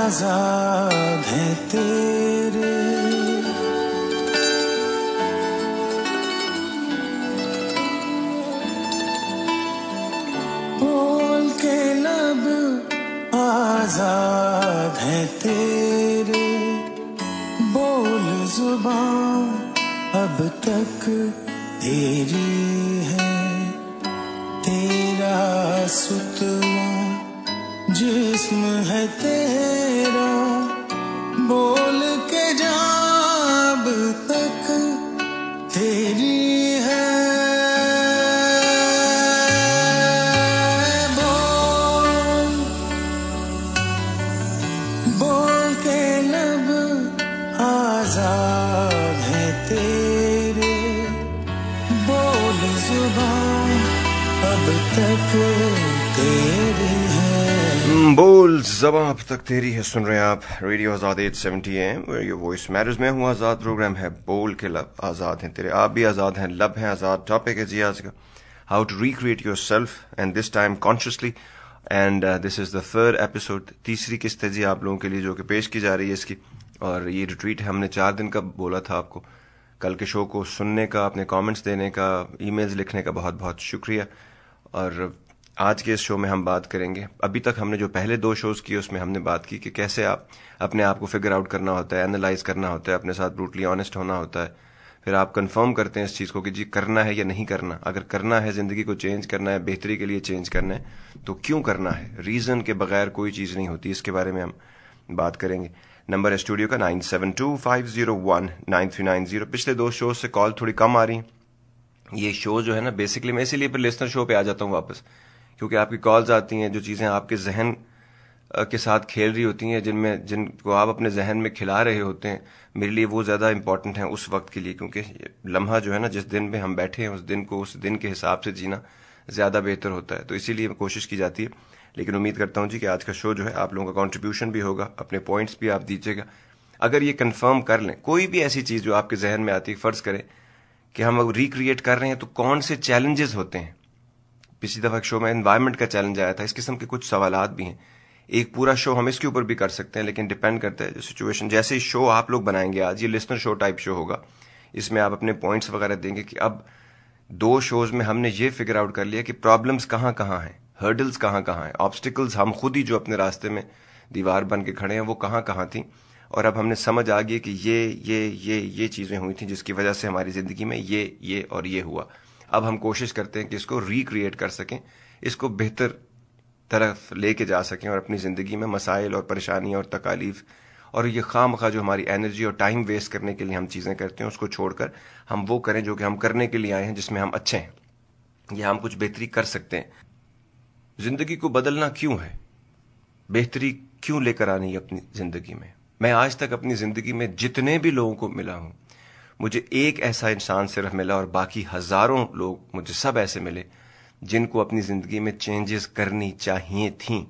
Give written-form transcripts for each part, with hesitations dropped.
आजाद हैं तेरे, बोल के लब आजाद हैं तेरे, बोल जुबान अब तक तेरी है, तेरा सुतवा जिस्म है तेरा, बोल के जा अब तक तेरी है, बोल बोल के लब आजाद है तेरे, बोल जुबान अब तक तेरी है। बोल ज़बां अब तक तेरी है सुन रहे हैं आप radio Azad 870 AM your voice matters में हूँ आज़ाद। प्रोग्राम है बोल के लब आज़ाद हैं तेरे, आप भी आज़ाद हैं, लब हैं आज़ाद। टॉपिक है जी आज का how to recreate your self and this time consciously, and this is the third episode, तीसरी किस्त है जी आप लोगों के लिए जो कि पेश की जा रही है इसकी। और ये रिट्रीट हमने 4 दिन का बोला था आपको। कल के शो को सुनने का, अपने कमेंट्स देने का, ईमेल्स लिखने का बहुत बहुत शुक्रिया। और आज के इस शो में हम बात करेंगे, अभी तक हमने जो पहले 2 शोज़ किए उसमें हमने बात की कि कैसे आप अपने आप को फिगर आउट करना होता है, एनालाइज करना होता है, अपने साथ ब्रूटली ऑनेस्ट होना होता है, फिर आप कंफर्म करते हैं इस चीज़ को कि जी करना है या नहीं करना। अगर करना है, ज़िंदगी को चेंज करना है, बेहतरी के लिए चेंज करना है, तो क्यों करना है, रीज़न के बगैर कोई चीज़ नहीं होती। इसके बारे में हम बात करेंगे। नंबर है स्टूडियो का 9725019390। पिछले 2 शो से कॉल थोड़ी कम आ रही हैं। ये शो जो है ना, बेसिकली मैं इसीलिए फिर लिसनर शो पे आ जाता हूँ वापस, क्योंकि आपकी कॉल्स आती हैं, जो चीज़ें आपके जहन के साथ खेल रही होती हैं, जिनको आप अपने जहन में खिला रहे होते हैं, मेरे लिए वो ज़्यादा इंपॉर्टेंट है उस वक्त के लिए, क्योंकि लम्हा जो है ना, जिस दिन में हम बैठे हैं उस दिन को उस दिन के हिसाब से जीना ज़्यादा बेहतर होता है। तो इसीलिए कोशिश की जाती है। लेकिन उम्मीद करता हूँ जी कि आज का शो जो है आप लोगों का कॉन्ट्रीब्यूशन भी होगा, अपने पॉइंट्स भी आप दीजिएगा। अगर ये कन्फर्म कर लें कोई भी ऐसी चीज़ जो आपके जहन में आती है, फ़र्ज़ करें कि हम अब रिक्रिएट कर रहे हैं, तो कौन से चैलेंजेस होते हैं। पिछली दफ़ा शो में एनवायरनमेंट का चैलेंज आया था, इस किस्म के कुछ सवालात भी हैं। एक पूरा शो हम इसके ऊपर भी कर सकते हैं, लेकिन डिपेंड करता है सिचुएशन। जैसे शो आप लोग बनाएंगे आज, ये लिसनर शो टाइप शो होगा, इसमें आप अपने पॉइंट्स वगैरह देंगे कि अब 2 शोज़ में हमने ये फिगर आउट कर लिया कि प्रॉब्लम्स कहाँ कहाँ हैं, हर्डल्स कहाँ कहाँ हैं, ऑब्स्टिकल्स हम खुद ही जो अपने रास्ते में दीवार बन के खड़े हैं वो कहाँ कहाँ थी। और अब हमने समझ आ गई कि ये चीज़ें हुई थी जिसकी वजह से हमारी ज़िंदगी में ये और ये हुआ। अब हम कोशिश करते हैं कि इसको रिक्रिएट कर सकें, इसको बेहतर तरफ लेके जा सकें और अपनी ज़िंदगी में मसाइल और परेशानियाँ और तकालीफ और ये खामखा जो हमारी एनर्जी और टाइम वेस्ट करने के लिए हम चीज़ें करते हैं, उसको छोड़कर हम वो करें जो कि हम करने के लिए आए हैं, जिसमें हम अच्छे हैं या हम कुछ बेहतरी कर सकते हैं। ज़िंदगी को बदलना क्यों है, बेहतरी क्यों लेकर आनी है अपनी ज़िंदगी में। मैं आज तक अपनी ज़िंदगी में जितने भी लोगों को मिला हूँ, मुझे एक ऐसा इंसान सिर्फ मिला और बाकी हज़ारों लोग मुझे सब ऐसे मिले जिनको अपनी ज़िंदगी में चेंजेस करनी चाहिए थीं।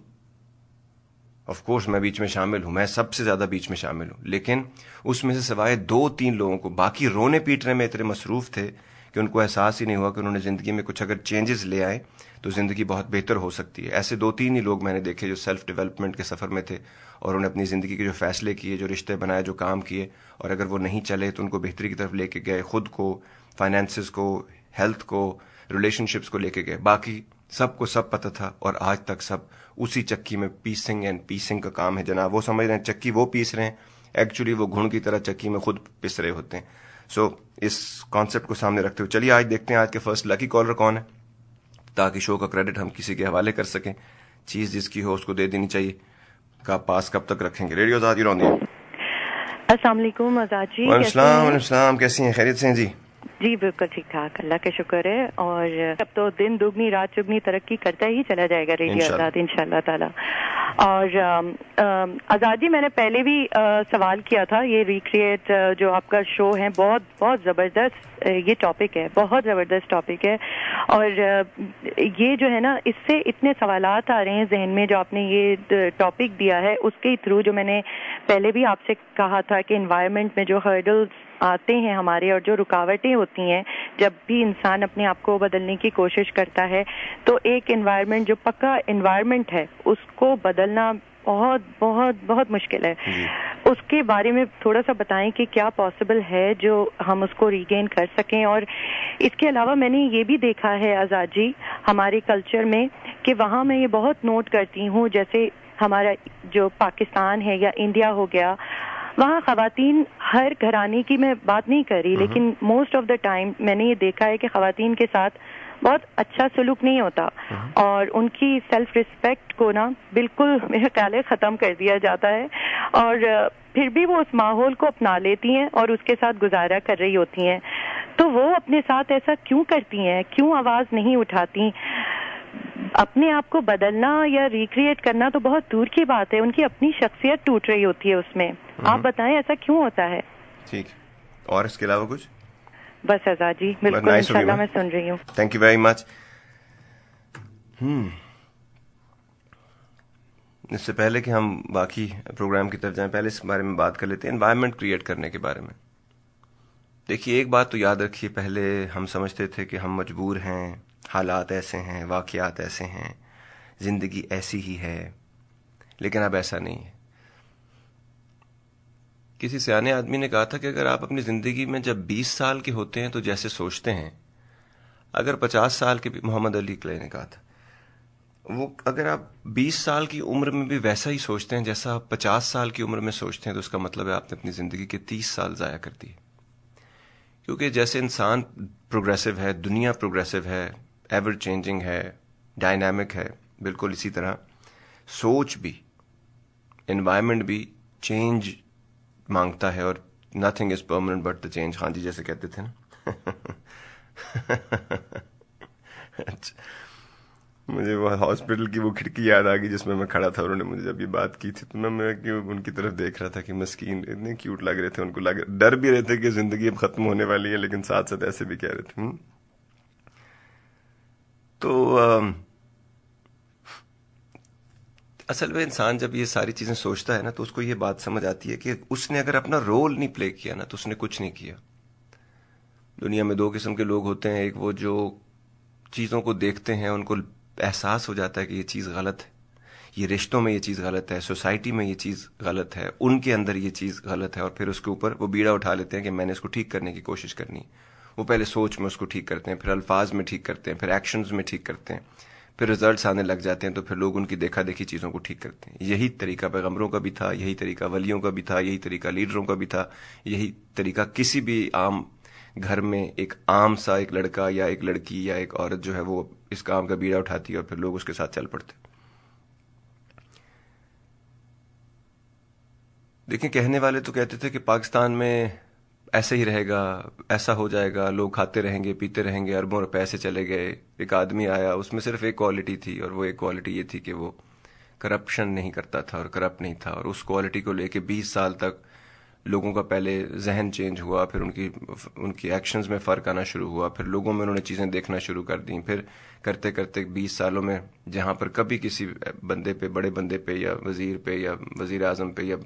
ऑफ कोर्स मैं बीच में शामिल हूँ, मैं सबसे ज़्यादा बीच में शामिल हूँ, लेकिन उसमें से सिवाय 2-3 लोगों को, बाकी रोने पीटने में इतने मसरूफ़ थे कि उनको एहसास ही नहीं हुआ कि उन्होंने ज़िंदगी में कुछ अगर चेंजेस ले आए तो ज़िंदगी बहुत बेहतर हो सकती है। ऐसे 2-3 ही लोग मैंने देखे जो सेल्फ डेवलपमेंट के सफ़र में थे और उन्हें अपनी ज़िंदगी के जो फ़ैसले किए, जो रिश्ते बनाए, जो काम किए, और अगर वो नहीं चले तो उनको बेहतरी की तरफ लेके गए, खुद को, फाइनेंसेस को, हेल्थ को, रिलेशनशिप्स को लेके गए। बाकी सबको सब पता था और आज तक सब उसी चक्की में पीसिंग का काम है जनाब। वो समझ रहे हैं चक्की वो पीस रहे हैं, एक्चुअली वो घुन की तरह चक्की में खुद पिस रहे होते हैं। सो इस कॉन्सेप्ट को सामने रखते हुए चलिए आज देखते हैं आज के फर्स्ट लकी कॉलर कौन है, ताकि शो का क्रेडिट हम किसी के हवाले कर सकें। चीज़ जिसकी हो उसको दे देनी चाहिए। का पास कब तक रखेंगे। रेडियो आज़ाद ही रौंदी। अस्सलाम वालेकुम आज़ाद जी, वालेकुम, कैसी हैं, खैरियत से हैं जी? जी बिल्कुल ठीक ठाक, अल्लाह का शुक्र है। और अब तो दिन दुगनी रात चुगनी तरक्की करता ही चला जाएगा रेडियो आज़ाद इंशाल्लाह ताला। और आज़ाद जी, मैंने पहले भी सवाल किया था, ये रिक्रिएट जो आपका शो है बहुत बहुत ज़बरदस्त ये टॉपिक है, बहुत ज़बरदस्त टॉपिक है। और ये जो है ना, इससे इतने सवालात आ रहे हैं जहन में, जो आपने ये टॉपिक दिया है उसके थ्रू, जो मैंने पहले भी आपसे कहा था कि एनवायरनमेंट में जो हर्डल्स आते हैं हमारे और जो रुकावटें होती हैं जब भी इंसान अपने आप को बदलने की कोशिश करता है, तो एक एनवायरनमेंट जो पक्का एनवायरनमेंट है उसको बदलना بہت بہت بہت مشکل ہے. اس کے بارے میں تھوڑا سا بتائیں کہ کیا پاسبل ہے جو ہم اس کو ریگین کر سکیں. اور اس کے علاوہ میں نے یہ بھی دیکھا ہے آزاد جی ہمارے کلچر میں کہ وہاں میں یہ بہت نوٹ کرتی ہوں, جیسے ہمارا جو پاکستان ہے یا انڈیا ہو گیا, وہاں خواتین ہر گھرانے کی میں بات نہیں کر رہی, لیکن موسٹ آف دا ٹائم میں نے یہ دیکھا ہے کہ خواتین کے ساتھ بہت اچھا سلوک نہیں ہوتا, اور ان کی سیلف ریسپیکٹ کو نا بالکل میرے خیال ہے ختم کر دیا جاتا ہے, اور پھر بھی وہ اس ماحول کو اپنا لیتی ہیں اور اس کے ساتھ گزارا کر رہی ہوتی ہیں. تو وہ اپنے ساتھ ایسا کیوں کرتی ہیں, کیوں آواز نہیں اٹھاتی؟ اپنے آپ کو بدلنا یا ریکریٹ کرنا تو بہت دور کی بات ہے, ان کی اپنی شخصیت ٹوٹ رہی ہوتی ہے اس میں. آپ بتائیں ایسا کیوں ہوتا ہے؟ ٹھیک, اور اس کے علاوہ کچھ؟ بس آزاد جی بالکل انشاءاللہ میں سن رہی ہوں. Thank you very much. اس سے پہلے کہ ہم باقی پروگرام کی طرف جائیں, پہلے اس بارے میں بات کر لیتے ہیں انوائرمنٹ کریٹ کرنے کے بارے میں. دیکھیے ایک بات تو یاد رکھیے, پہلے ہم سمجھتے تھے کہ ہم مجبور ہیں, حالات ایسے ہیں, واقعات ایسے ہیں, زندگی ایسی ہی ہے, لیکن اب ایسا نہیں ہے. کسی سیانے آدمی نے کہا تھا کہ اگر آپ اپنی زندگی میں جب 20 سال کے ہوتے ہیں تو جیسے سوچتے ہیں, اگر 50 سال کے بھی, محمد علی کلے نے کہا تھا, وہ اگر آپ 20 سال کی عمر میں بھی ویسا ہی سوچتے ہیں جیسا آپ 50 سال کی عمر میں سوچتے ہیں, تو اس کا مطلب ہے آپ نے اپنی زندگی کے 30 سال ضائع کر دیے. کیونکہ جیسے انسان پروگریسو ہے, دنیا پروگریسو ہے, ایور چینجنگ ہے, ڈائنامک ہے, بالکل اسی طرح سوچ بھی, انوائرمنٹ بھی چینج مانگتا ہے, اور nothing is permanent but the change. ہاں جی, جیسے کہتے تھے نا. اچھا, مجھے وہ ہاسپٹل کی وہ کھڑکی یاد آ گئی جس میں کھڑا تھا, انہوں نے مجھے جب یہ بات کی تھی تو میں ان کی طرف دیکھ رہا تھا کہ مسکین اتنے کیوٹ لگ رہے تھے, ان کو ڈر بھی رہے تھے کہ زندگی اب ختم ہونے والی ہے, لیکن ساتھ ساتھ ایسے بھی کہہ رہے تھے. تو اصل میں انسان جب یہ ساری چیزیں سوچتا ہے نا, تو اس کو یہ بات سمجھ آتی ہے کہ اس نے اگر اپنا رول نہیں پلے کیا نا, تو اس نے کچھ نہیں کیا. دنیا میں 2 قسم کے لوگ ہوتے ہیں, ایک وہ جو چیزوں کو دیکھتے ہیں, ان کو احساس ہو جاتا ہے کہ یہ چیز غلط ہے, یہ رشتوں میں یہ چیز غلط ہے, سوسائٹی میں یہ چیز غلط ہے, ان کے اندر یہ چیز غلط ہے, اور پھر اس کے اوپر وہ بیڑا اٹھا لیتے ہیں کہ میں نے اس کو ٹھیک کرنے کی کوشش کرنی. وہ پہلے سوچ میں اس کو ٹھیک کرتے ہیں, پھر الفاظ میں ٹھیک کرتے ہیں, پھر ایکشنز میں ٹھیک کرتے ہیں, پھر ریزلٹس آنے لگ جاتے ہیں, تو پھر لوگ ان کی دیکھا دیکھی چیزوں کو ٹھیک کرتے ہیں. یہی طریقہ پیغمبروں کا بھی تھا, یہی طریقہ ولیوں کا بھی تھا, یہی طریقہ لیڈروں کا بھی تھا, یہی طریقہ کسی بھی عام گھر میں ایک عام سا ایک لڑکا یا ایک لڑکی یا ایک عورت جو ہے وہ اس کام کا بیڑا اٹھاتی ہے, اور پھر لوگ اس کے ساتھ چل پڑتے. دیکھیں, کہنے والے تو کہتے تھے کہ پاکستان میں ایسے ہی رہے گا, ایسا ہو جائے گا, لوگ کھاتے رہیں گے, پیتے رہیں گے, اربوں روپے سے چلے گئے. ایک آدمی آیا, اس میں صرف ایک کوالٹی تھی, اور وہ ایک کوالٹی یہ تھی کہ وہ کرپشن نہیں کرتا تھا اور کرپٹ نہیں تھا. اور اس کوالٹی کو لے کے 20 سال تک لوگوں کا پہلے ذہن چینج ہوا, پھر ان کی ایکشنز میں فرق آنا شروع ہوا, پھر لوگوں میں انہوں نے چیزیں دیکھنا شروع کر دیں. پھر کرتے کرتے 20 سالوں میں جہاں پر کبھی کسی بندے پہ, بڑے بندے پہ یا وزیر پہ یا وزیر اعظم پہ یا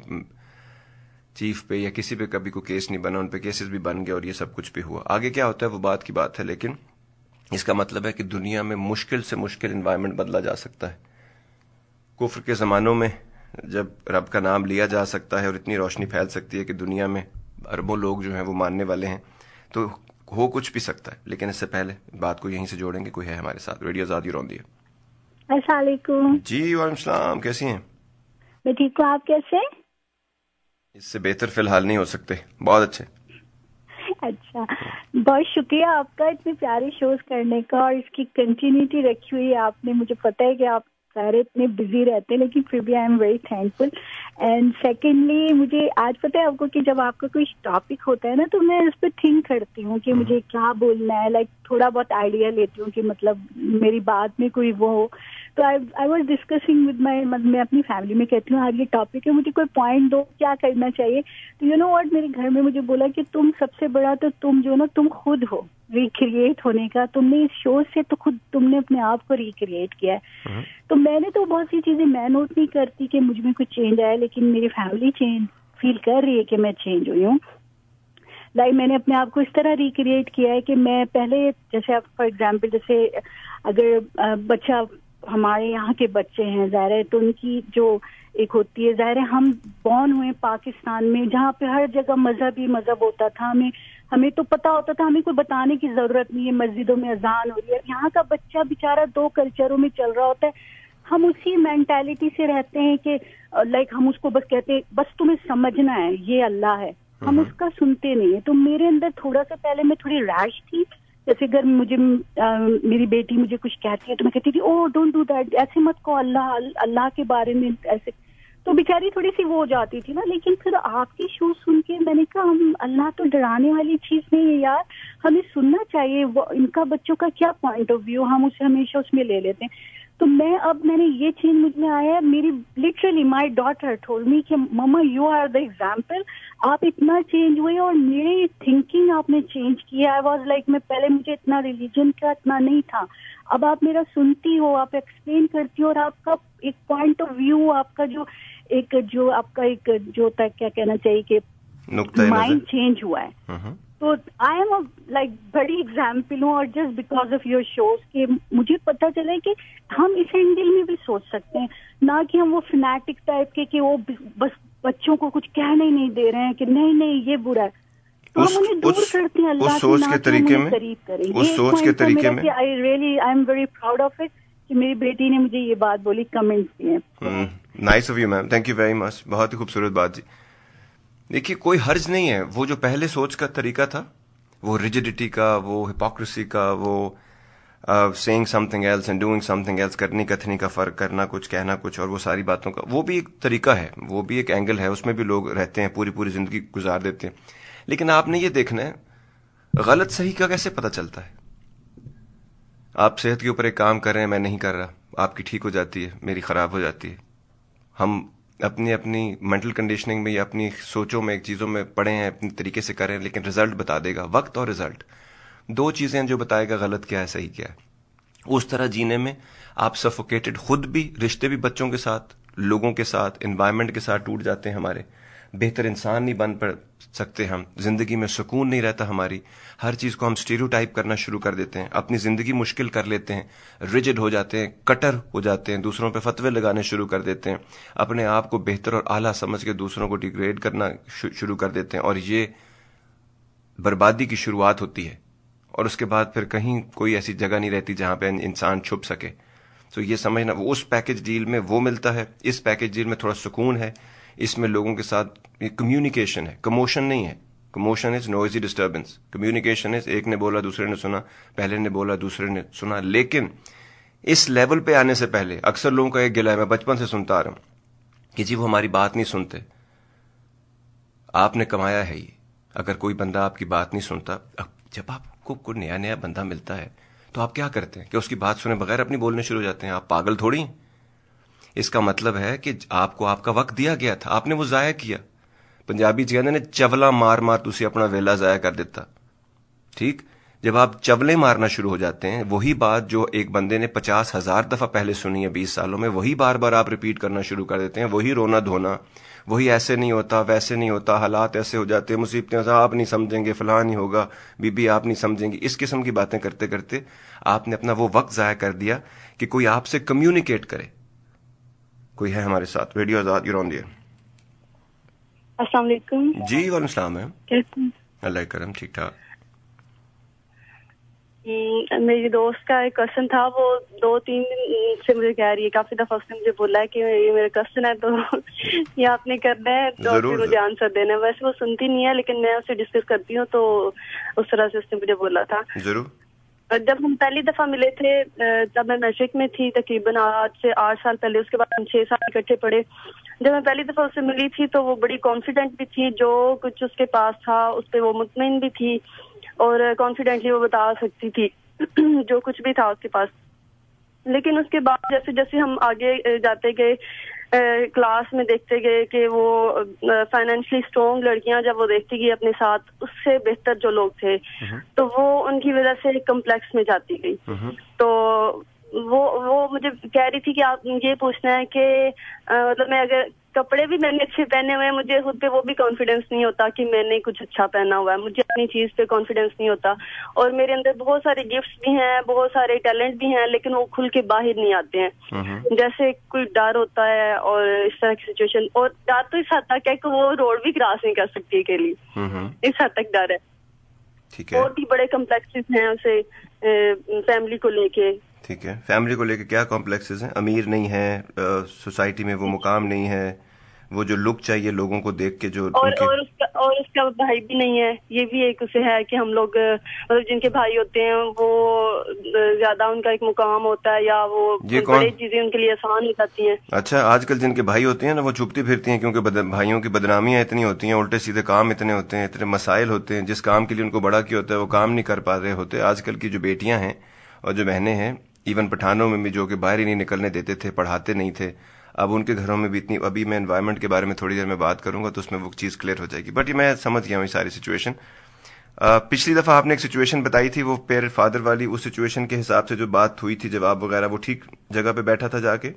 چیف پہ یا کسی پہ کبھی کوئی کیس نہیں بنا, ان پہ کیسز بھی بن گئے, اور یہ سب کچھ بھی ہوا. آگے کیا ہوتا ہے وہ بات کی بات ہے, لیکن اس کا مطلب ہے کہ دنیا میں مشکل سے مشکل انوائرمنٹ بدلا جا سکتا ہے. کفر کے زمانوں میں جب رب کا نام لیا جا سکتا ہے اور اتنی روشنی پھیل سکتی ہے کہ دنیا میں اربوں لوگ جو ہیں وہ ماننے والے ہیں, تو ہو کچھ بھی سکتا ہے. لیکن اس سے پہلے بات کو یہیں سے جوڑیں گے. کوئی ہے ہمارے ساتھ, ریڈیو آزادی روندی ہے. السلام علیکم. جی وعلیکم السلام, کیسی ہیں؟ میں ٹھیک ہوں, آپ کیسے ہیں؟ اس سے بہتر فی الحال نہیں ہو سکتے, بہت اچھے. اچھا, بہت شکریہ آپ کا اتنے پیارے شوز کرنے کا, اور اس کی کنٹینیوٹی رکھی ہوئی ہے آپ نے. مجھے پتہ ہے کہ آپ سارے اتنے بزی رہتے ہیں, لیکن پھر بھی I'm very thankful. And secondly مجھے آج پتہ ہے آپ کو کہ جب آپ کا کوئی ٹاپک ہوتا ہے نا, تو میں اس پہ تھنک کرتی ہوں کہ مجھے کیا بولنا ہے, لائک تھوڑا بہت آئیڈیا لیتی ہوں کہ مطلب میری بات میں کوئی وہ ہو. تو I was discussing with my, میں اپنی فیملی میں کہتی ہوں آج یہ ٹاپک ہے, مجھے کوئی پوائنٹ دو, کیا کرنا چاہیے. تو یو نو واٹ, میرے گھر میں مجھے بولا کہ تم سب سے بڑا تو تم جو نا تم خود ہو ریکریٹ ہونے کا. تم نے اس شو سے تو خود تم نے اپنے آپ کو ریکریٹ کیا ہے. تو میں نے تو بہت سی چیزیں میں نوٹ نہیں کرتی کہ مجھ میں کچھ چینج آیا, لیکن میری فیملی چینج فیل کر رہی ہے کہ میں چینج ہوئی ہوں. لائک میں نے اپنے آپ کو اس طرح ریکریٹ کیا ہے کہ میں پہلے, جیسے آپ فار ایگزامپل, جیسے اگر بچہ ہمارے یہاں کے بچے ہیں ظاہر ہے, تو ان کی جو ایک ہوتی ہے. ظاہر ہے ہم بورن ہوئے پاکستان میں جہاں پہ ہر جگہ مذہب ہی مذہب ہوتا تھا. ہمیں تو پتا ہوتا تھا, ہمیں کوئی بتانے کی ضرورت نہیں ہے مسجدوں میں اذان ہو رہی ہے. یہاں کا بچہ بیچارہ 2 کلچروں میں چل رہا ہوتا ہے. ہم اسی مینٹالٹی سے رہتے ہیں کہ لائک ہم اس کو بس کہتے ہیں بس تمہیں سمجھنا ہے یہ اللہ ہے, ہم اس کا سنتے نہیں ہیں. تو میرے اندر تھوڑا سا پہلے میں تھوڑی ریش تھی. جیسے اگر مجھے میری بیٹی مجھے کچھ کہتی ہے تو میں کہتی تھی او ڈونٹ ڈو دیٹ, ایسے مت کو اللہ کے بارے میں ایسے. تو بیچاری تھوڑی سی وہ ہو جاتی تھی نا. لیکن پھر آپ کی شو سن کے میں نے کہا ہم اللہ تو ڈرانے والی چیز نہیں ہے یار, ہمیں سننا چاہیے ان کا بچوں کا کیا پوائنٹ آف ویو, ہم اسے ہمیشہ اس میں لے لیتے ہیں. تو میں نے یہ چیز مجھ میں آیا, میری literally my daughter told me کہ مما یو آر دا ایگزامپل, آپ اتنا چینج ہوئے اور میری تھنکنگ آپ نے چینج کی. آئی واز لائک میں پہلے مجھے اتنا ریلیجن کا اتنا نہیں تھا, اب آپ میرا سنتی ہو, آپ ایکسپلین کرتی ہو, اور آپ کا ایک پوائنٹ آف ویو, آپ کا جو آپ کا ایک جو ہوتا ہے کیا کہنا چاہیے کہ مائنڈ چینج ہوا ہے. تو آئی ایم لائک بڑی ایگزامپل ہوں, اور just because of your shows کہ مجھے پتا چلا کہ ہم اس اینگل میں بھی سوچ سکتے ہیں, نہ کہ ہم وہ فنیٹک ٹائپ کے کہ وہ بس بچوں کو کچھ کہنے ہی نہیں دے رہے ہیں کہ نہیں یہ برا ہے. تو ہم انہیں دور کرتے ہیں اللہ کی, نہ کہ ہم انہیں قریب کریں. یہ پوائنٹ تھا میرا کہ I'm very proud of it کہ میری بیٹی نے مجھے یہ بات بولی, کمنٹس دیے. Nice of you ma'am, thank you very much, بہت ہی خوبصورت بات جی. دیکھیے کوئی حرج نہیں ہے, وہ جو پہلے سوچ کا طریقہ تھا, وہ ریجڈیٹی کا, وہ ہپوکریسی کا, وہ saying something else and doing something else, کرنی کتھنی کا فرق, کرنا کچھ کہنا کچھ, اور وہ ساری باتوں کا, وہ بھی ایک طریقہ ہے, وہ بھی ایک اینگل ہے, اس میں بھی لوگ رہتے ہیں, پوری زندگی گزار دیتے ہیں. لیکن آپ نے یہ دیکھنا ہے غلط صحیح کا کیسے پتہ چلتا ہے. آپ صحت کے اوپر ایک کام کر رہے ہیں, میں نہیں کر رہا, آپ کی ٹھیک ہو جاتی ہے, میری خراب ہو جاتی ہے. ہم اپنی مینٹل کنڈیشننگ میں یا اپنی سوچوں میں, چیزوں میں پڑے ہیں, اپنے طریقے سے کریں, لیکن رزلٹ بتا دے گا, وقت اور رزلٹ 2 چیزیں جو بتائے گا غلط کیا ہے صحیح کیا ہے. اس طرح جینے میں آپ سفوکیٹڈ, خود بھی, رشتے بھی بچوں کے ساتھ, لوگوں کے ساتھ, انوائرمنٹ کے ساتھ ٹوٹ جاتے ہیں ہمارے, بہتر انسان نہیں بن پڑ سکتے ہم, زندگی میں سکون نہیں رہتا ہماری, ہر چیز کو ہم اسٹیریوٹائپ کرنا شروع کر دیتے ہیں, اپنی زندگی مشکل کر لیتے ہیں, ریجڈ ہو جاتے ہیں, کٹر ہو جاتے ہیں, دوسروں پہ فتوے لگانے شروع کر دیتے ہیں, اپنے آپ کو بہتر اور اعلیٰ سمجھ کے دوسروں کو ڈیگریڈ کرنا شروع کر دیتے ہیں, اور یہ بربادی کی شروعات ہوتی ہے. اور اس کے بعد پھر کہیں کوئی ایسی جگہ نہیں رہتی جہاں پہ انسان چھپ سکے. تو یہ سمجھنا, وہ اس پیکج ڈیل میں وہ ملتا ہے, اس پیکج ڈیل میں تھوڑا سکون ہے, اس میں لوگوں کے ساتھ کمیونیکیشن ہے, کموشن نہیں ہے. Commotion is noisy disturbance, communication is ایک نے بولا دوسرے نے سنا, پہلے نے بولا دوسرے نے سنا. لیکن اس لیول پہ آنے سے پہلے اکثر لوگوں کا ایک گلہ ہے, میں بچپن سے سنتا آ رہا ہوں کہ جی وہ ہماری بات نہیں سنتے. آپ نے کمایا ہے یہ, اگر کوئی بندہ آپ کی بات نہیں سنتا, جب آپ کو کوئی نیا بندہ ملتا ہے تو آپ کیا کرتے ہیں کہ اس کی بات سنے بغیر اپنی بولنے شروع ہو جاتے ہیں. آپ پاگل تھوڑی ہیں. اس کا مطلب ہے کہ آپ کو آپ کا وقت دیا گیا تھا, آپ نے وہ ضائع کیا. پنجابی چ کہتے ہیں چولا مار تسی اپنا ویلا ضائع کر دیتا. ٹھیک, جب آپ چولے مارنا شروع ہو جاتے ہیں, وہی بات جو ایک بندے نے 50,000 دفعہ پہلے سنی ہے 20 سالوں میں, وہی بار بار آپ ریپیٹ کرنا شروع کر دیتے ہیں, وہی رونا دھونا, وہی ایسے نہیں ہوتا, ویسے نہیں ہوتا, حالات ایسے ہو جاتے ہیں, مصیبتیں آپ نہیں سمجھیں گے, فلاں نہیں ہوگا, بی آپ نہیں سمجھیں گی, اس قسم کی باتیں کرتے کرتے آپ نے اپنا وہ وقت ضائع کر دیا کہ کوئی آپ سے کمیونیکیٹ کرے. کوئی ہے ہمارے ساتھ, radio Azad, you're on the air. السلام علیکم. جی وعلیکم السلام میم. کیسے ہیں؟ اللہ کرم, ٹھیک ٹھاک. میری دوست کا ایک کزن تھا, وہ 2-3 دن سے مجھے کہہ رہی ہے, کافی دفعہ اس نے مجھے بولا ہے کہ یہ میرے کزن ہے تو یہ آپ نے کرنا ہے, تو مجھے آنسر دینا ہے. ویسے وہ سنتی نہیں ہے, لیکن میں اسے ڈسکس کرتی ہوں, تو اس طرح سے اس نے مجھے بولا تھا. ضرور. جب ہم پہلی دفعہ ملے تھے, جب میں میٹرک میں تھی, تقریباً 8 سے 8 سال پہلے, اس کے بعد ہم 6 سال اکٹھے پڑھے. جب میں پہلی دفعہ اس سے ملی تھی تو وہ بڑی کانفیڈنٹ بھی تھی, جو کچھ اس کے پاس تھا اس پہ وہ مطمئن بھی تھی, اور کانفیڈنٹلی وہ بتا سکتی تھی جو کچھ بھی تھا اس کے پاس. لیکن اس کے بعد جیسے جیسے ہم آگے جاتے گئے, کلاس میں دیکھتے گئے کہ وہ فائنینشلی اسٹرانگ لڑکیاں جب وہ دیکھتی گئی اپنے ساتھ اس سے بہتر جو لوگ تھے, تو وہ ان کی وجہ سے کمپلیکس میں جاتی گئی. تو وہ مجھے کہہ رہی تھی کہ آپ یہ پوچھنا ہے کہ مطلب میں اگر کپڑے بھی میں نے اچھے پہنے ہوئے ہیں, مجھے خود پہ وہ بھی کانفیڈینس نہیں ہوتا کہ میں نے کچھ اچھا پہنا ہوا ہے, مجھے اپنی چیز پہ کانفیڈینس نہیں ہوتا. اور میرے اندر بہت سارے گفٹس بھی ہیں, بہت سارے ٹیلنٹ بھی ہیں, لیکن وہ کھل کے باہر نہیں آتے ہیں. جیسے کوئی ڈر ہوتا ہے اور اس طرح کی سچویشن, اور ڈر تو اس حد تک ہے کہ وہ روڈ بھی کراس نہیں کر سکتی اکیلی, اس حد تک ڈر ہے. اور بھی بڑے کمپلیکسز ہیں اسے فیملی کو لے کے. ٹھیک ہے, فیملی کو لے کے کیا کمپلیکسز ہیں؟ امیر نہیں ہے, سوسائٹی میں وہ مقام نہیں ہے, وہ جو لک چاہیے لوگوں کو دیکھ کے جو اور اس کا بھائی بھی نہیں ہے. یہ بھی ایک اسے ہے کہ ہم لوگ مطلب جن کے بھائی ہوتے ہیں وہ زیادہ ان کا ایک مقام ہوتا ہے, یا وہ بڑی چیزیں ان کے لیے آسان ہو جاتی ہیں. اچھا, آج کل جن کے بھائی ہوتے ہیں نا وہ چھپتی پھرتی ہیں, کیونکہ بھائیوں کی بدنامیاں اتنی ہوتی ہیں, الٹے سیدھے کام اتنے ہوتے ہیں, اتنے مسائل ہوتے ہیں, جس کام کے لیے ان کو بڑا کیا ہوتا ہے وہ کام نہیں کر پا رہے ہوتے. آج کل کی جو بیٹیاں ہیں اور جو بہنیں ہیں, ایون پٹھانوں میں بھی جو کہ باہر ہی نہیں نکلنے دیتے تھے, پڑھاتے نہیں تھے, اب ان کے گھروں میں بھی اتنی, ابھی میں انوائرمنٹ کے بارے میں تھوڑی دیر میں بات کروں گا تو اس میں وہ چیز کلیئر ہو جائے گی. بٹ یہ میں سمجھ گیا ہوں یہ ساری سچویشن. پچھلی دفعہ آپ نے ایک سچویشن بتائی تھی وہ پیرنٹ فادر والی, اس سچویشن کے حساب سے جو بات ہوئی تھی, جواب وغیرہ, وہ ٹھیک جگہ پہ بیٹھا تھا جا کے؟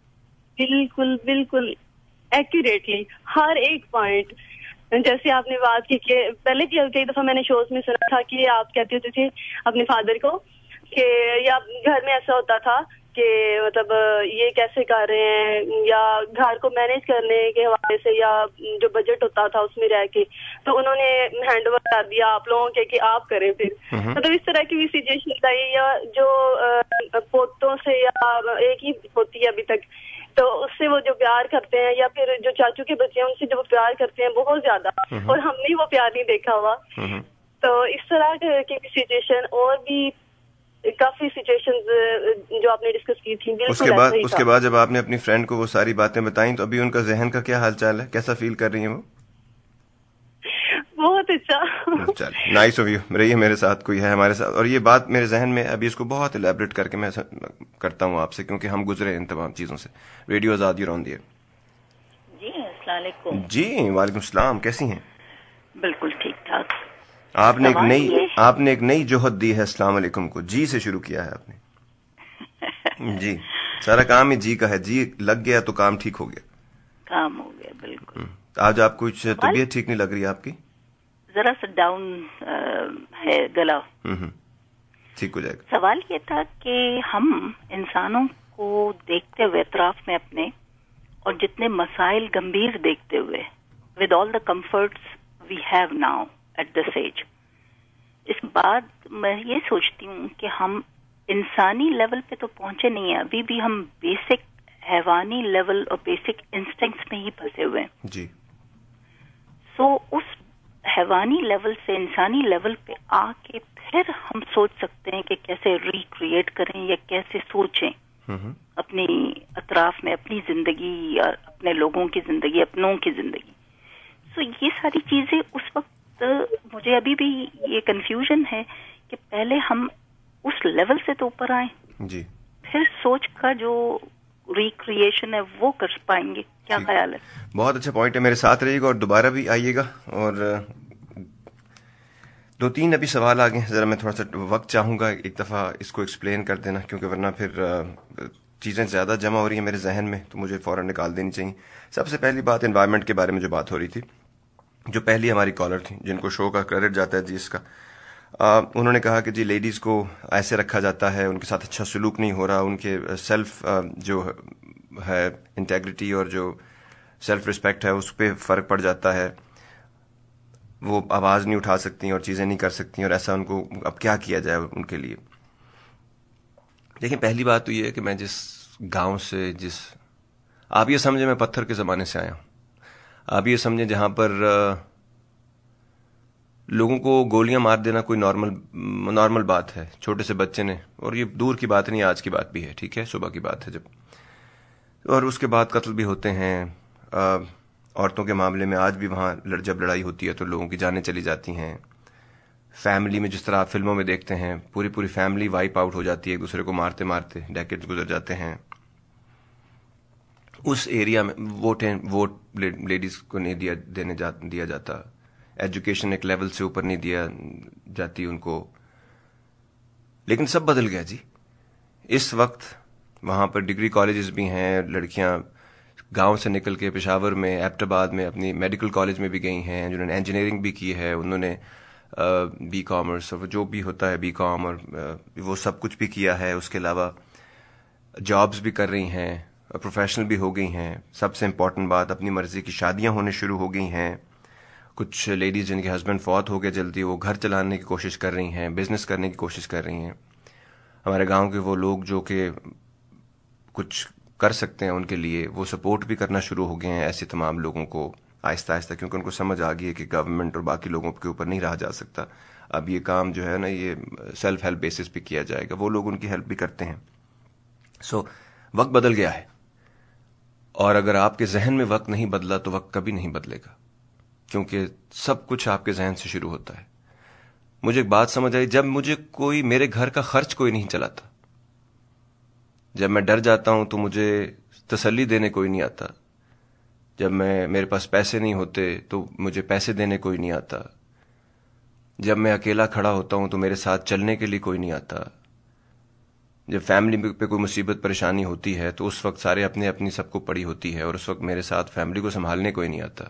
بالکل بالکل ایکوریٹلی ہر ایک پوائنٹ. جیسے آپ نے بات کی کہ پہلے بھی کئی دفعہ میں نے شوز میں سنا تھا کہ آپ کہتے ہوتے تھے اپنے فادر کو کہ, یا گھر میں ایسا ہوتا تھا کہ مطلب یہ کیسے کر رہے ہیں, یا گھر کو مینج کرنے کے حوالے سے, یا جو بجٹ ہوتا تھا اس میں رہ کے, تو انہوں نے ہینڈ اوور کر دیا آپ لوگوں کے کہ آپ کریں پھر. مطلب اس طرح کی بھی سچویشن آئی, یا جو پوتوں سے یا ایک ہی ہوتی ہے ابھی تک, تو اس سے وہ جو پیار کرتے ہیں, یا پھر جو چاچو کے بچے ہیں ان سے جو وہ پیار کرتے ہیں بہت زیادہ, اور ہم نے وہ پیار نہیں دیکھا ہوا. تو اس طرح کی سچویشن اور بھی کافی سچویشنز جو آپ نے ڈسکس کی تھی. اس کے بعد جب آپ نے اپنی فرینڈ کو وہ ساری باتیں بتائیں تو ابھی ان کا ذہن کا کیا حال چال ہے, کیسا فیل کر رہی ہیں وہ؟ بہت اچھا. Nice of you. رہیے میرے ساتھ, کوئی ہے ہمارے ساتھ, اور یہ بات میرے ذہن میں ابھی اس کو بہت الیبریٹ کر کے میں کرتا ہوں آپ سے, کیونکہ ہم گزرے ان تمام چیزوں سے. Radio Azad you on the air. جی السلام علیکم. جی وعلیکم السلام, کیسی ہیں؟ بالکل ٹھیک ٹھاک. آپ نے ایک نئی جوہد دی ہے السلام علیکم کو, جی سے شروع کیا ہے آپ نے. جی سارا کام ہی جی کا ہے, جی لگ گیا تو کام ٹھیک ہو گیا. کام ہو گیا بالکل. آج آپ کو کچھ طبیعت ٹھیک نہیں لگ رہی آپ کی؟ ذرا سا ڈاؤن ہے گلا. ٹھیک ہو جائے گا. سوال یہ تھا کہ ہم انسانوں کو دیکھتے ہوئے اطراف میں اپنے, اور جتنے مسائل گمبھیر دیکھتے ہوئے, with all the comforts we have now at this age, اس بعد میں یہ سوچتی ہوں کہ ہم انسانی لیول پہ تو پہنچے نہیں ہیں, ابھی بھی ہم بیسک حیوانی لیول اور بیسک انسٹنکٹس میں ہی پھنسے ہوئے ہیں. جی. سو اس حیوانی لیول سے انسانی لیول پہ آ کے پھر ہم سوچ سکتے ہیں کہ کیسے ریکریٹ کریں, یا کیسے سوچیں اپنی اطراف میں اپنی زندگی اور اپنے لوگوں کی زندگی, اپنوں کی زندگی. سو یہ ساری چیزیں اس وقت مجھے ابھی بھی یہ کنفیوژن ہے کہ پہلے ہم اس لیول سے تو اوپر آئیں, جی, پھر سوچ کا جو ریکریشن ہے وہ کر پائیں گے. کیا خیال ہے؟ بہت اچھا پوائنٹ ہے. میرے ساتھ رہیے گا اور دوبارہ بھی آئیے گا. اور 2-3 ابھی سوال آ گئے, ذرا میں تھوڑا سا وقت چاہوں گا ایک دفعہ اس کو ایکسپلین کر دینا, کیونکہ ورنہ پھر چیزیں زیادہ جمع ہو رہی ہیں میرے ذہن میں تو مجھے فوراً نکال دینی چاہیے. سب سے پہلی بات انوائرمنٹ کے بارے میں جو بات ہو رہی تھی, جو پہلی ہماری کالر تھی جن کو شو کا کریڈٹ جاتا ہے جی اس کا, انہوں نے کہا کہ جی لیڈیز کو ایسے رکھا جاتا ہے, ان کے ساتھ اچھا سلوک نہیں ہو رہا, ان کے سیلف جو ہے انٹیگریٹی اور جو سیلف رسپیکٹ ہے اس پہ فرق پڑ جاتا ہے, وہ آواز نہیں اٹھا سکتی اور چیزیں نہیں کر سکتی, اور ایسا ان کو اب کیا کیا جائے ان کے لیے. دیکھیں پہلی بات تو یہ ہے کہ میں جس گاؤں سے, آپ یہ سمجھیں میں پتھر کے زمانے سے آیا ہوں, آپ یہ سمجھیں جہاں پر لوگوں کو گولیاں مار دینا کوئی نارمل بات ہے, چھوٹے سے بچے نے, اور یہ دور کی بات نہیں, آج کی بات بھی ہے, ٹھیک ہے, صبح کی بات ہے جب, اور اس کے بعد قتل بھی ہوتے ہیں. عورتوں کے معاملے میں آج بھی وہاں جب لڑائی ہوتی ہے تو لوگوں کی جانیں چلی جاتی ہیں. فیملی میں جس طرح آپ فلموں میں دیکھتے ہیں پوری فیملی وائپ آؤٹ ہو جاتی ہے, ایک دوسرے کو مارتے مارتے ڈیکیڈز گزر جاتے ہیں. اس ایریا میں ووٹ لیڈیز کو نہیں دیا جاتا, ایجوکیشن ایک لیول سے اوپر نہیں دیا جاتی ان کو. لیکن سب بدل گیا جی. اس وقت وہاں پر ڈگری کالجز بھی ہیں, لڑکیاں گاؤں سے نکل کے پشاور میں، ایبٹ آباد میں اپنی میڈیکل کالج میں بھی گئی ہیں، جنہوں نے انجینئرنگ بھی کی ہے، انہوں نے بی کامرس اور جو بھی ہوتا ہے بی کام اور وہ سب کچھ بھی کیا ہے. اس کے علاوہ جابز بھی کر رہی ہیں، پروفیشنل بھی ہو گئی ہیں. سب سے امپورٹنٹ بات، اپنی مرضی کی شادیاں ہونے شروع ہو گئی ہیں. کچھ لیڈیز جن کے ہسبینڈ فوت ہو گئے جلدی، وہ گھر چلانے کی کوشش کر رہی ہیں، بزنس کرنے کی کوشش کر رہی ہیں. ہمارے گاؤں کے وہ لوگ جو کہ کچھ کر سکتے ہیں ان کے لیے وہ سپورٹ بھی کرنا شروع ہو گئے ہیں ایسے تمام لوگوں کو آہستہ آہستہ، کیونکہ ان کو سمجھ آ گئی ہے کہ گورنمنٹ اور باقی لوگوں کے اوپر نہیں رہا جا سکتا. اب یہ کام جو ہے نا یہ سیلف ہیلپ بیسس پہ کیا جائے گا. وہ لوگ ان کی ہیلپ بھی کرتے ہیں. سو وقت بدل گیا ہے، اور اگر آپ کے ذہن میں وقت نہیں بدلا تو وقت کبھی نہیں بدلے گا، کیونکہ سب کچھ آپ کے ذہن سے شروع ہوتا ہے. مجھے ایک بات سمجھ آئی، جب مجھے میرے گھر کا خرچ کوئی نہیں چلاتا، جب میں ڈر جاتا ہوں تو مجھے تسلی دینے کوئی نہیں آتا، جب میرے پاس پیسے نہیں ہوتے تو مجھے پیسے دینے کوئی نہیں آتا، جب میں اکیلا کھڑا ہوتا ہوں تو میرے ساتھ چلنے کے لیے کوئی نہیں آتا، جب فیملی پہ کوئی مصیبت پریشانی ہوتی ہے تو اس وقت سارے اپنی سب کو پڑی ہوتی ہے اور اس وقت میرے ساتھ فیملی کو سنبھالنے کوئی نہیں آتا،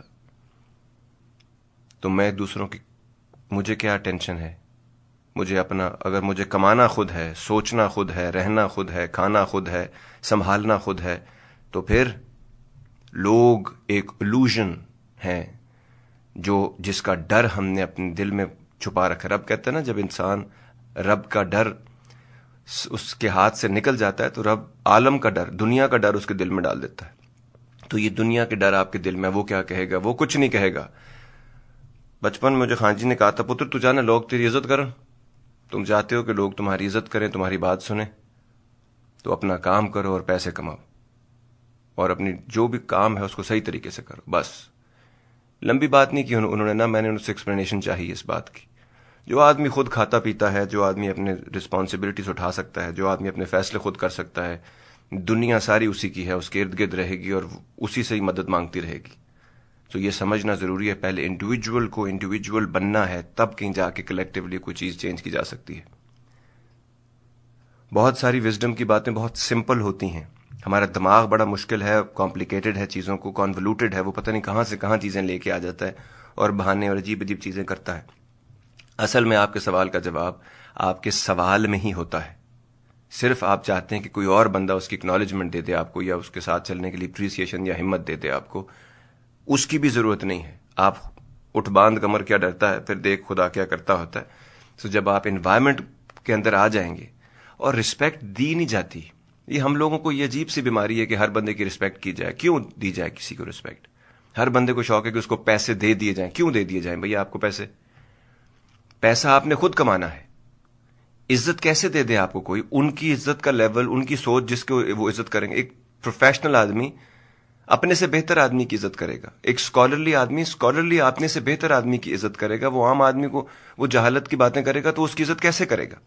تو میں دوسروں کی مجھے کیا ٹینشن ہے؟ مجھے اپنا، اگر مجھے کمانا خود ہے، سوچنا خود ہے، رہنا خود ہے، کھانا خود ہے، سنبھالنا خود ہے، تو پھر لوگ ایک illusion ہے جس کا ڈر ہم نے اپنے دل میں چھپا رکھا. رب کہتا ہے نا، جب انسان رب کا ڈر اس کے ہاتھ سے نکل جاتا ہے تو رب عالم کا ڈر، دنیا کا ڈر اس کے دل میں ڈال دیتا ہے. تو یہ دنیا کے ڈر آپ کے دل میں، وہ کیا کہے گا، وہ کچھ نہیں کہے گا. بچپن میں مجھے خان جی نے کہا تھا، پتر تو جانا لوگ تیری عزت کرن، تم چاہتے ہو کہ لوگ تمہاری عزت کریں، تمہاری بات سنیں، تو اپنا کام کرو اور پیسے کماؤ، اور اپنی جو بھی کام ہے اس کو صحیح طریقے سے کرو. بس لمبی بات نہیں کی انہوں نے نا، میں نے ان سے ایکسپلینیشن چاہیے اس بات کی. جو آدمی خود کھاتا پیتا ہے، جو آدمی اپنے رسپانسبلٹیز اٹھا سکتا ہے، جو آدمی اپنے فیصلے خود کر سکتا ہے، دنیا ساری اسی کی ہے، اس کے ارد گرد رہے گی اور اسی سے ہی مدد مانگتی رہے گی. تو یہ سمجھنا ضروری ہے، پہلے انڈیویجول کو انڈیویجول بننا ہے، تب کہیں جا کے کلیکٹیولی کوئی چیز چینج کی جا سکتی ہے. بہت ساری وزڈم کی باتیں بہت سمپل ہوتی ہیں. ہمارا دماغ بڑا مشکل ہے، کمپلیکیٹڈ ہے، چیزوں کو کانولیوٹڈ ہے، وہ پتہ نہیں کہاں سے کہاں چیزیں لے کے آ جاتا ہے اور بہانے اور عجیب عجیب چیزیں کرتا ہے. اصل میں آپ کے سوال کا جواب آپ کے سوال میں ہی ہوتا ہے. صرف آپ چاہتے ہیں کہ کوئی اور بندہ اس کی اکنالجمنٹ دے دے آپ کو، یا اس کے ساتھ چلنے کے لیے اپریسیشن یا ہمت دے دے آپ کو. اس کی بھی ضرورت نہیں ہے. آپ اٹھ باندھ کمر کیا ڈرتا ہے، پھر دیکھ خدا کیا کرتا ہوتا ہے. سو جب آپ انوائرمنٹ کے اندر آ جائیں گے، اور رسپیکٹ دی نہیں جاتی. یہ ہم لوگوں کو یہ عجیب سی بیماری ہے کہ ہر بندے کی رسپیکٹ کی جائے. کیوں دی جائے کسی کو رسپیکٹ؟ ہر بندے کو شوق ہے کہ اس کو پیسے دے دیے جائیں. کیوں دے دیے جائیں بھئی آپ کو پیسہ آپ نے خود کمانا ہے. عزت کیسے دے دے آپ کو کوئی؟ ان کی عزت کا لیول، ان کی سوچ جس کو وہ عزت کریں گے. ایک پروفیشنل آدمی اپنے سے بہتر آدمی کی عزت کرے گا. ایک اسکالرلی آدمی اسکالرلی اپنے سے بہتر آدمی کی عزت کرے گا. وہ عام آدمی کو وہ جہالت کی باتیں کرے گا تو اس کی عزت کیسے کرے گا؟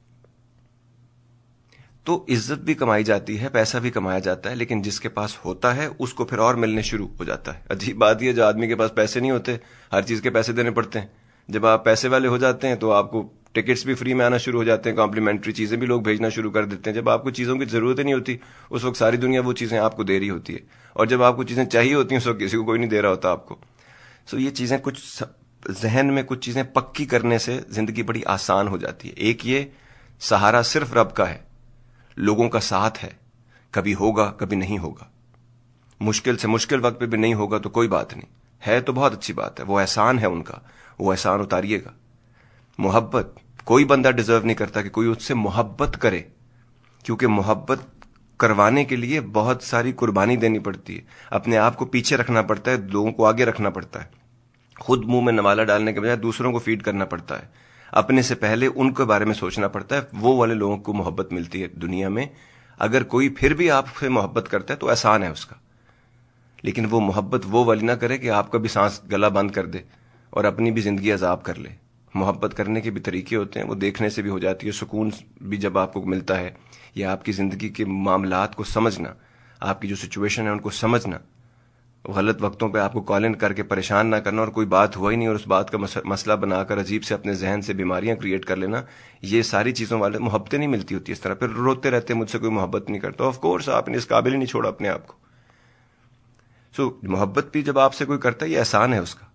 تو عزت بھی کمائی جاتی ہے، پیسہ بھی کمایا جاتا ہے، لیکن جس کے پاس ہوتا ہے اس کو پھر اور ملنے شروع ہو جاتا ہے. عجیب بات یہ، جو آدمی کے پاس پیسے نہیں ہوتے، ہر چیز کے پیسے دینے پڑتے ہیں. جب آپ پیسے والے ہو جاتے ہیں تو آپ کو ٹکٹس بھی فری میں آنا شروع ہو جاتے ہیں، کمپلیمنٹری چیزیں بھی لوگ بھیجنا شروع کر دیتے ہیں. جب آپ کو چیزوں کی ضرورت ہی نہیں ہوتی اس وقت ساری دنیا وہ چیزیں آپ کو دے رہی ہوتی ہے، اور جب آپ کو چیزیں چاہیے ہوتی ہیں اس وقت کسی کو کوئی نہیں دے رہا ہوتا آپ کو. سو یہ چیزیں کچھ ذہن میں کچھ چیزیں پکی کرنے سے زندگی بڑی آسان ہو جاتی ہے. ایک یہ سہارا صرف رب کا ہے، لوگوں کا ساتھ ہے. کبھی ہوگا کبھی نہیں ہوگا، مشکل سے مشکل وقت پہ بھی نہیں ہوگا تو کوئی بات نہیں ہے، تو بہت اچھی بات ہے. وہ احسان ہے ان کا، وہ احسان اتاریے گا. محبت کوئی بندہ ڈیزرو نہیں کرتا کہ کوئی اس سے محبت کرے، کیونکہ محبت کروانے کے لیے بہت ساری قربانی دینی پڑتی ہے. اپنے آپ کو پیچھے رکھنا پڑتا ہے، لوگوں کو آگے رکھنا پڑتا ہے. خود منہ میں نوالا ڈالنے کے بجائے دوسروں کو فیڈ کرنا پڑتا ہے. اپنے سے پہلے ان کے بارے میں سوچنا پڑتا ہے. وہ والے لوگوں کو محبت ملتی ہے دنیا میں. اگر کوئی پھر بھی آپ سے محبت کرتا ہے تو احسان ہے اس کا، لیکن وہ محبت وہ والی نہ کرے کہ آپ کا بھی سانس گلا بند کر دے اور اپنی بھی زندگی عذاب کر لے. محبت کرنے کے بھی طریقے ہوتے ہیں، وہ دیکھنے سے بھی ہو جاتی ہے. سکون بھی جب آپ کو ملتا ہے، یا آپ کی زندگی کے معاملات کو سمجھنا، آپ کی جو سچویشن ہے ان کو سمجھنا، غلط وقتوں پہ آپ کو کال ان کر کے پریشان نہ کرنا اور کوئی بات ہوا ہی نہیں اور اس بات کا مسئلہ بنا کر عجیب سے اپنے ذہن سے بیماریاں کریٹ کر لینا، یہ ساری چیزوں والے محبتیں نہیں ملتی ہوتی. اس طرح پھر روتے رہتے مجھ سے کوئی محبت نہیں کرتا. آف کورس آپ نے اس قابل ہی نہیں چھوڑا اپنے آپ کو. سو محبت بھی جب آپ سے کوئی کرتا ہے یہ احسان ہے اس کا.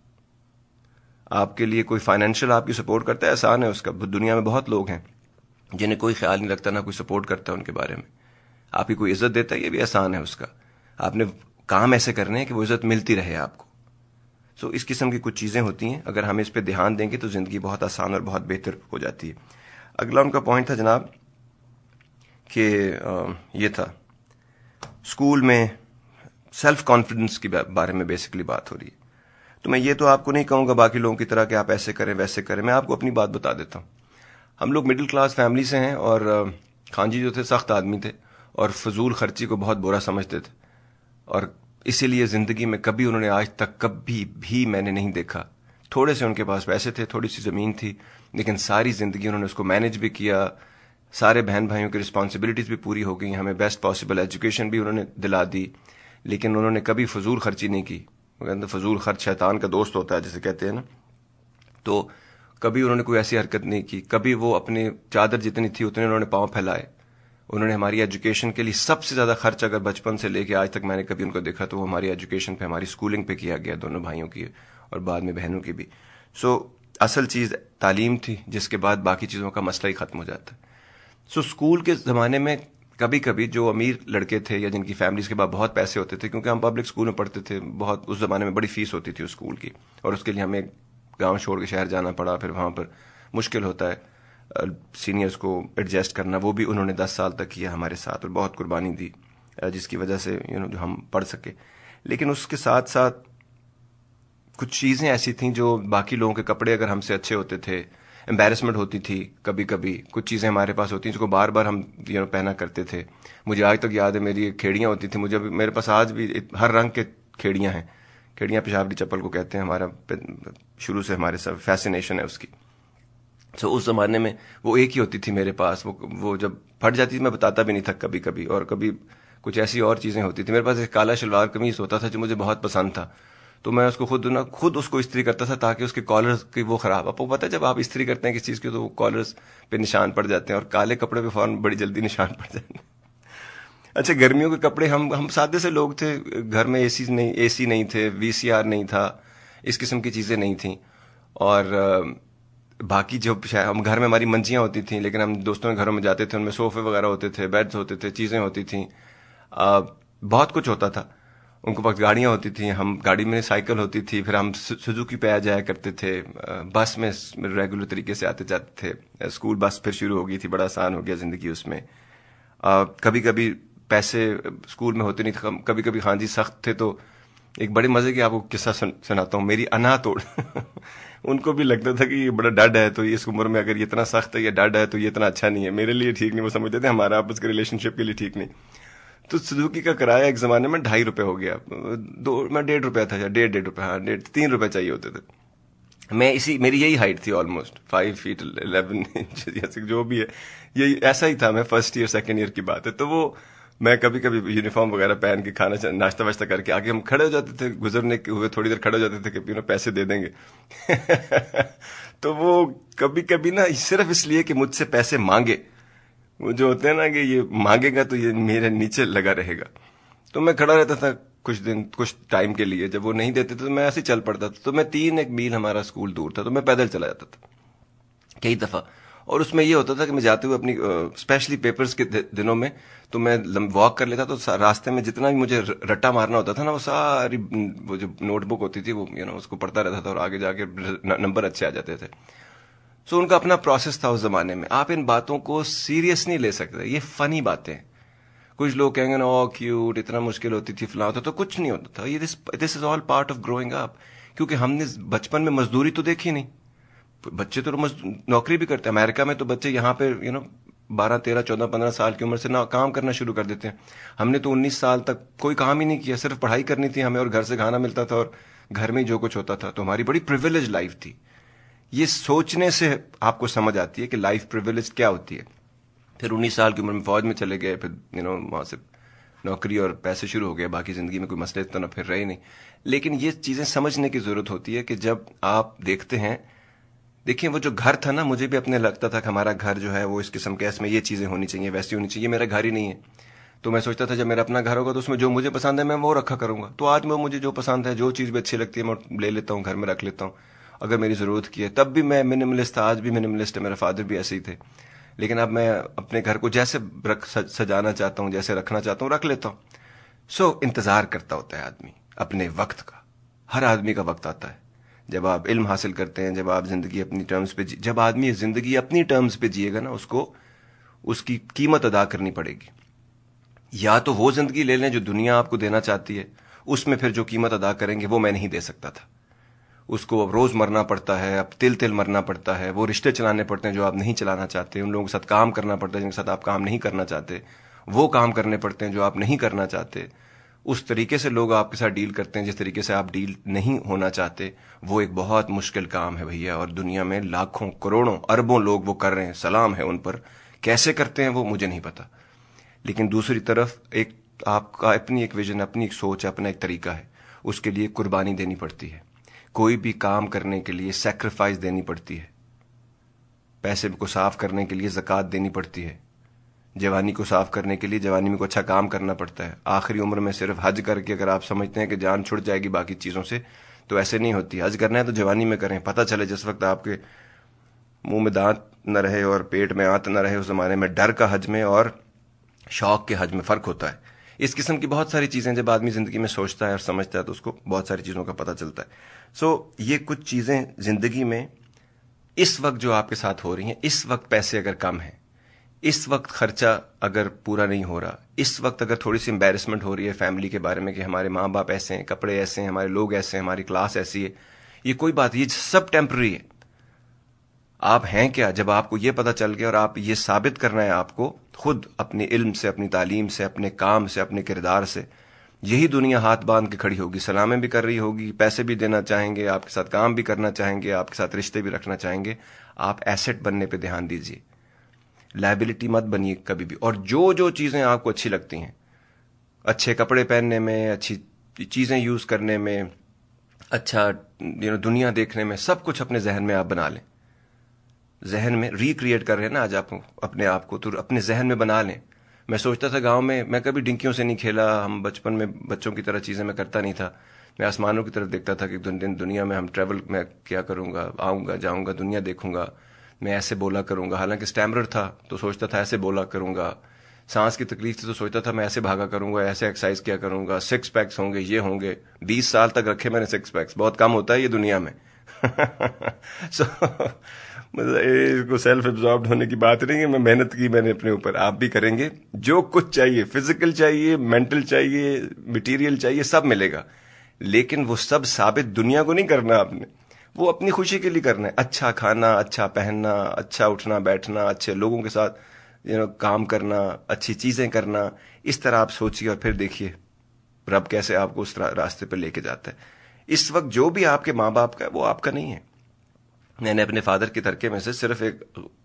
آپ کے لیے کوئی فائنینشیل آپ کی سپورٹ کرتا ہے, احسان ہے اس کا. دنیا میں بہت لوگ ہیں جنہیں کوئی خیال نہیں رکھتا, نہ کوئی سپورٹ کرتا ہے ان کے بارے میں. آپ کی کوئی عزت دیتا ہے, یہ بھی احسان ہے اس کا. آپ نے کام ایسے کرنے ہیں کہ وہ عزت ملتی رہے آپ کو. سو اس قسم کی کچھ چیزیں ہوتی ہیں, اگر ہم اس پہ دھیان دیں گے تو زندگی بہت آسان اور بہت بہتر ہو جاتی ہے. اگلا ان کا پوائنٹ تھا جناب کہ یہ تھا اسکول میں سیلف کانفیڈنس کے بارے میں بیسکلی بات ہو رہی ہے. تو میں یہ تو آپ کو نہیں کہوں گا باقی لوگوں کی طرح کہ آپ ایسے کریں ویسے کریں. میں آپ کو اپنی بات بتا دیتا ہوں. ہم لوگ مڈل کلاس فیملی سے ہیں, اور خان جی جو تھے سخت آدمی تھے اور فضول خرچی کو بہت برا سمجھتے تھے, اور اسی لیے زندگی میں کبھی انہوں نے آج تک کبھی بھی میں نے نہیں دیکھا. تھوڑے سے ان کے پاس پیسے تھے, تھوڑی سی زمین تھی, لیکن ساری زندگی انہوں نے اس کو مینج بھی کیا. سارے بہن بھائیوں کی رسپانسبلٹیز بھی پوری ہو گئی, ہمیں بیسٹ پاسبل ایجوکیشن بھی انہوں نے دلا دی, لیکن انہوں نے کبھی فضول خرچی نہیں کی. فضول خرچ شیطان کا دوست ہوتا ہے جسے کہتے ہیں نا. تو کبھی انہوں نے کوئی ایسی حرکت نہیں کی. کبھی وہ اپنی چادر جتنی تھی اتنے انہوں نے پاؤں پھیلائے. انہوں نے ہماری ایجوکیشن کے لیے سب سے زیادہ خرچ اگر بچپن سے لے کے آج تک میں نے کبھی ان کو دیکھا تو وہ ہماری ایجوکیشن پہ, ہماری اسکولنگ پہ کیا گیا, دونوں بھائیوں کی اور بعد میں بہنوں کی بھی. سو اصل چیز تعلیم تھی, جس کے بعد باقی چیزوں کا مسئلہ ہی ختم ہو جاتا ہے. سو اسکول کے زمانے میں کبھی کبھی جو امیر لڑکے تھے یا جن کی فیملیز کے بعد بہت پیسے ہوتے تھے, کیونکہ ہم پبلک اسکول میں پڑھتے تھے, بہت اس زمانے میں بڑی فیس ہوتی تھی اس اسکول کی, اور اس کے لیے ہمیں گاؤں چھوڑ کے شہر جانا پڑا. پھر وہاں پر مشکل ہوتا ہے سینئرز کو ایڈجسٹ کرنا. وہ بھی انہوں نے 10 سال تک کیا ہمارے ساتھ اور بہت قربانی دی, جس کی وجہ سے جو ہم پڑھ سکے. لیکن اس کے ساتھ ساتھ کچھ چیزیں ایسی تھیں جو باقی لوگوں کے کپڑے اگر ہم سے اچھے ہوتے تھے, امبیرسمنٹ ہوتی تھی کبھی کبھی. کچھ چیزیں ہمارے پاس ہوتی ہیں جس کو بار بار ہم پہنا کرتے تھے. مجھے آج تک یاد ہے میری کھیڑیاں ہوتی تھیں, مجھے میرے پاس آج بھی ہر رنگ کے کھیڑیاں ہیں. کھیڑیاں پیشاب کی چپل کو کہتے ہیں, ہمارا شروع سے ہمارے ساتھ فیسینیشن ہے اس کی. سو اس زمانے میں وہ ایک ہی ہوتی تھی میرے پاس. وہ جب پھٹ جاتی تھی میں بتاتا بھی نہیں تھا کبھی کبھی, اور کبھی کچھ ایسی اور چیزیں ہوتی تھی. میرے پاس ایک کالا شلوار قمیص ہوتا تھا جو مجھے بہت پسند تھا, تو میں اس کو خود اس کو استری کرتا تھا تاکہ اس کے کالرز کی وہ خراب. آپ کو پتہ ہے جب آپ استری کرتے ہیں کسی چیز کی تو وہ کالرز پہ نشان پڑ جاتے ہیں, اور کالے کپڑے پہ فوراً بڑی جلدی نشان پڑ جاتے ہیں. اچھا, گرمیوں کے کپڑے, ہم سادے سے لوگ تھے, گھر میں اے سی نہیں تھے, VCR نہیں تھا, اس قسم کی چیزیں نہیں تھیں. اور باقی جو ہم گھر میں ہماری منجیاں ہوتی تھیں, لیکن ہم دوستوں کے گھروں میں جاتے تھے, ان میں صوفے وغیرہ ہوتے تھے, بیڈز ہوتے تھے, چیزیں ہوتی تھیں, بہت کچھ ہوتا تھا. ان کے پاس گاڑیاں ہوتی تھیں, ہم گاڑی میں سائیکل ہوتی تھی, پھر ہم سوزوکی پہ آ جایا کرتے تھے, بس میں ریگولر طریقے سے آتے جاتے تھے. اسکول بس پھر شروع ہو گئی تھی, بڑا آسان ہو گیا زندگی اس میں. کبھی کبھی پیسے اسکول میں ہوتے نہیں تھے, کبھی کبھی خان جی سخت تھے. تو ایک بڑے مزے کی آپ کو قصہ سناتا ہوں, میری انا توڑ. ان کو بھی لگتا تھا کہ یہ بڑا ڈڈ ہے, تو اس عمر میں اگر یہ اتنا سخت ہے یا ڈڈ ہے تو یہ اتنا اچھا نہیں ہے, میرے لیے ٹھیک نہیں. وہ سمجھتے تھے ہمارا آپس کے ریلیشن شپ کے لیے ٹھیک نہیں. تو سوزوکی کا کرایہ ایک زمانے میں 2.5 روپے ہو گیا, میں 1.5 روپے تھا, 1.5 روپے, ہاں 3 روپے چاہیے ہوتے تھے. میری یہی ہائٹ تھی, آلموسٹ 5 فیٹ 11 انچ جو بھی ہے, یہی ایسا ہی تھا. میں فرسٹ ایئر سیکنڈ ایئر کی بات ہے. تو وہ میں کبھی کبھی یونیفارم وغیرہ پہن کے کھانا ناشتہ واشتہ کر کے آگے ہم کھڑے ہو جاتے تھے, گزرنے کے ہوئے تھوڑی دیر کھڑے ہو جاتے تھے کہ پیسے دے دیں گے. تو وہ کبھی کبھی نا صرف اس لیے کہ مجھ سے پیسے مانگے, وہ جو ہوتے ہیں نا کہ یہ مانگے گا تو یہ میرے نیچے لگا رہے گا, تو میں کھڑا رہتا تھا کچھ ٹائم کے لیے. جب وہ نہیں دیتے تو میں ایسے چل پڑتا تھا. تو میں 3 میل ہمارا اسکول دور تھا, تو میں پیدل چلا جاتا تھا کئی دفعہ. اور اس میں یہ ہوتا تھا کہ میں جاتے ہوئے اپنی اسپیشلی پیپرز کے دنوں میں تو میں واک کر لیتا, تو راستے میں جتنا بھی مجھے رٹا مارنا ہوتا تھا نا, وہ ساری وہ جو نوٹ بک ہوتی تھی وہ اس کو پڑھتا رہتا تھا, اور آگے جا کے نمبر اچھے آ جاتے تھے. سو ان کا اپنا پروسیس تھا اس زمانے میں. آپ ان باتوں کو سیریس نہیں لے سکتے, یہ فنی باتیں. کچھ لوگ کہیں گے نا کیوٹ, اتنا مشکل ہوتی تھی فلاں, تو کچھ نہیں ہوتا تھا. یہ this is all part of growing up, کیونکہ ہم نے بچپن میں مزدوری تو دیکھی نہیں. بچے تو نوکری بھی کرتے ہیں. امریکہ میں تو بچے یہاں پہ 12, 13, 14, 15 سال کی عمر سے کام کرنا شروع کر دیتے ہیں. ہم نے تو 19 سال تک کوئی کام ہی نہیں کیا, صرف پڑھائی کرنی تھی ہمیں, اور گھر سے کھانا ملتا تھا, اور گھر میں جو کچھ ہوتا تھا. تو ہماری بڑی پریویلیج لائف تھی. یہ سوچنے سے آپ کو سمجھ آتی ہے کہ لائف پریویلیج کیا ہوتی ہے. پھر 19 سال کی عمر میں فوج میں چلے گئے, پھر وہاں سے نوکری اور پیسے شروع ہو گئے, باقی زندگی میں کوئی مسئلے تو نہ پھر رہے نہیں. لیکن یہ چیزیں سمجھنے کی ضرورت ہوتی ہے کہ جب آپ دیکھتے ہیں, دیکھیں وہ جو گھر تھا نا, مجھے بھی اپنے لگتا تھا کہ ہمارا گھر جو ہے وہ اس قسم کے, اس میں یہ چیزیں ہونی چاہیے, ویسی ہونی چاہیے. میرا گھر ہی نہیں ہے. تو میں سوچتا تھا جب میرا اپنا گھر ہوگا تو اس میں جو مجھے پسند ہے میں وہ رکھا کروں گا. تو آج میں مجھے جو پسند ہے, جو چیز بھی اچھی لگتی ہے میں لے لیتا ہوں, گھر میں رکھ لیتا ہوں اگر میری ضرورت کی ہے. تب بھی میں منیملسٹ تھا, آج بھی منیملسٹ ہے, میرا فادر بھی ایسے ہی تھے. لیکن اب میں اپنے گھر کو جیسے سجانا چاہتا ہوں, جیسے رکھنا چاہتا ہوں رکھ لیتا ہوں. انتظار کرتا ہوتا ہے آدمی اپنے وقت کا. ہر آدمی کا وقت آتا ہے جب آپ علم حاصل کرتے ہیں, جب آپ زندگی اپنی ٹرمز پہ جب آدمی زندگی اپنی ٹرمز پہ جیے گا نا, اس کو اس کی قیمت ادا کرنی پڑے گی. یا تو وہ زندگی لے لیں جو دنیا آپ کو دینا چاہتی ہے, اس میں پھر جو قیمت ادا کریں گے وہ میں نہیں دے سکتا تھا. اس کو اب روز مرنا پڑتا ہے, اب تل تل مرنا پڑتا ہے, وہ رشتے چلانے پڑتے ہیں جو آپ نہیں چلانا چاہتے, ان لوگوں کے ساتھ کام کرنا پڑتا ہے جن کے ساتھ آپ کام نہیں کرنا چاہتے, وہ کام کرنے پڑتے ہیں جو آپ نہیں کرنا چاہتے. اس طریقے سے لوگ آپ کے ساتھ ڈیل کرتے ہیں جس طریقے سے آپ ڈیل نہیں ہونا چاہتے. وہ ایک بہت مشکل کام ہے بھیا, اور دنیا میں لاکھوں کروڑوں اربوں لوگ وہ کر رہے ہیں, سلام ہے ان پر. کیسے کرتے ہیں وہ مجھے نہیں پتا, لیکن دوسری طرف ایک آپ کا اپنی ایک ویژن, اپنی ایک سوچ, اپنا ایک طریقہ ہے. اس کے لیے قربانی دینی پڑتی ہے. کوئی بھی کام کرنے کے لیے سیکریفائس دینی پڑتی ہے. پیسے کو صاف کرنے کے لیے زکوٰۃ دینی پڑتی ہے. جوانی کو صاف کرنے کے لیے جوانی میں کو اچھا کام کرنا پڑتا ہے. آخری عمر میں صرف حج کر کے اگر آپ سمجھتے ہیں کہ جان چھڑ جائے گی باقی چیزوں سے, تو ایسے نہیں ہوتی. حج کرنا ہے تو جوانی میں کریں, پتہ چلے جس وقت آپ کے منہ میں دانت نہ رہے اور پیٹ میں آنت نہ رہے, اس زمانے میں ڈر کا حج میں اور شوق کے حج میں فرق ہوتا ہے. اس قسم کی بہت ساری چیزیں جب آدمی زندگی میں سوچتا ہے اور سمجھتا ہے تو اس کو بہت ساری چیزوں کا پتہ چلتا ہے. یہ کچھ چیزیں زندگی میں اس وقت جو آپ کے ساتھ ہو رہی ہیں, اس وقت پیسے اگر کم ہیں, اس وقت خرچہ اگر پورا نہیں ہو رہا, اس وقت اگر تھوڑی سی امبیرسمنٹ ہو رہی ہے فیملی کے بارے میں کہ ہمارے ماں باپ ایسے ہیں, کپڑے ایسے ہیں, ہمارے لوگ ایسے ہیں, ہماری کلاس ایسی ہے, یہ کوئی بات, یہ سب ٹیمپرری ہے. آپ ہیں کیا جب آپ کو یہ پتہ چل گیا, اور آپ یہ ثابت کرنا ہے آپ کو خود اپنے علم سے, اپنی تعلیم سے, اپنے کام سے, اپنے کردار سے. یہی دنیا ہاتھ باندھ کے کھڑی ہوگی, سلامیں بھی کر رہی ہوگی, پیسے بھی دینا چاہیں گے, آپ کے ساتھ کام بھی کرنا چاہیں گے, آپ کے ساتھ رشتے بھی رکھنا چاہیں گے. آپ ایسٹ بننے پہ دھیان دیجیے, لائبلٹی مت بنیے کبھی بھی. اور جو چیزیں آپ کو اچھی لگتی ہیں, اچھے کپڑے پہننے میں, اچھی چیزیں یوز کرنے میں, اچھا دنیا دیکھنے میں, سب کچھ اپنے ذہن میں آپ بنا لیں. ذہن میں ریکریٹ کر رہے ہیں نا آج آپ اپنے آپ کو, تو اپنے ذہن میں بنا لیں. میں سوچتا تھا گاؤں میں کبھی ڈنکیوں سے نہیں کھیلا, ہم بچپن میں بچوں کی طرح چیزیں میں کرتا نہیں تھا. میں آسمانوں کی طرف دیکھتا تھا کہ دنیا میں ہم ٹریول میں کیا کروں گا, آؤں گا, جاؤں گا, دنیا دیکھوں گا, میں ایسے بولا کروں گا. حالانکہ اسٹیمرر تھا تو سوچتا تھا ایسے بولا کروں گا. سانس کی تکلیف تھی تو سوچتا تھا میں ایسے بھاگا کروں گا, ایسے ایکسرسائز کیا کروں گا, 6 پیکس ہوں گے, یہ ہوں گے. 20 سال تک رکھے میں نے 6 پیکس, بہت کم ہوتا ہے یہ دنیا میں. مطلب کو سیلف ایبزاربڈ ہونے کی بات نہیں ہے, میں محنت کی میں نے اپنے اوپر, آپ بھی کریں گے. جو کچھ چاہیے, فزیکل چاہیے, مینٹل چاہیے, مٹیریل چاہیے, سب ملے گا. لیکن وہ سب ثابت دنیا کو نہیں کرنا آپ نے, وہ اپنی خوشی کے لیے کرنا ہے. اچھا کھانا, اچھا پہننا, اچھا اٹھنا بیٹھنا, اچھے لوگوں کے ساتھ کام کرنا, اچھی چیزیں کرنا. اس طرح آپ سوچیے اور پھر دیکھیے رب کیسے آپ کو اس راستے پہ لے کے جاتا ہے. اس وقت جو بھی آپ کے ماں باپ کا ہے وہ آپ کا نہیں ہے. میں نے اپنے فادر کے ترکے میں سے صرف ایک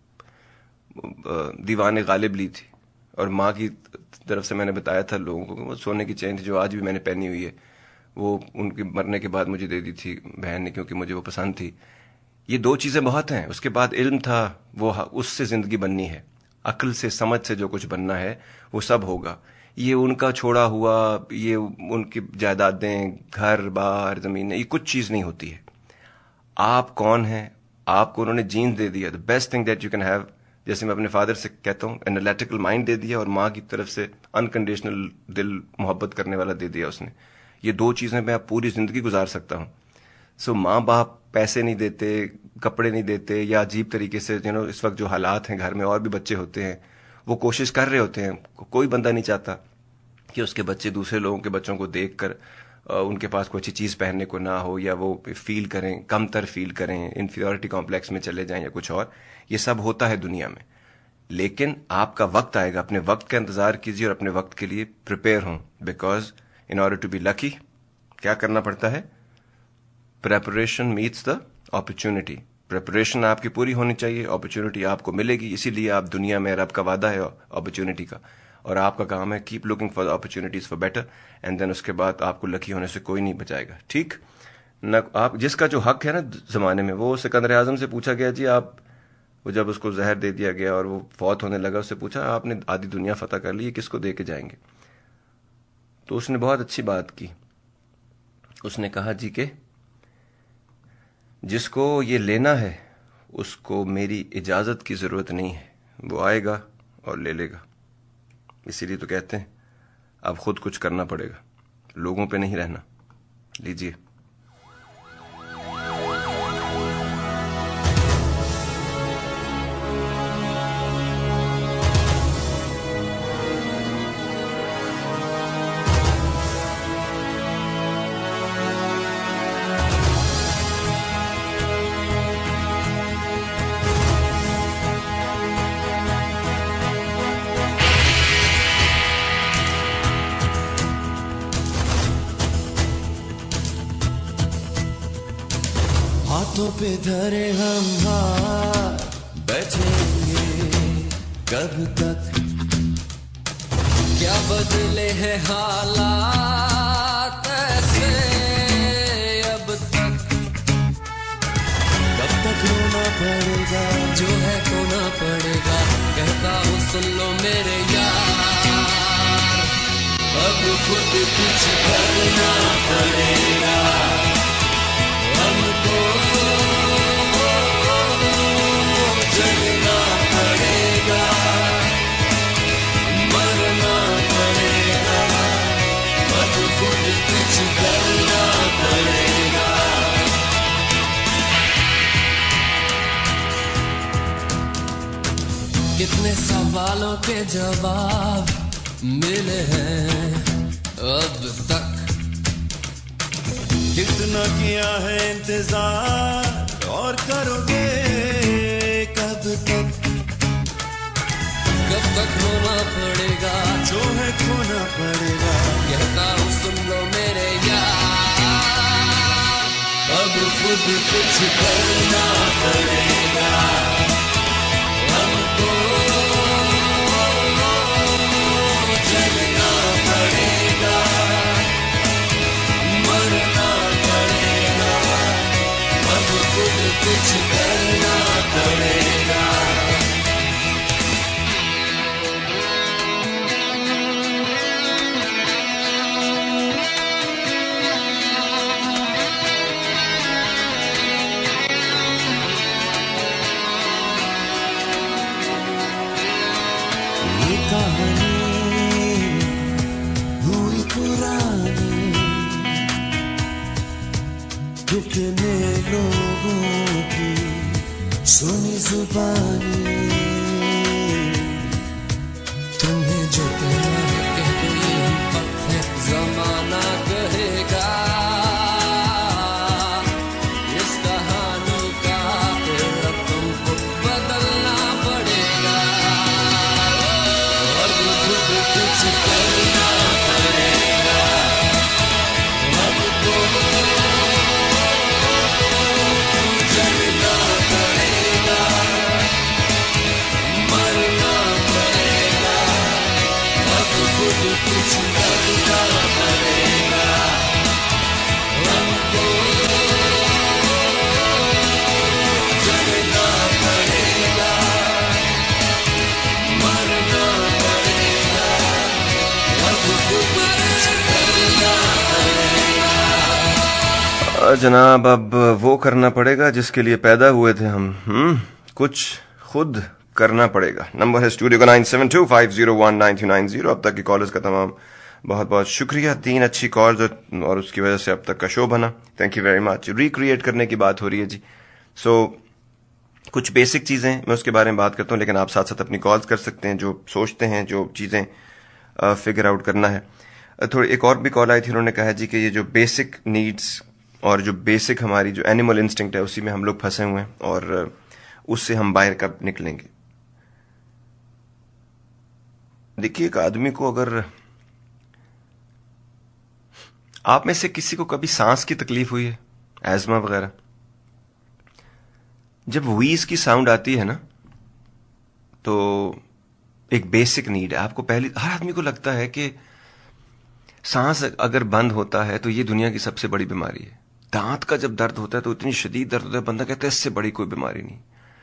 دیوان غالب لی تھی, اور ماں کی طرف سے میں نے بتایا تھا لوگوں کو, وہ سونے کی چین تھی جو آج بھی میں نے پہنی ہوئی ہے, وہ ان کے مرنے کے بعد مجھے دے دی تھی بہن نے, کیونکہ مجھے وہ پسند تھی. یہ 2 چیزیں بہت ہیں. اس کے بعد علم تھا, وہ اس سے زندگی بننی ہے. عقل سے, سمجھ سے جو کچھ بننا ہے وہ سب ہوگا. یہ ان کا چھوڑا ہوا, یہ ان کی جائیدادیں, گھر بار, زمینیں, یہ کچھ چیز نہیں ہوتی ہے. آپ کون ہیں, آپ کو انہوں نے جین دے دیا, the best thing that you can have. جیسے میں اپنے فادر سے کہتا ہوں, انالیٹیکل مائنڈ دے دیا, اور ماں کی طرف سے انکنڈیشنل دل محبت کرنے والا دے دیا اس نے. یہ 2 چیزیں میں اب پوری زندگی گزار سکتا ہوں. ماں باپ پیسے نہیں دیتے, کپڑے نہیں دیتے, یا عجیب طریقے سے اس وقت جو حالات ہیں گھر میں, اور بھی بچے ہوتے ہیں وہ کوشش کر رہے ہوتے ہیں. کوئی بندہ نہیں چاہتا کہ اس کے بچے دوسرے لوگوں کے بچوں کو دیکھ کر ان کے پاس کوئی اچھی چیز پہننے کو نہ ہو, یا وہ فیل کریں, کم تر فیل کریں, انفیریورٹی کمپلیکس میں چلے جائیں یا کچھ اور. یہ سب ہوتا ہے دنیا میں. لیکن آپ کا وقت آئے گا, اپنے وقت کا انتظار کیجیے اور اپنے وقت کے لیے پریپیئر ہوں. Because in order to be lucky کیا کرنا پڑتا ہے؟ Preparation meets the opportunity. Preparation آپ کی پوری ہونی چاہیے, اپرچونٹی آپ کو ملے گی. اسی لیے آپ دنیا میں, رب کا وعدہ ہے اپرچونٹی کا, اور آپ کا کام ہے keep looking for opportunities for better, and then اس کے بعد آپ کو لکی ہونے سے کوئی نہیں بچائے گا. ٹھیک نہ, آپ جس کا جو حق ہے نا زمانے میں, وہ سکندر اعظم سے پوچھا گیا, جی آپ وہ جب اس کو زہر دے دیا گیا اور وہ فوت ہونے لگا، اس سے پوچھا آپ نے آدھی دنیا فتح کر لی، کس کو دے کے جائیں گے؟ تو اس نے بہت اچھی بات کی. اس نے کہا جی کہ جس کو یہ لینا ہے اس کو میری اجازت کی ضرورت نہیں ہے، وہ آئے گا اور لے لے گا. اسی لیے تو کہتے ہیں اب خود کچھ کرنا پڑے گا، لوگوں پہ نہیں رہنا. لیجیے. ہاتھوں پہ دھرے ہم ہار بیٹھیں گے کب تک؟ کیا بدلے ہیں حالات ایسے اب تک؟ کب تک رونا پڑے گا جو ہے کھونا پڑے گا؟ کہتا ہوں سن لو میرے یار، اب خود کچھ کرنا پڑے گا ہم کو. چلنا پڑے گا، مرنا پڑے گا، اب خود کچھ کرنا پڑے گا. کتنے سوالوں کے جواب ملے ہیں اب تک؟ کتنا کیا ہے انتظار اور کرو گے کب تک؟ کب تک رونا پڑے گا جو ہے کھونا پڑے گا؟ کہتا ہوں سن لو میرے یار، اب خود کچھ کرنا پڑے گا ہم کو. چلنا پڑے گا، مرنا پڑے گا، اب خود کچھ کرنا پڑے گا. یہ کہانی ہوئی پرانی، کتنے لوگوں کی سنی زبانی. تمہیں جو کہنا ہے کہہ دو، یہ وقت ہے زمانہ کہے گا. اس کہانی کا پھر تم کو بدلنا پڑے گا، اب خود کچھ کرنا پڑے گا اب کو. چلنا پڑے گا، مرنا پڑے گا، اب خود کچھ کرنا پڑے گا ہم کو. چلنا پڑے گا، مرنا پڑے گا، اب خود کچھ کرنا پڑے گا. جناب اب وہ کرنا پڑے گا جس کے لیے پیدا ہوئے تھے ہم. کچھ خود کرنا پڑے گا. نمبر ہے اسٹوڈیو کا 9725019290. اب تک کی کالرز کا تمام بہت بہت شکریہ. 3 اچھی کالز اور اس کی وجہ سے اب تک کا شو بنا. Thank you very much. Recreate کرنے کی بات ہو رہی ہے جی. کچھ بیسک چیزیں میں اس کے بارے میں بات کرتا ہوں، لیکن آپ ساتھ ساتھ اپنی کالز کر سکتے ہیں جو سوچتے ہیں، جو چیزیں فگر آؤٹ کرنا ہے. تھوڑی ایک اور بھی کال آئی تھی، انہوں نے کہا جی کہ یہ جو بیسک نیڈس اور جو بیسک ہماری جو اینیمل انسٹنکٹ ہے اسی میں ہم لوگ پھنسے ہوئے ہیں اور اس سے ہم باہر کب نکلیں گے. دیکھیے ایک آدمی کو اگر آپ میں سے کسی کو کبھی سانس کی تکلیف ہوئی ہے، ایزما وغیرہ، جب ویز کی ساؤنڈ آتی ہے نا تو ایک بیسک نیڈ ہے. آپ کو پہلی ہر آدمی کو لگتا ہے کہ سانس اگر بند ہوتا ہے تو یہ دنیا کی سب سے بڑی بیماری ہے. دانت کا جب درد ہوتا ہے تو اتنی شدید درد ہوتا ہے، بندہ کہتا ہے اس سے بڑی کوئی بیماری نہیں.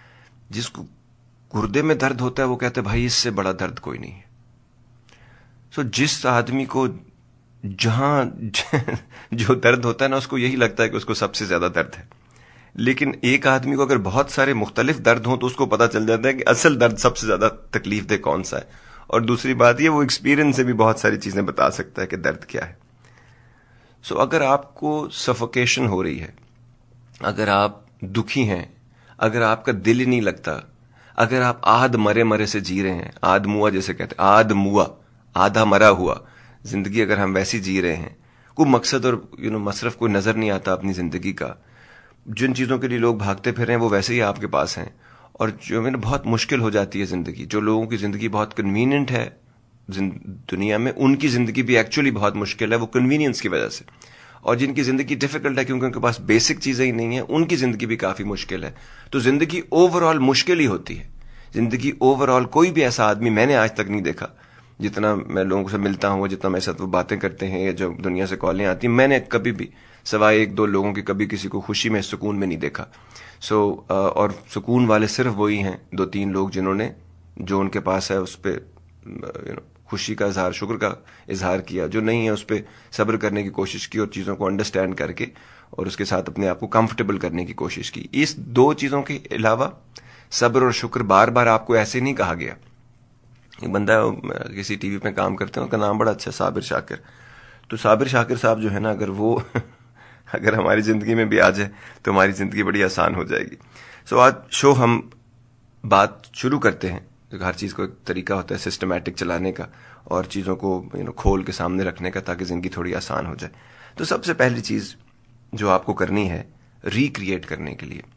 جس کو گردے میں درد ہوتا ہے وہ کہتے ہیں بھائی اس سے بڑا درد کوئی نہیں ہے. سو جس آدمی کو جہاں جو درد ہوتا ہے نا اس کو یہی لگتا ہے کہ اس کو سب سے زیادہ درد ہے. لیکن ایک آدمی کو اگر بہت سارے مختلف درد ہوں تو اس کو پتا چل جاتا ہے کہ اصل درد سب سے زیادہ تکلیف دہ کون سا ہے. اور دوسری بات یہ وہ ایکسپیرینس سے بھی بہت ساری چیزیں بتا سکتا ہے کہ درد کیا ہے. سو اگر آپ کو سفوکیشن ہو رہی ہے, اگر آپ دکھی ہیں, اگر آپ کا دل ہی نہیں لگتا, اگر آپ آدھ مرے مرے سے جی رہے ہیں, آدھ موا جیسے کہتے ہیں, آدھ موا آدھا مرا ہوا زندگی اگر ہم ویسی جی رہے ہیں, کوئی مقصد اور مصرف کوئی نظر نہیں آتا اپنی زندگی کا, جن چیزوں کے لیے لوگ بھاگتے پھر رہے ہیں وہ ویسے ہی آپ کے پاس ہیں, اور جو بہت مشکل ہو جاتی ہے زندگی. جو لوگوں کی زندگی بہت کنوینئنٹ ہے دنیا میں, ان کی زندگی بھی ایکچولی بہت مشکل ہے وہ کنوینئنس کی وجہ سے. اور جن کی زندگی ڈیفیکلٹ ہے کیونکہ ان کے پاس بیسک چیزیں ہی نہیں ہیں, ان کی زندگی بھی کافی مشکل ہے. تو زندگی اوور آل مشکل ہی ہوتی ہے. زندگی اوور آل کوئی بھی ایسا آدمی میں نے آج تک نہیں دیکھا, جتنا میں لوگوں سے ملتا ہوں, جتنا میرے ساتھ وہ باتیں کرتے ہیں یا جو دنیا سے کالیں آتی ہیں, میں نے کبھی بھی سوائے ایک دو لوگوں کی کبھی کسی کو خوشی میں سکون میں نہیں دیکھا. اور سکون والے صرف وہی ہیں 2-3 لوگ جنہوں نے جو ان کے پاس ہے اس پہ خوشی کا اظہار, شکر کا اظہار کیا, جو نہیں ہے اس پہ صبر کرنے کی کوشش کی اور چیزوں کو انڈرسٹینڈ کر کے اور اس کے ساتھ اپنے آپ کو کمفرٹیبل کرنے کی کوشش کی. اس 2 چیزوں کے علاوہ صبر اور شکر بار بار آپ کو ایسے نہیں کہا گیا. ایک بندہ کسی ٹی وی پہ کام کرتے ہیں, ان کا نام بڑا اچھا صابر شاکر. تو صابر شاکر صاحب جو ہے نا, اگر ہماری زندگی میں بھی آ جائے تو ہماری زندگی بڑی آسان ہو جائے گی. سو آج شو ہم بات شروع کرتے ہیں. ہر چیز کو ایک طریقہ ہوتا ہے سسٹمیٹک چلانے کا اور چیزوں کو کھول کے سامنے رکھنے کا تاکہ زندگی تھوڑی آسان ہو جائے. تو سب سے پہلی چیز جو آپ کو کرنی ہے ریکریٹ کرنے کے لیے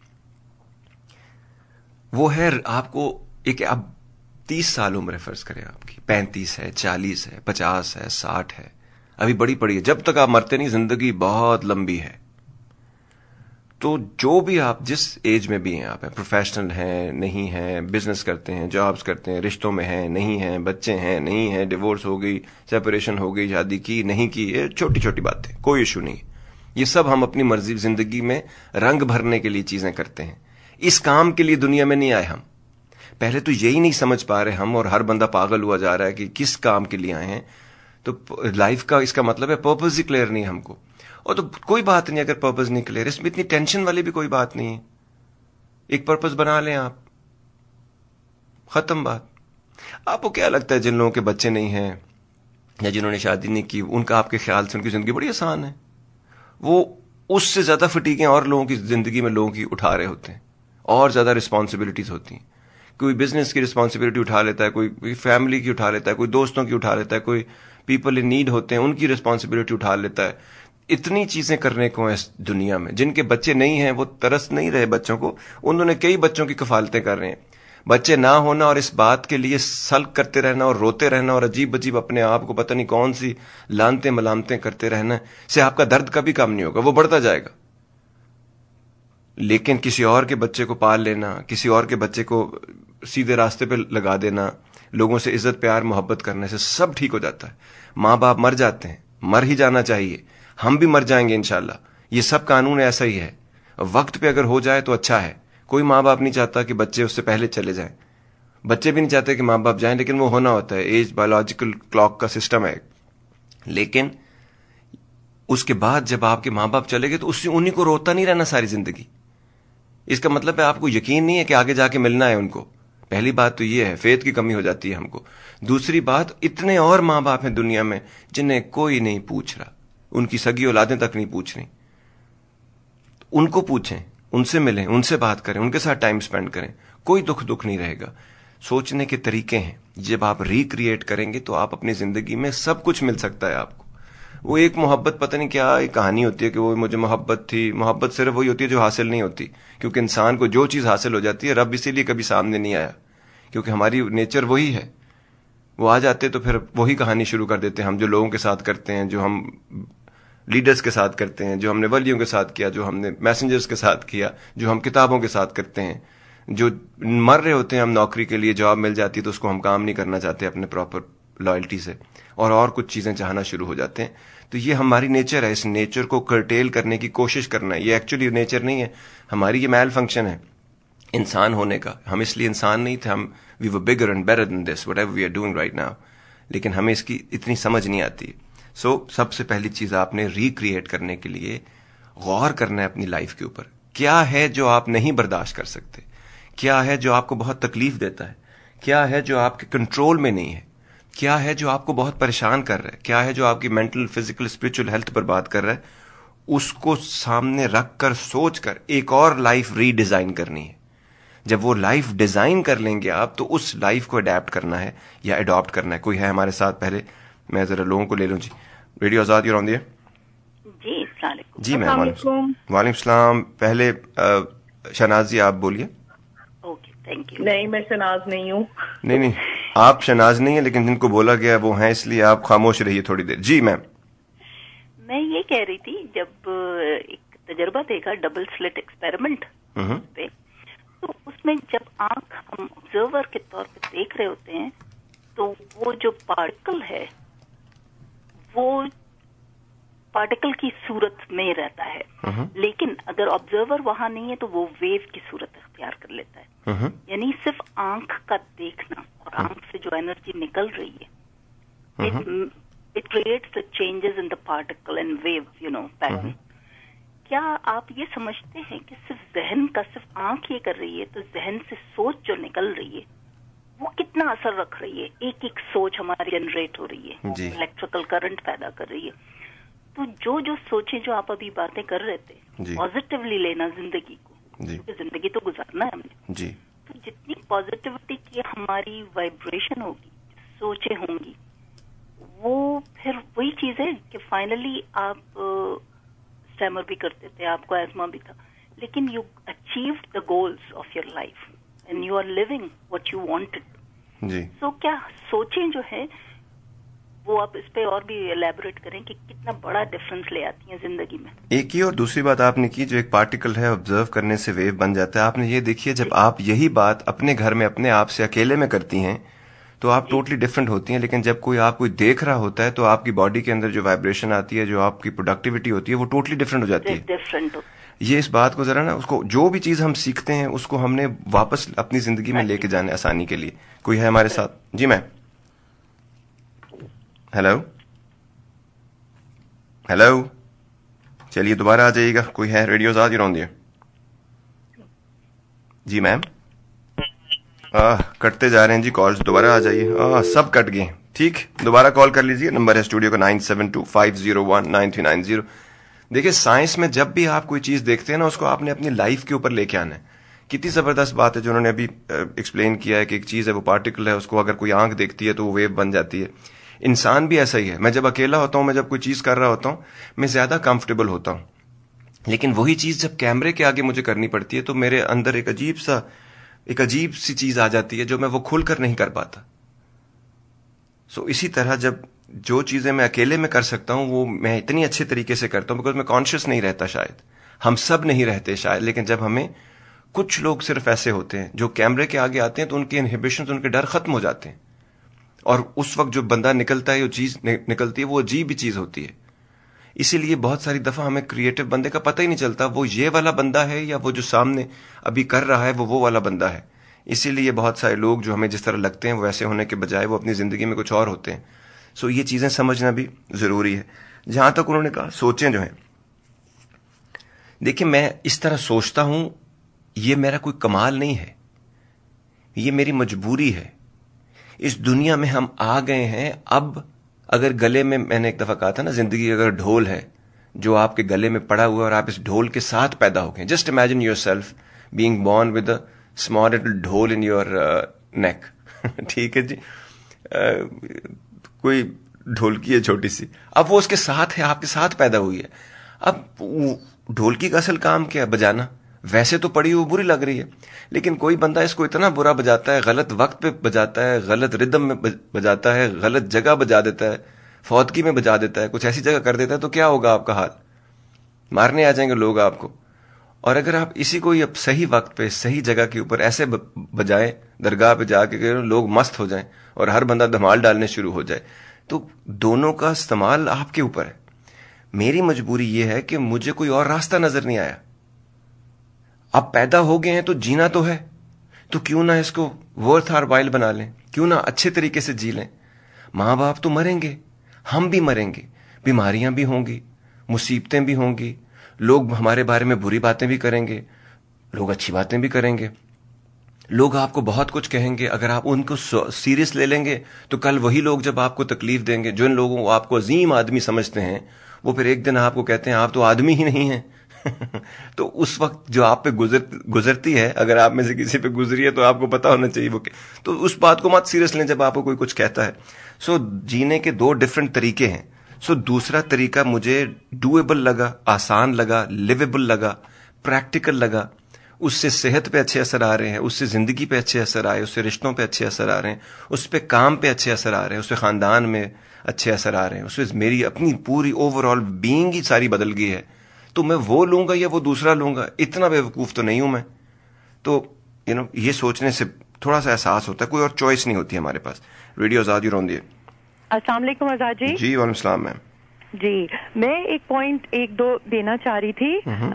وہ ہے آپ کو ایک, اب 30 سال عمر فرض کریں آپ کی, 35 ہے, 40 ہے, 50 ہے, 60 ہے, ابھی بڑی پڑی ہے, جب تک آپ مرتے نہیں زندگی بہت لمبی ہے. تو جو بھی آپ جس ایج میں بھی ہیں, آپ پروفیشنل ہیں نہیں ہیں, بزنس کرتے ہیں, جابز کرتے ہیں, رشتوں میں ہیں نہیں ہیں, بچے ہیں نہیں ہیں, ڈیورس ہو گئی, سیپریشن ہو گئی, شادی کی نہیں کی, یہ چھوٹی چھوٹی باتیں, کوئی ایشو نہیں. یہ سب ہم اپنی مرضی زندگی میں رنگ بھرنے کے لیے چیزیں کرتے ہیں. اس کام کے لیے دنیا میں نہیں آئے ہم. پہلے تو یہی نہیں سمجھ پا رہے ہم, اور ہر بندہ پاگل ہوا جا رہا ہے کہ کس کام کے لیے آئے ہیں. تو لائف کا اس کا مطلب ہے پرپز ہی کلیئر نہیں ہم کو. اور تو کوئی بات نہیں اگر پرپز نہیں کلیئر, اس میں اتنی ٹینشن والی بھی کوئی بات نہیں ہے. ایک پرپز بنا لیں آپ, ختم بات. آپ کو کیا لگتا ہے جن لوگوں کے بچے نہیں ہیں یا جنہوں نے شادی نہیں کی, ان کا آپ کے خیال سے ان کی زندگی بڑی آسان ہے؟ وہ اس سے زیادہ فٹیگیں اور لوگوں کی زندگی میں لوگوں کی اٹھا رہے ہوتے ہیں, اور زیادہ رسپانسبلٹیز ہوتی ہیں. کوئی بزنس کی رسپانسبلٹی اٹھا لیتا ہے, کوئی فیملی کی اٹھا لیتا ہے, کوئی دوستوں کی اٹھا لیتا ہے, کوئی پیپل ان نیڈ ہوتے ہیں ان کی رسپانسبلٹی اٹھا لیتا ہے. اتنی چیزیں کرنے کو ہیں اس دنیا میں. جن کے بچے نہیں ہیں وہ ترس نہیں رہے بچوں کو, انہوں نے کئی بچوں کی کفالتیں کر رہے ہیں. بچے نہ ہونا اور اس بات کے لیے سلک کرتے رہنا اور روتے رہنا اور عجیب عجیب اپنے آپ کو پتہ نہیں کون سی لانتیں ملامتیں کرتے رہنا سے آپ کا درد کبھی کم نہیں ہوگا, وہ بڑھتا جائے گا. لیکن کسی اور کے بچے کو پال لینا, کسی اور کے بچے کو سیدھے راستے پہ لگا دینا, لوگوں سے عزت پیار محبت کرنے سے سب ٹھیک ہو جاتا ہے. ماں باپ مر جاتے ہیں, مر ہی جانا چاہیے, ہم بھی مر جائیں گے انشاءاللہ, یہ سب قانون ایسا ہی ہے. وقت پہ اگر ہو جائے تو اچھا ہے. کوئی ماں باپ نہیں چاہتا کہ بچے اس سے پہلے چلے جائیں, بچے بھی نہیں چاہتے کہ ماں باپ جائیں, لیکن وہ ہونا ہوتا ہے. ایج بایولوجیکل کلاک کا سسٹم ہے. لیکن اس کے بعد جب آپ کے ماں باپ چلے گئے تو اس سے انہیں کو روتا نہیں رہنا ساری زندگی. اس کا مطلب ہے آپ کو یقین نہیں ہے کہ آگے جا کے ملنا ہے ان کو. پہلی بات تو یہ ہے, فیتھ کی کمی ہو جاتی ہے ہم کو. دوسری بات, اتنے اور ماں باپ ہیں دنیا میں جنہیں کوئی نہیں پوچھ رہا, ان کی سگی اولادیں تک نہیں پوچھ رہی. ان کو پوچھیں, ان سے ملیں, ان سے بات کریں, ان کے ساتھ ٹائم سپینڈ کریں, کوئی دکھ نہیں رہے گا. سوچنے کے طریقے ہیں, جب آپ ریکریٹ کریں گے تو آپ اپنی زندگی میں سب کچھ مل سکتا ہے آپ کو. وہ ایک محبت پتہ نہیں کیا ایک کہانی ہوتی ہے کہ وہ مجھے محبت تھی. محبت صرف وہی ہوتی ہے جو حاصل نہیں ہوتی, کیونکہ انسان کو جو چیز حاصل ہو جاتی ہے, رب اسی لیے کبھی سامنے نہیں آیا کیونکہ ہماری نیچر وہی ہے. وہ آ جاتے تو پھر وہی کہانی شروع کر دیتے ہیں ہم, جو لوگوں کے ساتھ کرتے ہیں, جو ہم لیڈرز کے ساتھ کرتے ہیں, جو ہم نے ولیوں کے ساتھ کیا, جو ہم نے میسنجرز کے ساتھ کیا, جو ہم کتابوں کے ساتھ کرتے ہیں. جو مر رہے ہوتے ہیں ہم نوکری کے لیے, جاب مل جاتی ہے تو اس کو ہم کام نہیں کرنا چاہتے اپنے پراپر لائلٹی سے, اور کچھ چیزیں چاہنا شروع ہو جاتے ہیں. تو یہ ہماری نیچر ہے. اس نیچر کو کرٹیل کرنے کی کوشش کرنا ہے. یہ ایکچولی نیچر نہیں ہے ہماری, یہ میل فنکشن ہے. انسان ہونے کا. ہم اس لیے انسان نہیں تھے, ہم we were bigger and better than this whatever we are doing right now, لیکن ہمیں اس کی اتنی سمجھ نہیں آتی. سو سب سے پہلی چیز آپ نے ریکریٹ کرنے کے لیے غور کرنا ہے اپنی لائف کے اوپر. کیا ہے جو آپ نہیں برداشت کر سکتے, کیا ہے جو آپ کو بہت تکلیف دیتا ہے, کیا ہے جو آپ کے کنٹرول میں نہیں ہے, کیا ہے جو آپ کو بہت پریشان کر رہا ہے, کیا ہے جو آپ کی مینٹل, فزیکل, اسپرچل ہیلتھ برباد کر رہا ہے. اس کو سامنے رکھ کر سوچ کر ایک اور لائف ری ڈیزائن کرنی ہے. جب وہ لائف ڈیزائن کر لیں گے آپ, تو اس لائف کو اڈیپٹ کرنا ہے یا اڈاپٹ کرنا ہے. کوئی ہے ہمارے ساتھ؟ پہلے میں ذرا لوگوں کو لے لوں. جی ریڈیو آزاد یور آن دی. جی السلام علیکم. جی میم وعلیکم السلام. پہلے شہناز جی آپ بولیے. Okay thank you. نہیں میں شہناز نہیں ہوں. نہیں آپ شہناز نہیں ہیں, لیکن جن کو بولا گیا وہ ہیں, اس لیے آپ خاموش رہیے تھوڑی دیر. جی میم. میں یہ کہہ رہی تھی, جب ایک تجربہ دیکھا ڈبل سلٹ ایکسپیریمنٹ پہ, تو اس میں جب آنکھ ہم آبزرور کے طور پہ دیکھ رہے ہوتے ہیں تو وہ جو پارٹیکل ہے وہ پارٹیکل کی صورت میں رہتا ہے, لیکن اگر آبزرور وہاں نہیں ہے تو وہ ویو کی صورت اختیار کر لیتا ہے. یعنی صرف آنکھ کا دیکھنا اور آنکھ سے جو انرجی نکل رہی ہے, it creates the changes in the particle and wave, pattern. کیا آپ یہ سمجھتے ہیں کہ صرف ذہن کا, صرف آنکھ یہ کر رہی ہے, تو ذہن سے سوچ جو نکل رہی ہے وہ کتنا اثر رکھ رہی ہے؟ ایک ایک سوچ ہماری جنریٹ ہو رہی ہے, الیکٹریکل کرنٹ پیدا کر رہی ہے. تو جو سوچیں جو آپ ابھی باتیں کر رہے تھے, پازیٹیولی لینا زندگی کو, کیونکہ زندگی تو گزارنا ہے ہم نے. تو جتنی پازیٹیوٹی کی ہماری وائبریشن ہوگی, سوچیں ہوں گی, وہ پھر وہی چیز ہے کہ فائنلی آپ اسٹیمر بھی کرتے تھے, آپ کو ایزما بھی تھا, لیکن you achieved the goals of your life and you are living what you wanted. So کیا سوچیں جو ہے وہ آپ اس پہ اور بھی الیبوریٹ کریں کہ کتنا بڑا ڈفرنس لے آتی ہیں زندگی میں. ایک ہی اور دوسری بات آپ نے کی, جو ایک پارٹیکل ہے آبزرو کرنے سے ویو بن جاتا ہے. آپ نے یہ دیکھیے, جب آپ یہی بات اپنے گھر میں اپنے آپ سے اکیلے میں کرتی ہیں تو آپ ٹوٹلی ڈفرنٹ ہوتی ہیں, لیکن جب کوئی دیکھ رہا ہوتا ہے تو آپ کی باڈی کے اندر جو وائبریشن آتی ہے, جو آپ کی پروڈکٹیوٹی ہوتی ہے, وہ ٹوٹلی ڈفرنٹ ہو جاتی ہے. یہ اس بات کو ذرا نا, اس کو جو بھی چیز ہم سیکھتے ہیں اس کو ہم نے واپس اپنی زندگی میں لے کے جانا آسانی کے لیے. کوئی ہے ہمارے ساتھ؟ جی میم. ہیلو چلیے دوبارہ آ جائیے گا. کوئی ہے؟ ریڈیو آزاد یور آن دی. جی میم کٹتے جا رہے ہیں جی کالز, دوبارہ آ جائیے. سب کٹ گئے. ٹھیک, دوبارہ کال کر لیجیے. نمبر ہے اسٹوڈیو کا 9725019390. دیکھیے سائنس میں جب بھی آپ کوئی چیز دیکھتے ہیں نا, اس کو آپ نے اپنی لائف کے اوپر لے کے آنا ہے. کتنی زبردست بات ہے جو انہوں نے ابھی ایکسپلین کیا ہے کہ ایک چیز ہے وہ پارٹیکل ہے, اس کو اگر کوئی آنکھ دیکھتی ہے تو وہ ویو بن جاتی ہے. انسان بھی ایسا ہی ہے. میں جب اکیلا ہوتا ہوں, میں جب کوئی چیز کر رہا ہوتا ہوں, میں زیادہ کمفرٹیبل ہوتا ہوں, لیکن وہی چیز جب کیمرے کے آگے مجھے کرنی پڑتی ہے تو میرے اندر ایک عجیب سی چیز آ جاتی ہے جو میں وہ کھل کر نہیں کر پاتا. سو اسی طرح جب جو چیزیں میں اکیلے میں کر سکتا ہوں وہ میں اتنی اچھے طریقے سے کرتا ہوں, بیکاز میں کانشیس نہیں رہتا. شاید ہم سب نہیں رہتے شاید, لیکن جب ہمیں کچھ لوگ صرف ایسے ہوتے ہیں جو کیمرے کے آگے آتے ہیں تو ان کے انہیبیشنز, ان کے ڈر ختم ہو جاتے ہیں, اور اس وقت جو بندہ نکلتا ہے, جو چیز نکلتی ہے وہ عجیب ہی چیز ہوتی ہے. اسی لیے بہت ساری دفعہ ہمیں کریٹو بندے کا پتہ ہی نہیں چلتا وہ یہ والا بندہ ہے یا وہ جو سامنے ابھی کر رہا ہے وہ والا بندہ ہے. اسی لیے بہت سارے لوگ جو ہمیں جس طرح لگتے ہیں وہ ایسے ہونے کے بجائے وہ اپنی زندگی میں کچھ اور ہوتے ہیں. سو یہ چیزیں سمجھنا بھی ضروری ہے. جہاں تک انہوں نے کہا سوچیں جو ہیں, دیکھیں میں اس طرح سوچتا ہوں, یہ میرا کوئی کمال نہیں ہے, یہ میری مجبوری ہے. اس دنیا میں ہم آ گئے ہیں. اب اگر گلے میں نے ایک دفعہ کہا تھا نا, زندگی اگر ڈھول ہے جو آپ کے گلے میں پڑا ہوا ہے اور آپ اس ڈھول کے ساتھ پیدا ہو گئے. Just imagine yourself being born with a small little dhol in your نیک. ٹھیک ہے جی, کوئی ڈھولکی ہے چھوٹی سی, اب وہ اس کے ساتھ ہے, آپ کے ساتھ پیدا ہوئی ہے. اب ڈھولکی کا اصل کام کیا ہے؟ بجانا. ویسے تو پڑی وہ بری لگ رہی ہے, لیکن کوئی بندہ اس کو اتنا برا بجاتا ہے, غلط وقت پہ بجاتا ہے, غلط ردم میں بجاتا ہے, غلط جگہ بجا دیتا ہے, فوتگی میں بجا دیتا ہے, کچھ ایسی جگہ کر دیتا ہے, تو کیا ہوگا آپ کا حال؟ مارنے آ جائیں گے لوگ آپ کو. اور اگر آپ اسی کو اب صحیح وقت پہ صحیح جگہ کے اوپر ایسے بجائیں, درگاہ پہ جا کے لوگ مست ہو جائیں اور ہر بندہ دھمال ڈالنے شروع ہو جائے, تو دونوں کا استعمال آپ کے اوپر ہے. میری مجبوری یہ ہے کہ مجھے کوئی اور راستہ نظر نہیں آیا. اب پیدا ہو گئے ہیں تو جینا تو ہے, تو کیوں نہ اس کو ورتھ آر وائل بنا لیں, کیوں نہ اچھے طریقے سے جی لیں. ماں باپ تو مریں گے, ہم بھی مریں گے, بیماریاں بھی ہوں گی, مصیبتیں بھی ہوں گی, لوگ ہمارے بارے میں بری باتیں بھی کریں گے, لوگ اچھی باتیں بھی کریں گے, لوگ آپ کو بہت کچھ کہیں گے. اگر آپ ان کو سیریس لے لیں گے تو کل وہی لوگ جب آپ کو تکلیف دیں گے, جو ان لوگوں کو آپ کو عظیم آدمی سمجھتے ہیں, وہ پھر ایک دن آپ کو کہتے ہیں آپ تو آدمی ہی نہیں ہیں. تو اس وقت جو آپ پہ گزرتی ہے, اگر آپ میں سے کسی پہ گزری ہے تو آپ کو پتا ہونا چاہیے وہ کہ, تو اس بات کو مت سیریس لیں جب آپ کو کوئی کچھ کہتا ہے. سو جینے کے 2 ڈفرنٹ طریقے ہیں. سو دوسرا طریقہ مجھے ڈویبل لگا, آسان لگا, لیویبل لگا, پریکٹیکل لگا. اس سے صحت پہ اچھے اثر آ رہے ہیں, اس سے زندگی پہ اچھے اثر آئے, اس سے رشتوں پہ اچھے اثر آ رہے ہیں, اس پہ کام پہ اچھے اثر آ رہے ہیں, اس سے خاندان میں اچھے اثر آ رہے ہیں, اس سے میری اپنی پوری اوور آل بینگ ہی ساری بدل گئی ہے. تو میں وہ لوں گا یا وہ دوسرا لوں گا, اتنا بے وقوف تو نہیں ہوں میں. تو یہ سوچنے سے تھوڑا سا احساس ہوتا ہے, کوئی اور چوائس نہیں ہوتی ہمارے پاس. ریڈیو آزاد روندی ہے. السلام علیکم آزاد جی. جی وعلیکم السلام میم. جی میں ایک پوائنٹ 1-2 دینا چاہ رہی تھی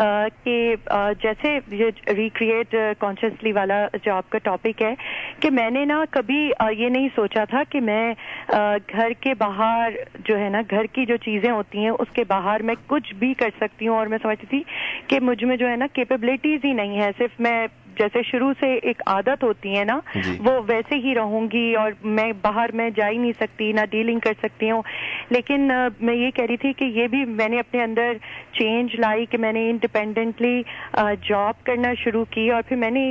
کہ جیسے ریکریٹ کانشیسلی والا جو آپ کا ٹاپک ہے, کہ میں نے نا کبھی یہ نہیں سوچا تھا کہ میں گھر کے باہر جو ہے نا, گھر کی جو چیزیں ہوتی ہیں اس کے باہر میں کچھ بھی کر سکتی ہوں. اور میں سمجھتی تھی کہ مجھ میں جو ہے نا کیپیبلٹیز ہی نہیں ہے, صرف میں جیسے شروع سے ایک عادت ہوتی ہے نا, وہ ویسے ہی رہوں گی, اور میں باہر میں جا ہی نہیں سکتی, نہ ڈیلنگ کر سکتی ہوں. لیکن میں یہ کہہ رہی تھی کہ یہ بھی میں نے اپنے اندر چینج لائی کہ میں نے انڈیپینڈنٹلی جاب کرنا شروع کی. اور پھر میں نے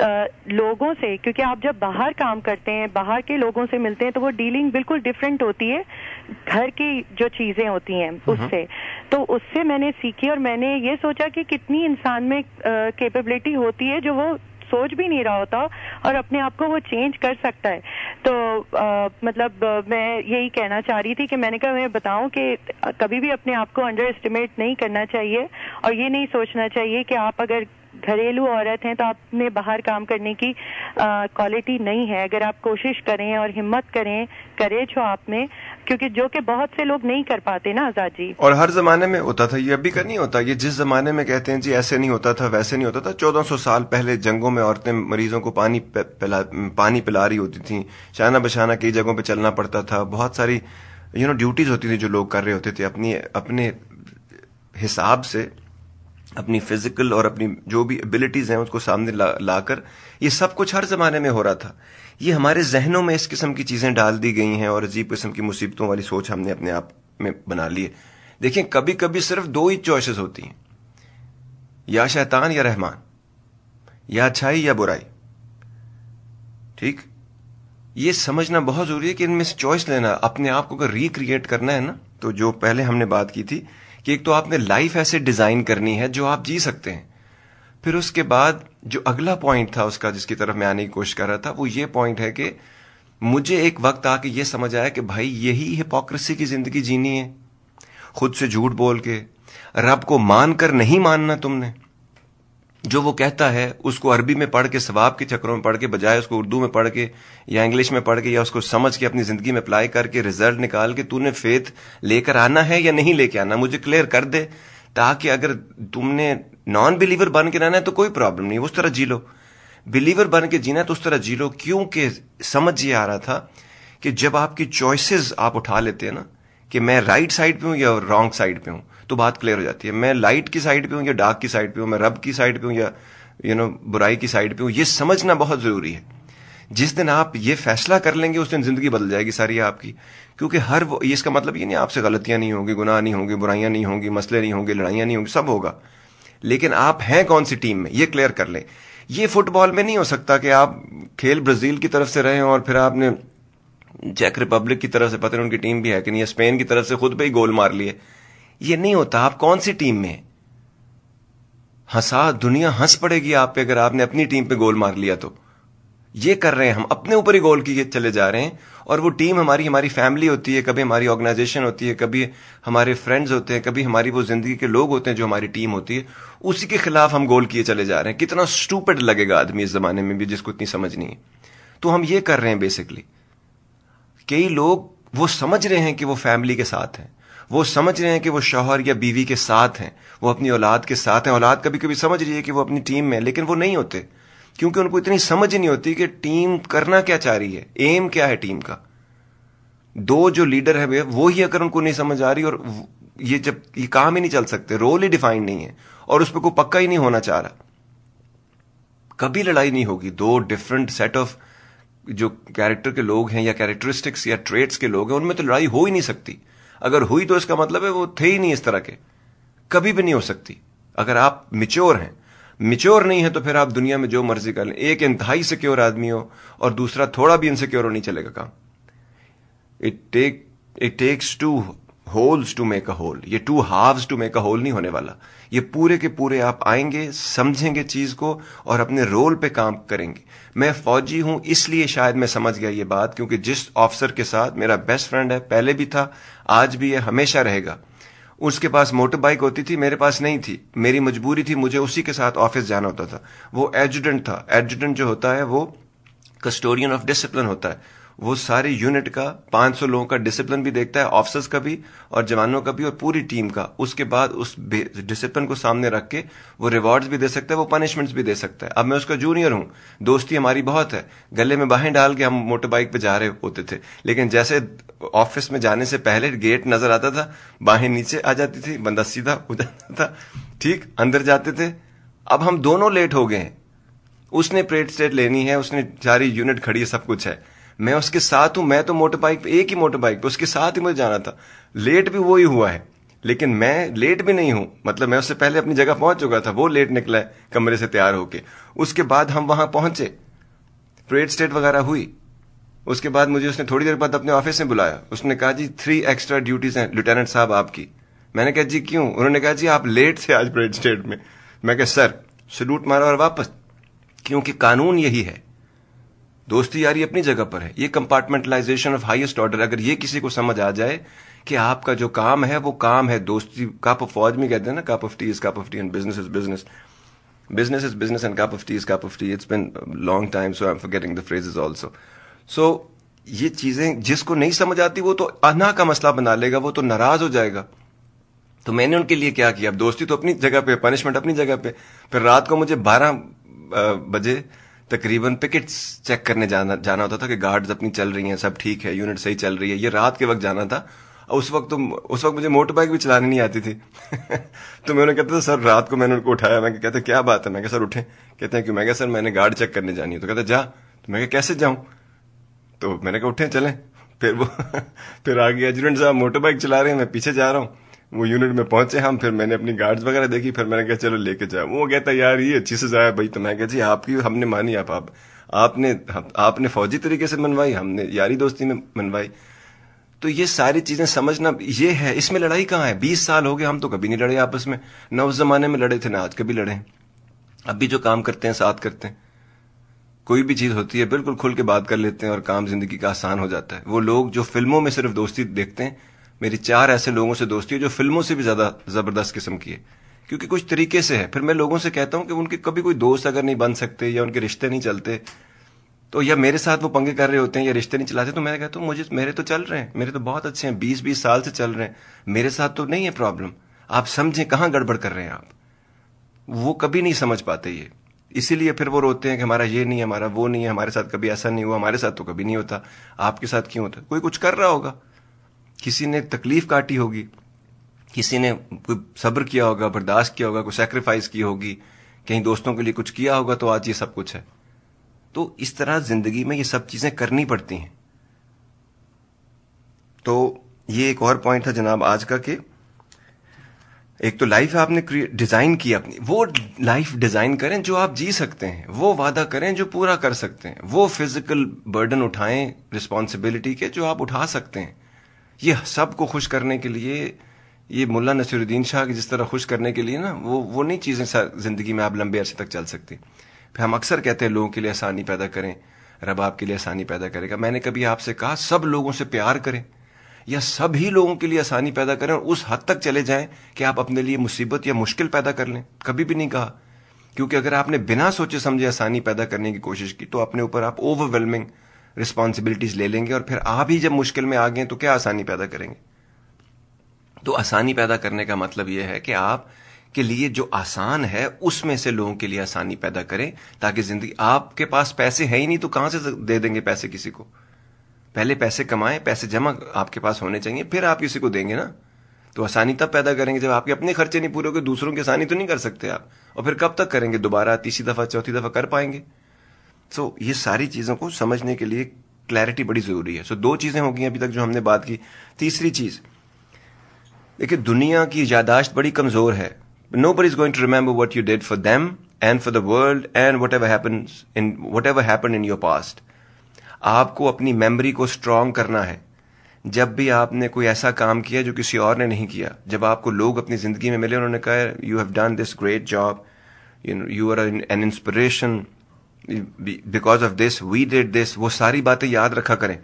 لوگوں سے, کیونکہ آپ جب باہر کام کرتے ہیں, باہر کے لوگوں سے ملتے ہیں, تو وہ ڈیلنگ بالکل ڈفرینٹ ہوتی ہے گھر کی جو چیزیں ہوتی ہیں اس سے. تو اس سے میں نے سیکھی, اور میں نے یہ سوچا کہ کتنی انسان میں کیپیبلٹی ہوتی ہے جو وہ سوچ بھی نہیں رہا ہوتا, اور اپنے آپ کو وہ چینج کر سکتا ہے. تو مطلب میں یہی کہنا چاہ رہی تھی کہ میں نے کہا میں بتاؤں کہ کبھی بھی اپنے آپ کو انڈر اسٹیمیٹ نہیں کرنا چاہیے, اور یہ نہیں سوچنا چاہیے کہ آپ اگر گھریلو عورت ہیں تو آپ میں باہر کام کرنے کی کوالٹی نہیں ہے. اگر آپ کوشش کریں اور ہمت کریں, کریج ہو آپ میں, کیونکہ جو کہ بہت سے لوگ نہیں کر پاتے نا آزاد جی. اور ہر زمانے میں ہوتا تھا, یہ اب بھی نہیں ہوتا. یہ جس زمانے میں کہتے ہیں جی ایسے نہیں ہوتا تھا, ویسے نہیں ہوتا تھا, 1400 سال پہلے جنگوں میں عورتیں مریضوں کو پانی پلا رہی ہوتی تھیں, شانہ بشانہ کئی جگہوں پہ چلنا پڑتا تھا, بہت ساری ڈیوٹیز ہوتی تھی جو لوگ کر رہے ہوتے تھے اپنے حساب سے, اپنی فزیکل اور اپنی جو بھی ایبلٹیز ہیں اس کو سامنے لا کر. یہ سب کچھ ہر زمانے میں ہو رہا تھا. یہ ہمارے ذہنوں میں اس قسم کی چیزیں ڈال دی گئی ہیں, اور عجیب قسم کی مصیبتوں والی سوچ ہم نے اپنے آپ میں بنا لی ہے. دیکھیں کبھی کبھی صرف 2 ہی چوائسز ہوتی ہیں, یا شیطان یا رحمان, یا اچھائی یا برائی. ٹھیک, یہ سمجھنا بہت ضروری ہے کہ ان میں سے چوائس لینا. اپنے آپ کو اگر ریکریٹ کرنا ہے نا, تو جو پہلے ہم نے بات کی تھی کہ ایک تو آپ نے لائف ایسے ڈیزائن کرنی ہے جو آپ جی سکتے ہیں. پھر اس کے بعد جو اگلا پوائنٹ تھا اس کا, جس کی طرف میں آنے کی کوشش کر رہا تھا, وہ یہ پوائنٹ ہے کہ مجھے ایک وقت آ کے یہ سمجھ آیا کہ بھائی یہی ہپوکریسی کی زندگی جینی ہے. خود سے جھوٹ بول کے, رب کو مان کر نہیں ماننا تم نے. جو وہ کہتا ہے اس کو عربی میں پڑھ کے, ثواب کے چکروں میں پڑھ کے, بجائے اس کو اردو میں پڑھ کے یا انگلش میں پڑھ کے یا اس کو سمجھ کے اپنی زندگی میں اپلائی کر کے رزلٹ نکال کے تو نے فیتھ لے کر آنا ہے یا نہیں لے کے آنا, مجھے کلیئر کر دے, تاکہ اگر تم نے نان بلیور بن کے رہنا ہے تو کوئی پرابلم نہیں, اس طرح جی لو. بلیور بن کے جینا ہے تو اس طرح جی لو. کیونکہ سمجھ یہ آ رہا تھا کہ جب آپ کی چوائسز آپ اٹھا لیتے ہیں نا, کہ میں رائٹ سائڈ پہ ہوں یا رانگ سائڈ پہ ہوں, تو بات کلیئر ہو جاتی ہے. میں لائٹ کی سائڈ پہ ہوں یا ڈارک کی سائڈ پہ ہوں, میں رب کی سائڈ پہ ہوں یا برائی کی سائڈ پہ ہوں, یہ سمجھنا بہت ضروری ہے. جس دن آپ یہ فیصلہ کر لیں گے اس دن زندگی بدل جائے گی ساری آپ کی. کیونکہ اس کا مطلب یہ نہیں آپ سے غلطیاں نہیں ہوں گی, گناہ نہیں ہوں گے, برائیاں نہیں ہوں گی, مسئلے نہیں ہوں گے, لڑائیاں نہیں ہوں گی, سب ہوگا. لیکن آپ ہیں کون سی ٹیم میں, یہ کلیئر کر لیں. یہ فٹ بال میں نہیں ہو سکتا کہ آپ کھیل برازیل کی طرف سے رہے اور پھر آپ نے چیک ریپبلک کی طرف سے, پتہ نہیں ان کی ٹیم بھی ہے کہ نہیں, یا اسپین کی طرف سے خود پہ ہی گول مار لیے. یہ نہیں ہوتا. آپ کون سی ٹیم میں, دنیا ہنس پڑے گی آپ پہ اگر آپ نے اپنی ٹیم پہ گول مار لیا. تو یہ کر رہے ہیں ہم, اپنے اوپر ہی گول کیے چلے جا رہے ہیں. اور وہ ٹیم ہماری فیملی ہوتی ہے, کبھی ہماری آرگنائزیشن ہوتی ہے, کبھی ہمارے فرینڈز ہوتے ہیں, کبھی ہماری وہ زندگی کے لوگ ہوتے ہیں جو ہماری ٹیم ہوتی ہے, اسی کے خلاف ہم گول کیے چلے جا رہے ہیں. کتنا اسٹوپڈ لگے گا آدمی اس زمانے میں بھی جس کو اتنی سمجھ نہیں ہے. تو ہم یہ کر رہے ہیں بیسکلی. کئی لوگ وہ سمجھ رہے ہیں کہ وہ فیملی کے ساتھ ہیں, وہ سمجھ رہے ہیں کہ وہ شوہر یا بیوی کے ساتھ ہیں, وہ اپنی اولاد کے ساتھ ہیں, اولاد کبھی کبھی سمجھ رہی ہے کہ وہ اپنی ٹیم میں, لیکن وہ نہیں ہوتے, کیونکہ ان کو اتنی سمجھ ہی نہیں ہوتی کہ ٹیم کرنا کیا چاہ رہی ہے, ایم کیا ہے ٹیم کا. دو جو لیڈر ہے وہی اگر ان کو نہیں سمجھ آ رہی, اور یہ جب یہ کام ہی نہیں چل سکتے, رول ہی ڈیفائن نہیں ہے, اور اس پہ کوئی پکا ہی نہیں ہونا چاہ رہا, کبھی لڑائی نہیں ہوگی. دو ڈفرنٹ سیٹ آف جو کیریکٹر کے لوگ ہیں یا کیریکٹرسٹکس یا ٹریٹس کے لوگ ہیں, ان میں تو لڑائی ہو ہی نہیں سکتی. اگر ہوئی تو اس کا مطلب ہے وہ تھے ہی نہیں اس طرح کے, کبھی بھی نہیں ہو سکتی. اگر آپ میچور ہیں, میچور نہیں ہے تو پھر آپ دنیا میں جو مرضی کر لیں. ایک انتہائی سیکیور آدمی ہو اور دوسرا تھوڑا بھی انسیکیور ہو, نہیں چلے گا کام. It takes two holes to make a hole. یہ two halves to make a hole نہیں ہونے والا. یہ پورے کے پورے آپ آئیں گے, سمجھیں گے چیز کو اور اپنے رول پہ کام کریں گے. میں فوجی ہوں اس لیے شاید میں سمجھ گیا یہ بات, کیونکہ جس آفیسر کے ساتھ میرا بیسٹ فرینڈ ہے, پہلے بھی تھا, آج بھی ہے, ہمیشہ رہے گا, اس کے پاس موٹر بائک ہوتی تھی, میرے پاس نہیں تھی, میری مجبوری تھی, مجھے اسی کے ساتھ آفس جانا ہوتا تھا. وہ ایڈجوٹنٹ تھا. ایڈجوٹنٹ جو ہوتا ہے وہ کسٹورین آف ڈسپلن ہوتا ہے. وہ سارے یونٹ کا 500 لوگوں کا ڈسپلن بھی دیکھتا ہے, آفسرز کا بھی اور جوانوں کا بھی اور پوری ٹیم کا. اس کے بعد اس ڈسپلن کو سامنے رکھ کے وہ ریوارڈز بھی دے سکتا ہے, وہ پنشمنٹس بھی دے سکتا ہے. اب میں اس کا جونیئر ہوں, دوستی ہماری بہت ہے, گلے میں باہیں ڈال کے ہم موٹر بائک پہ جا رہے ہوتے تھے, لیکن جیسے آفس میں جانے سے پہلے گیٹ نظر آتا تھا, باہیں نیچے آ جاتی تھی, بندہ سیدھا ہو جاتا تھا, ٹھیک, اندر جاتے تھے. اب ہم دونوں لیٹ ہو گئے ہیں, اس نے پریڈ اسٹیٹ لینی ہے, اس نے ساری یونٹ کھڑی ہے, سب کچھ ہے, میں اس کے ساتھ ہوں. میں تو موٹر بائک پہ, ایک ہی موٹر بائک پہ اس کے ساتھ ہی مجھے جانا تھا. لیٹ بھی وہی ہوا ہے, لیکن میں لیٹ بھی نہیں ہوں, مطلب میں اس سے پہلے اپنی جگہ پہنچ چکا تھا. وہ لیٹ نکلا ہے کمرے سے تیار ہو کے. اس کے بعد ہم وہاں پہنچے, پریڈ اسٹیٹ وغیرہ ہوئی. اس کے بعد مجھے اس نے تھوڑی دیر بعد اپنے آفس میں بلایا. اس نے کہا جی 3 ایکسٹرا ڈیوٹیز ہیں لیفٹیننٹ صاحب آپ کی. میں نے کہا جی کیوں؟ انہوں نے کہا جی آپ لیٹ تھے آج پریڈ اسٹیٹ میں. میں کہا سر سلوٹ مارا اور واپس, کیونکہ قانون یہی ہے. دوستی یاری اپنی جگہ پر ہے. یہ کمپارٹمنٹلائزیشن آف ہائیسٹ آرڈر, اگر یہ کسی کو سمجھ آ جائے کہ آپ کا جو کام ہے وہ کام ہے دوستی. کپ آف فوج میں کہتے ہیں نا, cup of tea is cup of tea and business is business, business is business and cup of tea is cup of tea. It's been long time so I'm forgetting the phrases also. So یہ چیزیں جس کو نہیں سمجھ آتی وہ تو انا کا مسئلہ بنا لے گا, وہ تو ناراض ہو جائے گا. تو میں نے ان کے لیے کیا کیا, اب دوستی تو اپنی جگہ پہ, پنشمنٹ اپنی جگہ پہ. پھر رات کو مجھے 12 بجے تقریباً پکٹس چیک کرنے جانا ہوتا تھا کہ گارڈز اپنی چل رہی ہیں, سب ٹھیک ہے, یونٹ صحیح چل رہی ہے. یہ رات کے وقت جانا تھا. اس وقت مجھے موٹر بائک بھی چلانی نہیں آتی تھی. تو میں انہیں کہتا تھا سر, رات کو میں نے ان کو اٹھایا, میں کہتا کیا بات ہے, میں کہا سر اٹھیں. کہتے ہیں کیوں؟ میں کہا سر میں نے گارڈ چیک کرنے جانی ہے. تو کہتا جا. تو میں کہا کیسے جاؤں؟ تو میں نے کہا اٹھیں چلیں. پھر آگے ایجنٹ صاحب موٹر بائک چلا رہے ہیں, میں پیچھے جا رہا ہوں. وہ یونٹ میں پہنچے ہم, پھر میں نے اپنی گارڈز وغیرہ دیکھی, پھر میں نے کہا چلو لے کے جاؤ. وہ کہتا ہے یار یہ اچھی سزا ہے بھائی. تو میں کہا جی آپ کی ہم نے مانی, آپ نے فوجی طریقے سے منوائی, ہم نے یاری دوستی میں منوائی. تو یہ ساری چیزیں سمجھنا یہ ہے. اس میں لڑائی کہاں ہے؟ 20 سال ہو گئے, ہم تو کبھی نہیں لڑے آپس میں, نہ اس زمانے میں لڑے تھے نہ آج کبھی لڑے. اب بھی جو کام کرتے ہیں ساتھ کرتے ہیں, کوئی بھی چیز ہوتی ہے بالکل کھل کے بات کر لیتے ہیں اور کام زندگی کا آسان ہو جاتا ہے. وہ لوگ جو فلموں میں صرف دوستی دیکھتے ہیں, میری 4 ایسے لوگوں سے دوستی ہے جو فلموں سے بھی زیادہ زبردست قسم کی ہے, کیونکہ کچھ طریقے سے ہے. پھر میں لوگوں سے کہتا ہوں کہ ان کے کبھی کوئی دوست اگر نہیں بن سکتے یا ان کے رشتے نہیں چلتے, تو یا میرے ساتھ وہ پنگے کر رہے ہوتے ہیں یا رشتے نہیں چلاتے, تو میں کہتا ہوں میرے تو چل رہے ہیں, میرے تو بہت اچھے ہیں, 20 سال سے چل رہے ہیں, میرے ساتھ تو نہیں ہے پرابلم. آپ سمجھیں کہاں گڑبڑ کر رہے ہیں آپ. وہ کبھی نہیں سمجھ پاتے یہ, اسی لیے پھر وہ روتے ہیں کہ ہمارا یہ نہیں ہے, ہمارا وہ نہیں ہے, ہمارے ساتھ کبھی ایسا نہیں ہوا, ہمارے ساتھ تو کبھی نہیں ہوتا, آپ کے ساتھ کیوں ہوتا؟ کوئی کچھ کر رہا ہوگا, کسی نے تکلیف کاٹی ہوگی, کسی نے کوئی صبر کیا ہوگا, برداشت کیا ہوگا, کوئی سیکریفائس کی ہوگی, کہیں دوستوں کے لیے کچھ کیا ہوگا, تو آج یہ سب کچھ ہے. تو اس طرح زندگی میں یہ سب چیزیں کرنی پڑتی ہیں. تو یہ ایک اور پوائنٹ تھا جناب آج کا, کہ ایک تو لائف آپ نے ڈیزائن کی اپنی, وہ لائف ڈیزائن کریں جو آپ جی سکتے ہیں, وہ وعدہ کریں جو پورا کر سکتے ہیں, وہ فزیکل برڈن اٹھائیں رسپانسبلٹی کے جو آپ اٹھا سکتے ہیں. یہ سب کو خوش کرنے کے لیے, یہ ملا نصیر الدین شاہ کی جس طرح خوش کرنے کے لیے نا, وہ نہیں چیزیں زندگی میں آپ لمبے عرصے تک چل سکتی. پھر ہم اکثر کہتے ہیں لوگوں کے لیے آسانی پیدا کریں, رب آپ کے لیے آسانی پیدا کرے گا. میں نے کبھی آپ سے کہا سب لوگوں سے پیار کریں یا سبھی لوگوں کے لیے آسانی پیدا کریں اور اس حد تک چلے جائیں کہ آپ اپنے لیے مصیبت یا مشکل پیدا کر لیں؟ کبھی بھی نہیں کہا. کیونکہ اگر آپ نے بنا سوچے سمجھے آسانی پیدا کرنے کی کوشش کی تو اپنے اوپر آپ اوور ویلمنگ رسپانسبلٹیز لے لیں گے, اور پھر آپ ہی جب مشکل میں آ گئے تو کیا آسانی پیدا کریں گے؟ تو آسانی پیدا کرنے کا مطلب یہ ہے کہ آپ کے لیے جو آسان ہے اس میں سے لوگوں کے لیے آسانی پیدا کریں, تاکہ زندگی, آپ کے پاس پیسے ہیں ہی نہیں تو کہاں سے دے دیں گے پیسے کسی کو؟ پہلے پیسے کمائیں, پیسے جمع آپ کے پاس ہونے چاہیے, پھر آپ کسی کو دیں گے نا. تو آسانی تب پیدا کریں گے جب آپ کے اپنے خرچے نہیں پورے ہو گے, دوسروں کی آسانی تو نہیں کر سکتے آپ, اور پھر کب تک کریں گے؟ دوبارہ تیسری دفعہ چوتھی دفعہ کر پائیں گے؟ سو یہ ساری چیزوں کو سمجھنے کے لیے کلیئرٹی بڑی ضروری ہے. سو 2 چیزیں ہو گئی ابھی تک جو ہم نے بات کی. تیسری چیز دیکھیں, دنیا کی یادداشت بڑی کمزور ہے. Nobody is going to remember what you did for them and for the world and whatever happened in your past. آپ کو اپنی میموری کو اسٹرانگ کرنا ہے. جب بھی آپ نے کوئی ایسا کام کیا جو کسی اور نے نہیں کیا, جب آپ کو لوگ اپنی زندگی میں ملے, انہوں نے کہا you have done this great job, you are an inspiration, because of this we did this, وہ ساری باتیں یاد رکھا کریں.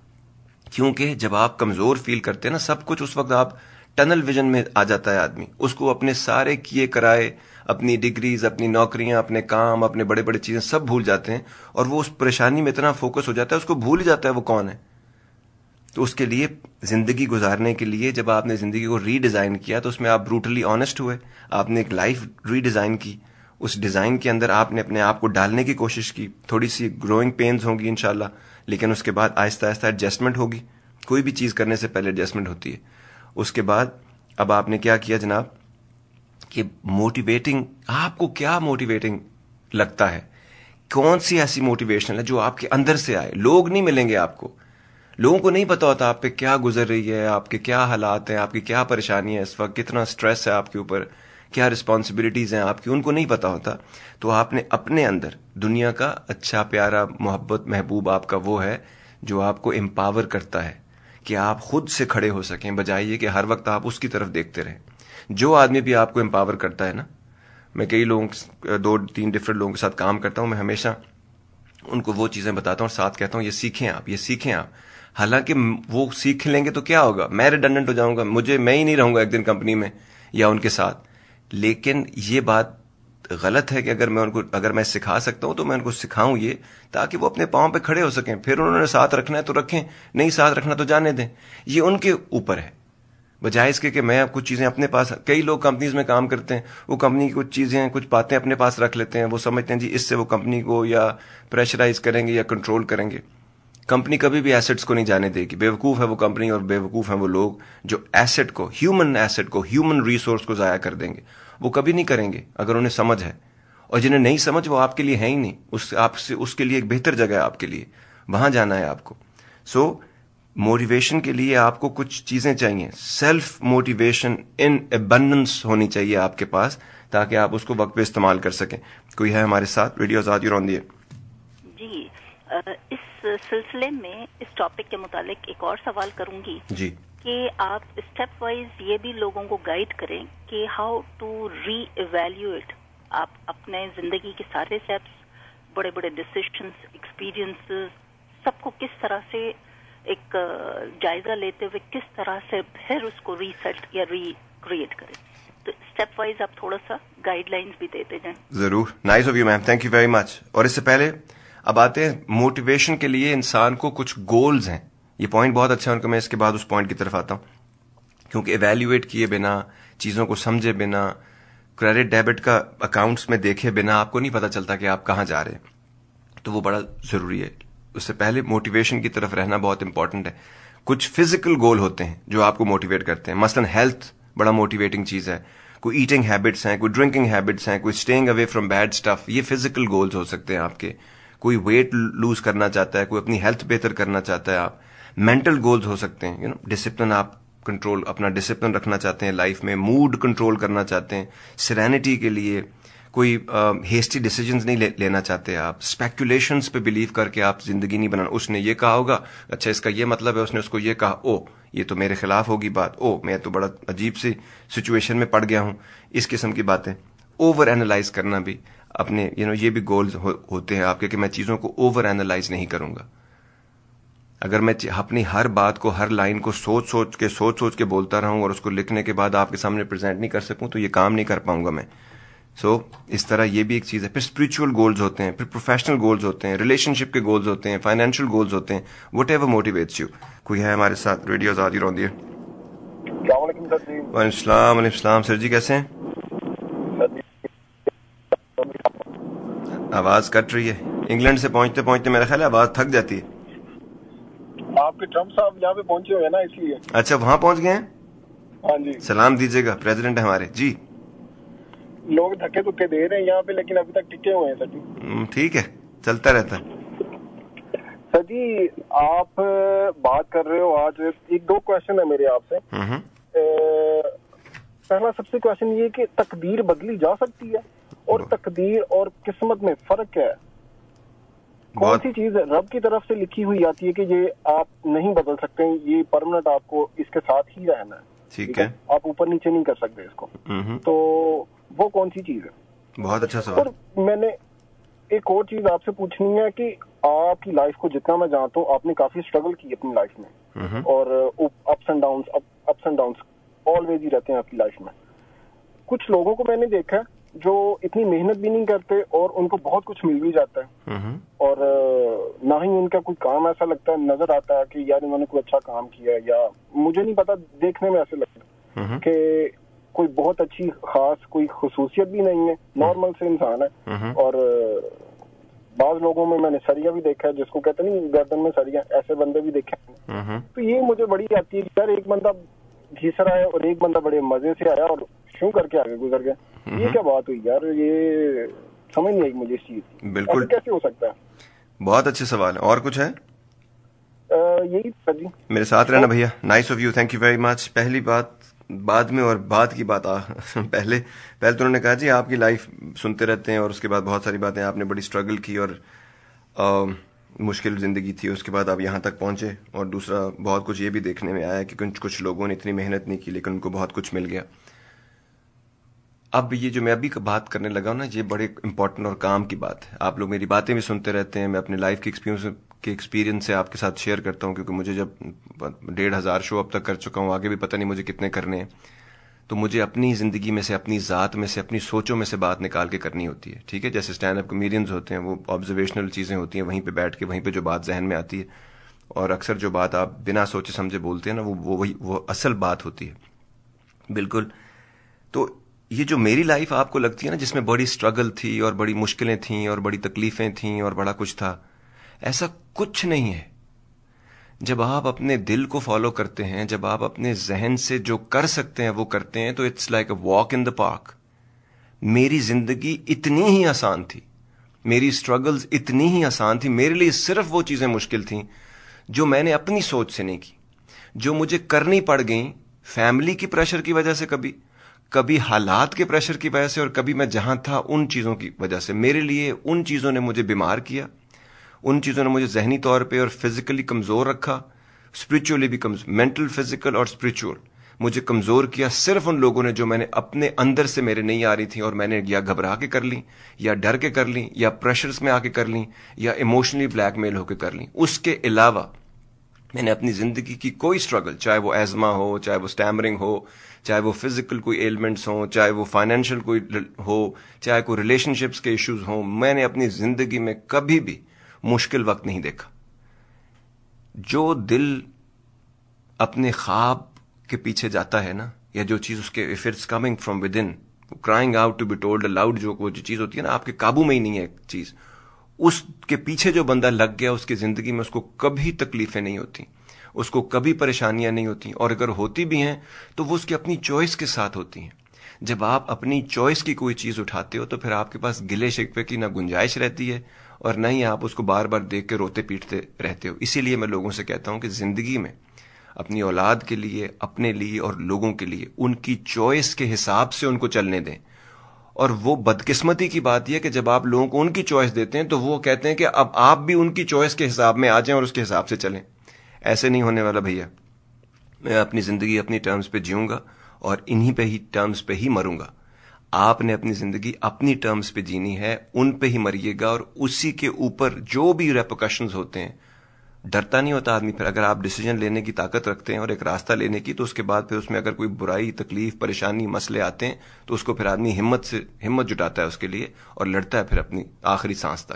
کیونکہ جب آپ کمزور فیل کرتے ہیں نا, سب کچھ اس وقت آپ ٹنل ویژن میں آ جاتا ہے آدمی, اس کو اپنے سارے کیے کرائے, اپنی ڈگریز, اپنی نوکریاں, اپنے کام, اپنے بڑے بڑے چیزیں سب بھول جاتے ہیں, اور وہ اس پریشانی میں اتنا فوکس ہو جاتا ہے اس کو بھول جاتا ہے وہ کون ہے. تو اس کے لیے زندگی گزارنے کے لیے جب آپ نے زندگی کو ری ڈیزائن کیا تو اس میں آپ بروٹلی آنیسٹ ہوئے, آپ نے ایک لائف ری ڈیزائن کی, اس ڈیزائن کے اندر آپ نے اپنے آپ کو ڈالنے کی کوشش کی. تھوڑی سی گروئنگ پینز ہوں گی انشاءاللہ, لیکن اس کے بعد آہستہ آہستہ ایڈجسٹمنٹ ہوگی. کوئی بھی چیز کرنے سے پہلے ایڈجسٹمنٹ ہوتی ہے. اس کے بعد اب آپ نے کیا کیا جناب کہ موٹیویٹنگ, آپ کو کیا موٹیویٹنگ لگتا ہے, کون سی ایسی موٹیویشنل ہے جو آپ کے اندر سے آئے. لوگ نہیں ملیں گے آپ کو, لوگوں کو نہیں پتا ہوتا آپ پہ کیا گزر رہی ہے, آپ کے کیا حالات ہیں, آپ کی کیا پریشانی ہے اس وقت, کتنا سٹریس ہے آپ کے اوپر, کیا رسپانسبلٹیز ہیں آپ کی, ان کو نہیں پتا ہوتا. تو آپ نے اپنے اندر دنیا کا اچھا پیارا محبت محبوب آپ کا وہ ہے جو آپ کو امپاور کرتا ہے کہ آپ خود سے کھڑے ہو سکیں, بجائے یہ کہ ہر وقت آپ اس کی طرف دیکھتے رہیں. جو آدمی بھی آپ کو امپاور کرتا ہے نا, میں کئی لوگوں 2-3 ڈفرینٹ لوگوں کے ساتھ کام کرتا ہوں, میں ہمیشہ ان کو وہ چیزیں بتاتا ہوں اور ساتھ کہتا ہوں یہ سیکھیں آپ, یہ سیکھیں آپ. حالانکہ وہ سیکھ لیں گے تو کیا ہوگا, میں ریڈنڈنٹ ہو جاؤں گا, میں ہی نہیں رہوں گا ایک دن کمپنی میں یا ان کے ساتھ. لیکن یہ بات غلط ہے کہ اگر میں سکھا سکتا ہوں تو میں ان کو سکھاؤں یہ, تاکہ وہ اپنے پاؤں پہ کھڑے ہو سکیں. پھر انہوں نے ساتھ رکھنا ہے تو رکھیں, نہیں ساتھ رکھنا تو جانے دیں. یہ ان کے اوپر ہے, بجائے اس کے کہ میں کچھ چیزیں اپنے پاس. کئی لوگ کمپنیز میں کام کرتے ہیں, وہ کمپنی کی کچھ چیزیں کچھ باتیں اپنے پاس رکھ لیتے ہیں, وہ سمجھتے ہیں جی اس سے وہ کمپنی کو یا پریشرائز کریں گے یا کنٹرول کریں گے. کمپنی کبھی بھی ایسٹس کو نہیں جانے دے گی. بیوقوف ہے وہ کمپنی اور بیوقوف ہیں وہ لوگ جو ایسٹ کو, ہیومن ریسورس کو ضائع کر دیں گے. وہ کبھی نہیں کریں گے اگر انہیں سمجھ ہے, اور جنہیں نہیں سمجھ وہ آپ کے لیے ہے ہی نہیں. اس کے لیے ایک بہتر جگہ ہے آپ کے لیے, وہاں جانا ہے آپ کو. سو موٹیویشن کے لیے آپ کو کچھ چیزیں چاہیے. سیلف موٹیویشن ان ایبنڈنس ہونی چاہیے آپ کے پاس, تاکہ آپ اس کو وقت پہ استعمال کر سکیں. کوئی ہے ہمارے ساتھ؟ Radio Azad you're on the air. جی, اس سلسلے میں اس ٹاپک کے متعلق ایک اور سوال کروں گی. جی, کہ آپ اسٹیپ وائز یہ بھی لوگوں کو گائیڈ کریں کہ ہاؤ ٹو ری ایویلیویٹ. آپ اپنے زندگی کے سارے اسٹیپس, بڑے بڑے ڈسیشنز, ایکسپیرینس, سب کو کس طرح سے ایک جائزہ لیتے ہوئے کس طرح سے پھر اس کو ری سیٹ یا ری کریٹ کریں. تو اسٹیپ وائز آپ تھوڑا سا گائیڈ لائنز بھی دیتے جائیں. ضرور. Nice of you ma'am, thank you very much. اور اس سے پہلے اب آتے ہیں موٹیویشن کے لیے انسان کو کچھ گولز ہیں. یہ پوائنٹ بہت اچھا ہے, ان کو میں اس کے بعد اس پوائنٹ کی طرف آتا ہوں. کیونکہ ایویلیویٹ کیے بنا, چیزوں کو سمجھے بنا, کریڈٹ ڈیبٹ کا اکاؤنٹس میں دیکھے بنا آپ کو نہیں پتا چلتا کہ آپ کہاں جا رہے ہیں. تو وہ بڑا ضروری ہے. اس سے پہلے موٹیویشن کی طرف رہنا بہت امپورٹنٹ ہے. کچھ فزیکل گول ہوتے ہیں جو آپ کو موٹیویٹ کرتے ہیں. مثلا ہیلتھ بڑا موٹیویٹنگ چیز ہے. کوئی ایٹنگ ہیبٹس ہیں, کوئی ڈرنکنگ ہیبٹس ہیں, کوئی staying away from bad stuff. یہ فزیکل گولز ہو سکتے ہیں آپ کے. کوئی ویٹ لوز کرنا چاہتا ہے, کوئی اپنی ہیلتھ بہتر کرنا چاہتا ہے. آپ مینٹل گولز ہو سکتے ہیں, ڈسپلن, آپ کنٹرول, اپنا ڈسپلن رکھنا چاہتے ہیں لائف میں, موڈ کنٹرول کرنا چاہتے ہیں, سیرینٹی کے لیے کوئی ہیسٹی ڈیسیجنز نہیں لینا چاہتے آپ, اسپیکولیشنز پہ بلیو کر کے آپ زندگی نہیں بنانا. اس نے یہ کہا ہوگا, اچھا اس کا یہ مطلب ہے, اس نے اس کو یہ کہا, او یہ تو میرے خلاف ہوگی بات, او میں تو بڑا عجیب سی سچویشن میں پڑ گیا ہوں. اس قسم کی باتیں. اوور اینالائز کرنا بھی اپنے یہ بھی گولز ہوتے ہیں آپ کے, کہ میں چیزوں کو اوور اینالائز نہیں کروں گا. اگر میں اپنی ہر بات کو, ہر لائن کو سوچ سوچ کے بولتا رہوں اور اس کو لکھنے کے بعد آپ کے سامنے پریزنٹ نہیں کر سکوں تو یہ کام نہیں کر پاؤں گا میں. سو اس طرح یہ بھی ایک چیز ہے. پھر اسپرچل گولز ہوتے ہیں, پھر پروفیشنل گولز ہوتے ہیں, ریلیشن شپ کے گولز ہوتے ہیں, فائنینشیل گولز ہوتے ہیں. Whatever motivates you. کوئی ہے ہمارے ساتھ؟ ریڈیو آزاد رہی ہے. السلام علیکم سر. جی وعلیکم السلام سر جی، کیسے ہیں؟ آواز کٹ رہی ہے. انگلینڈ سے پہنچتے پہنچتے میرا خیال ہے آواز تھک جاتی ہے. آپ کے ٹرمپ صاحب یہاں پہ پہنچے ہوئے نا، اس لیے. اچھا، وہاں پہنچ گئے ہیں. ہاں جی، سلام دیجیے گا، پریزیڈنٹ ہے ہمارے. جی، لوگ دھکے دھکے دے رہے ہیں یہاں پہ، لیکن ابھی تک ٹکے ہوئے ہیں سر جی. ٹھیک ہے، چلتا رہتا ہے. سر جی، آپ بات کر رہے ہو آج، ایک دو کوشچن ہے میرے آپ سے. پہلا سب سے کوشچن یہ کہ تقدیر بدلی جا سکتی ہے، اور تقدیر اور قسمت میں فرق کیا ہے؟ کون سی چیز رب کی طرف سے لکھی ہوئی آتی ہے کہ یہ آپ نہیں بدل سکتے، یہ پرماننٹ آپ کو اس کے ساتھ ہی رہنا ہے، ٹھیک ہے، آپ اوپر نیچے نہیں کر سکتے اس کو. تو وہ کون سی چیز ہے؟ بہت اچھا سوال. اور میں نے ایک اور چیز آپ سے پوچھنی ہے کہ آپ کی لائف کو جتنا میں جانتا ہوں، آپ نے کافی اسٹرگل کی اپنی لائف میں، اور اپس اینڈ ڈاؤنس آلویز ہی رہتے ہیں آپ کی لائف میں. کچھ لوگوں کو میں نے دیکھا ہے جو اتنی محنت بھی نہیں کرتے اور ان کو بہت کچھ مل بھی جاتا ہے، اور نہ ہی ان کا کوئی کام ایسا لگتا ہے، نظر آتا ہے کہ یار انہوں نے کوئی اچھا کام کیا ہے، یا مجھے نہیں پتا، دیکھنے میں ایسے لگتا ہے کہ کوئی بہت اچھی خاص کوئی خصوصیت بھی نہیں ہے، نارمل سے انسان ہے. اور بعض لوگوں میں نے سریا بھی دیکھا ہے، جس کو کہتے نہیں گردن میں سریا، ایسے بندے بھی دیکھے ہیں. تو یہ مجھے بڑی آتی ہے کہ یار ایک بندہ گھسر آیا اور ایک بندہ بڑے مزے سے آیا اور شو کر کے آگے گزر گیا. یہ کیا بات ہوئی یار؟ یہ سمجھ نہیں آئی مجھے اس چیز. بالکل کیسے ہو سکتا ہے؟ بہت اچھے سوال ہے. اور کچھ ہے؟ یہی سر جی. میرے ساتھ رہنا بھیا. Nice of you, thank you very much. پہلی بات بعد میں اور بعد کی بات پہلے تو انہوں نے کہا جی آپ کی لائف سنتے رہتے ہیں، اور اس کے بعد بہت ساری باتیں آپ نے بڑی اسٹرگل کی اور مشکل زندگی تھی، اس کے بعد آپ یہاں تک پہنچے. اور دوسرا بہت کچھ یہ بھی دیکھنے میں آیا کہ کچھ لوگوں نے اتنی محنت نہیں کی لیکن ان کو بہت کچھ مل گیا. اب یہ جو میں ابھی بات کرنے لگا ہوں نا، یہ بڑے امپورٹنٹ اور کام کی بات ہے. آپ لوگ میری باتیں بھی سنتے رہتے ہیں، میں اپنے لائف کے ایکسپیرینس سے آپ کے ساتھ شیئر کرتا ہوں، کیونکہ مجھے جب 1,500 شو اب تک کر چکا ہوں، آگے بھی پتہ نہیں مجھے کتنے کرنے ہیں، تو مجھے اپنی زندگی میں سے، اپنی ذات میں سے، اپنی سوچوں میں سے بات نکال کے کرنی ہوتی ہے. ٹھیک ہے، جیسے اسٹینڈ اپ کامیڈینز ہوتے ہیں، وہ آبزرویشنل چیزیں ہوتی ہیں، وہیں پہ بیٹھ کے وہیں پہ جو بات ذہن میں آتی ہے، اور اکثر جو بات آپ بنا سوچے سمجھے بولتے ہیں نا، وہ اصل بات ہوتی ہے. بالکل. تو یہ جو میری لائف آپ کو لگتی ہے نا، جس میں بڑی اسٹرگل تھی اور بڑی مشکلیں تھیں اور بڑی تکلیفیں تھیں اور بڑا کچھ تھا، ایسا کچھ نہیں ہے. جب آپ اپنے دل کو فالو کرتے ہیں، جب آپ اپنے ذہن سے جو کر سکتے ہیں وہ کرتے ہیں، تو it's like a walk in the park. میری زندگی اتنی ہی آسان تھی، میری اسٹرگلز اتنی ہی آسان تھی. میرے لیے صرف وہ چیزیں مشکل تھیں جو میں نے اپنی سوچ سے نہیں کی، جو مجھے کرنی پڑ گئیں فیملی کی پریشر کی وجہ سے، کبھی حالات کے پریشر کی وجہ سے، اور کبھی میں جہاں تھا ان چیزوں کی وجہ سے. میرے لیے ان چیزوں نے مجھے بیمار کیا، ان چیزوں نے مجھے ذہنی طور پہ اور فزیکلی کمزور رکھا، اسپرچولی بھی مینٹل، فزیکل اور اسپرچول مجھے کمزور کیا. صرف ان لوگوں نے جو میں نے اپنے اندر سے میرے نہیں آ رہی تھی، اور میں نے یا گھبرا کے کر لیں، یا ڈر کے کر لیں، یا پریشرز میں آ کے کر لیں، یا ایموشنلی بلیک میل ہو کے کر لیں. اس کے علاوہ میں نے اپنی زندگی کی کوئی اسٹرگل، چاہے وہ ایزما ہو، چاہے وہ اسٹیمرنگ ہو، چاہے وہ فزیکل کوئی ایلمنٹس ہوں، چاہے وہ فائنینشیل کوئی ہو، چاہے کوئی ریلیشن شپس کے ایشوز ہوں، میں نے اپنی زندگی میں کبھی بھی مشکل وقت نہیں دیکھا. جو دل اپنے خواب کے پیچھے جاتا ہے نا، یا جو چیز اس کے if it's coming from within, crying out to be told aloud, جو چیز ہوتی ہے نا آپ کے قابو میں ہی نہیں ہے چیز، اس کے پیچھے جو بندہ لگ گیا، اس کی زندگی میں اس کو کبھی تکلیفیں نہیں ہوتی، اس کو کبھی پریشانیاں نہیں ہوتی، اور اگر ہوتی بھی ہیں تو وہ اس کی اپنی چوائس کے ساتھ ہوتی ہیں. جب آپ اپنی چوائس کی کوئی چیز اٹھاتے ہو تو پھر آپ کے پاس گلے شکوے کی نہ گنجائش رہتی ہے، اور نہ ہی آپ اس کو بار بار دیکھ کے روتے پیٹتے رہتے ہو. اسی لیے میں لوگوں سے کہتا ہوں کہ زندگی میں اپنی اولاد کے لیے، اپنے لیے اور لوگوں کے لیے ان کی چوائس کے حساب سے ان کو چلنے دیں. اور وہ بدقسمتی کی بات یہ ہے کہ جب آپ لوگوں کو ان کی چوائس دیتے ہیں تو وہ کہتے ہیں کہ اب آپ بھی ان کی چوائس کے حساب میں آ جائیں اور اس کے حساب سے چلیں. ایسے نہیں ہونے والا بھیا. میں اپنی زندگی اپنی ٹرمز پہ جیوں گا اور انہی پہ ہی ٹرمز پہ ہی مروں گا. آپ نے اپنی زندگی اپنی ٹرمز پہ جینی ہے، ان پہ ہی مریے گا، اور اسی کے اوپر جو بھی ریپرکشنز ہوتے ہیں. ڈرتا نہیں ہوتا آدمی پھر. اگر آپ ڈیسیجن لینے کی طاقت رکھتے ہیں اور ایک راستہ لینے کی، تو اس کے بعد پھر اس میں اگر کوئی برائی، تکلیف، پریشانی، مسئلے آتے ہیں تو اس کو پھر آدمی ہمت جٹاتا ہے اس کے لیے، اور لڑتا ہے پھر اپنی آخری سانس تک.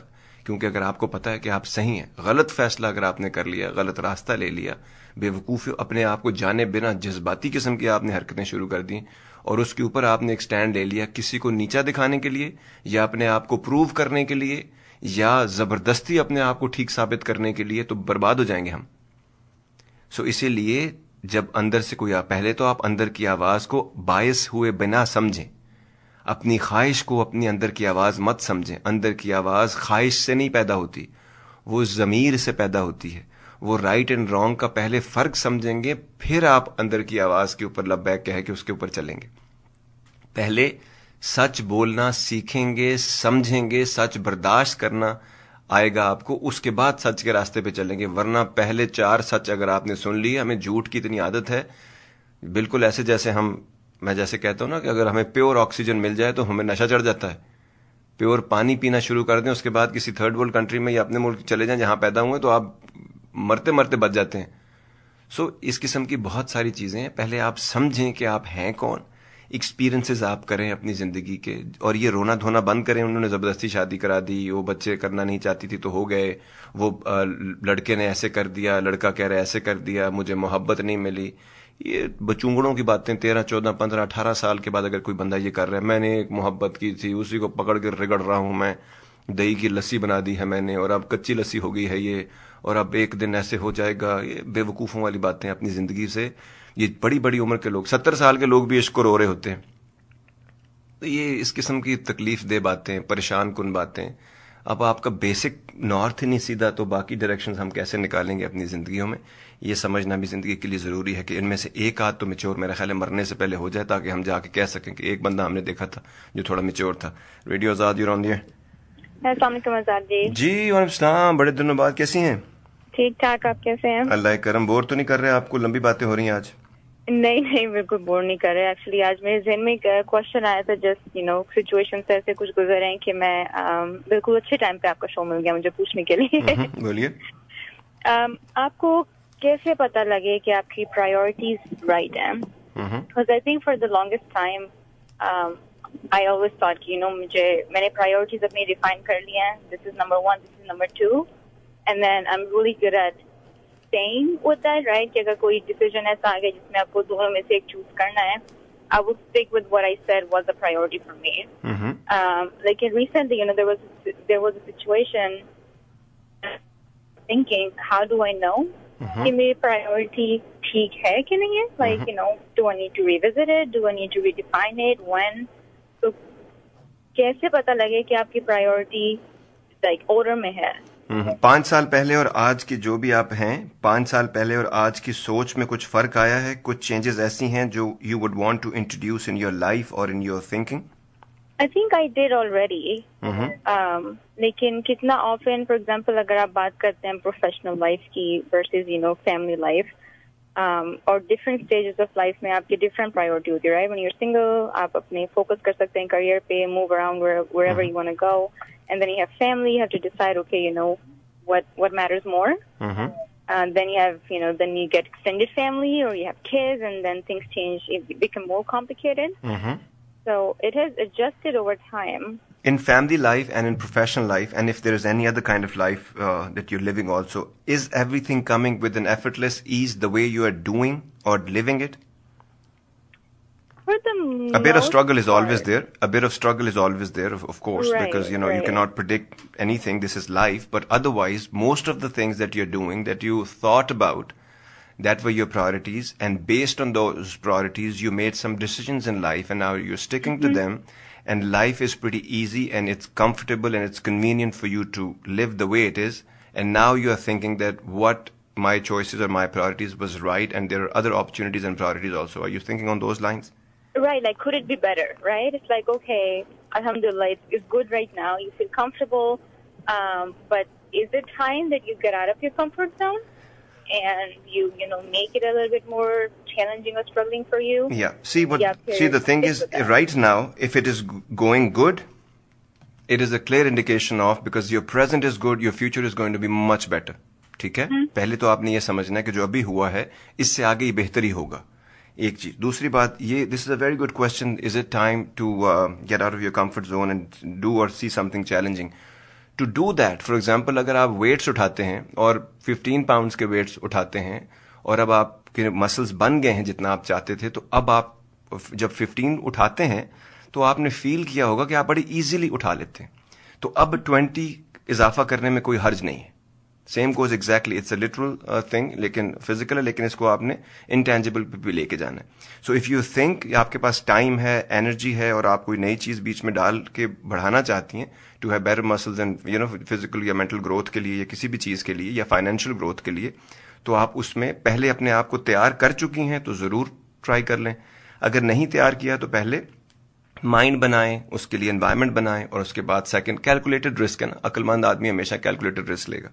کیونکہ اگر آپ کو پتا ہے کہ آپ صحیح ہیں, غلط فیصلہ اگر آپ نے کر لیا, غلط راستہ لے لیا, بے وقوف اپنے آپ کو جانے بنا جذباتی قسم کی آپ نے حرکتیں شروع کر دی, اور اس کے اوپر آپ نے ایک سٹینڈ لے لیا کسی کو نیچا دکھانے کے لیے, یا اپنے آپ کو پروو کرنے کے لیے, یا زبردستی اپنے آپ کو ٹھیک ثابت کرنے کے لیے, تو برباد ہو جائیں گے ہم. سو اسی لیے جب اندر سے کوئی پہلے تو آپ اندر کی آواز کو باعث ہوئے بنا سمجھیں, اپنی خواہش کو اپنی اندر کی آواز مت سمجھیں. اندر کی آواز خواہش سے نہیں پیدا ہوتی, وہ ضمیر سے پیدا ہوتی ہے. وہ رائٹ اینڈ رانگ کا پہلے فرق سمجھیں گے, پھر آپ اندر کی آواز کے اوپر لبیک کہہ کے اس کے اوپر چلیں گے. پہلے سچ بولنا سیکھیں گے, سمجھیں گے, سچ برداشت کرنا آئے گا آپ کو, اس کے بعد سچ کے راستے پہ چلیں گے. ورنہ پہلے 4 سچ اگر آپ نے سن لی, ہمیں جھوٹ کی اتنی عادت ہے, بالکل ایسے جیسے میں جیسے کہتا ہوں نا کہ اگر ہمیں پیور آکسیجن مل جائے تو ہمیں نشہ چڑھ جاتا ہے. پیور پانی پینا شروع کر دیں, اس کے بعد کسی تھرڈ ورلڈ کنٹری میں یا اپنے ملک چلے جائیں جہاں پیدا ہوئے, تو آپ مرتے مرتے بچ جاتے ہیں. سو اس قسم کی بہت ساری چیزیں ہیں. پہلے آپ سمجھیں کہ آپ ہیں کون, ایکسپیرینسز آپ کریں اپنی زندگی کے, اور یہ رونا دھونا بند کریں. انہوں نے زبردستی شادی کرا دی, وہ بچے کرنا نہیں چاہتی تھی تو ہو گئے, وہ لڑکے نے ایسے کر دیا, لڑکا کہہ رہا ایسے کر دیا, مجھے محبت نہیں ملی. یہ بچونگڑوں کی باتیں. 13, 14, 15, 18 سال کے بعد اگر کوئی بندہ یہ کر رہا ہے, میں نے ایک محبت کی تھی, اسی کو پکڑ کے رگڑ رہا ہوں, میں دہی کی لسی بنا دی ہے میں نے, اور اب کچی لسی ہو گئی ہے یہ, اور اب ایک دن ایسے ہو جائے گا. یہ بے وقوفوں والی باتیں اپنی زندگی سے. یہ بڑی بڑی عمر کے لوگ, 70 سال کے لوگ بھی عشق کو رو رہے ہوتے ہیں. تو یہ اس قسم کی تکلیف دہ باتیں, پریشان کن باتیں. اب آپ کا بیسک نارتھ ہی نہیں سیدھا, تو باقی ڈائریکشنز ہم کیسے نکالیں گے اپنی زندگیوں میں. یہ سمجھنا بھی زندگی کے لیے ضروری ہے کہ ان میں سے ایک آدھ تو میچور میرا خیال ہے مرنے سے پہلے ہو جائے, تاکہ ہم جا کے کہہ سکیں کہ ایک بندہ ہم نے دیکھا تھا جو تھوڑا میچور تھا. Radio Azad, you on the air. السلام علیکم آزاد جی. جی وعلیکم السلام, بڑے دنوں بعد, کیسی ہیں؟ ٹھیک ٹھاک, آپ کیسے ہیں؟ اللہ کرم. بور تو نہیں کر رہے آپ کو؟ لمبی باتیں ہو رہی ہیں آج. نہیں بالکل بور نہیں کر رہے. ایکچولی آج میرے ذہن میں ایک کوشچن آیا تھا, جسٹ سچویشن سے ایسے کچھ گزر رہے ہیں کہ میں بالکل اچھے ٹائم پہ آپ کا شو مل گیا مجھے پوچھنے کے لیے. بولیے. آپ کو کیسے پتا لگے کہ آپ کی پرائیورٹیز رائٹ ہیں؟ Because I think for the longest time I always thought کہ میں نے پرائیورٹیز اپنی ڈیفائن کر لی ہیں. This is number 1, this is number 2, and then I am really good at staying with that, right? کہ اگر کوئی ڈیسیژن ایسا آ گیا جس میں آپ کو دونوں میں سے ایک چوز کرنا ہے, I would stick with what I said was a priority for me. Like recently, there was a situation thinking, how do I know کہ میری priority ٹھیک ہے کہ نہیں ہے? Like, do I need to revisit it? Do I need to redefine it? When? So کیسے پتا لگے کہ آپ کی priority like order میں ہے؟ 5 سال پہلے اور آج کی جو بھی آپ ہیں, 5 سال پہلے اور آج کی سوچ میں کچھ فرق آیا ہے؟ کچھ چینجز ایسی ہیں جو you would want to introduce in your life اور in your thinking? I think I did already. لیکن کتنا often, for example, اگر آپ بات کرتے ہیں professional life کی versus family life, اور different stages of life میں آپ کی different priority ہوتی ہے, right? When you're single, آپ اپنے focus کر سکتے ہیں career پہ, move around wherever you want to go. And then you have family, you have to decide, okay, what matters more. Then you have, then you get extended family, or you have kids, and then things change, it become more complicated. So it has adjusted over time. In family life and in professional life, and if there is any other kind of life that you're living also, is everything coming with an effortless ease the way you are doing or living it? A bit of struggle is always there. A bit of struggle is always there, of course, right, because, you cannot predict anything. This is life. But otherwise, most of the things that you're doing, that you thought about, that were your priorities. And based on those priorities, you made some decisions in life. And now you're sticking to them. And life is pretty easy, and it's comfortable, and it's convenient for you to live the way it is. And now you're thinking that what my choices or my priorities was right, and there are other opportunities and priorities also. Are you thinking on those lines? Right, like could it be better, right? It's like, okay, alhamdulillah, it's good right now, you feel comfortable, but is it time that you get out of your comfort zone and you make it a little bit more challenging or struggling for you? Yeah, see the thing is, right now, if it is going good, it is a clear indication of, because your present is good, your future is going to be much better. ٹھیک ہے, پہلے تو آپ نے یہ سمجھنا ہے کہ جو ابھی ہوا ہے اس سے آگے ہی بہتری ہوگا. ایک چیز. دوسری بات یہ, this is a very good question, is it time to get out of your comfort zone and do or see something challenging. To do that. For example اگر آپ ویٹس اٹھاتے ہیں اور 15 پاؤنڈس کے ویٹس اٹھاتے ہیں اور اب آپ کے مسلز بن گئے ہیں جتنا آپ چاہتے تھے, تو اب آپ جب 15 اٹھاتے ہیں تو آپ نے فیل کیا ہوگا کہ آپ بڑی ایزیلی اٹھا لیتے ہیں, تو اب 20 اضافہ کرنے میں کوئی حرج نہیں ہے. Same goes exactly, it's a literal thing, لیکن فزیکل ہے, لیکن اس کو آپ نے انٹینجیبل پہ بھی لے کے جانا ہے. سو اف یو تھنک آپ کے پاس ٹائم ہے, انرجی ہے, اور آپ کوئی نئی چیز بیچ میں ڈال کے بڑھانا چاہتی ہیں to have better muscles and physical یا مینٹل گروتھ کے لیے یا کسی بھی چیز کے لیے یا فائنینشیل گروتھ کے لیے, تو آپ اس میں پہلے اپنے آپ کو تیار کر چکی ہیں تو ضرور ٹرائی کر لیں. اگر نہیں تیار کیا تو پہلے مائنڈ بنائیں, اس کے لیے انوائرمنٹ بنائیں, اور اس کے بعد سیکنڈ کیلکولیٹڈ رسک ہے نا, عقل مند آدمی ہمیشہ کیلکولیٹڈ رسک لے گا.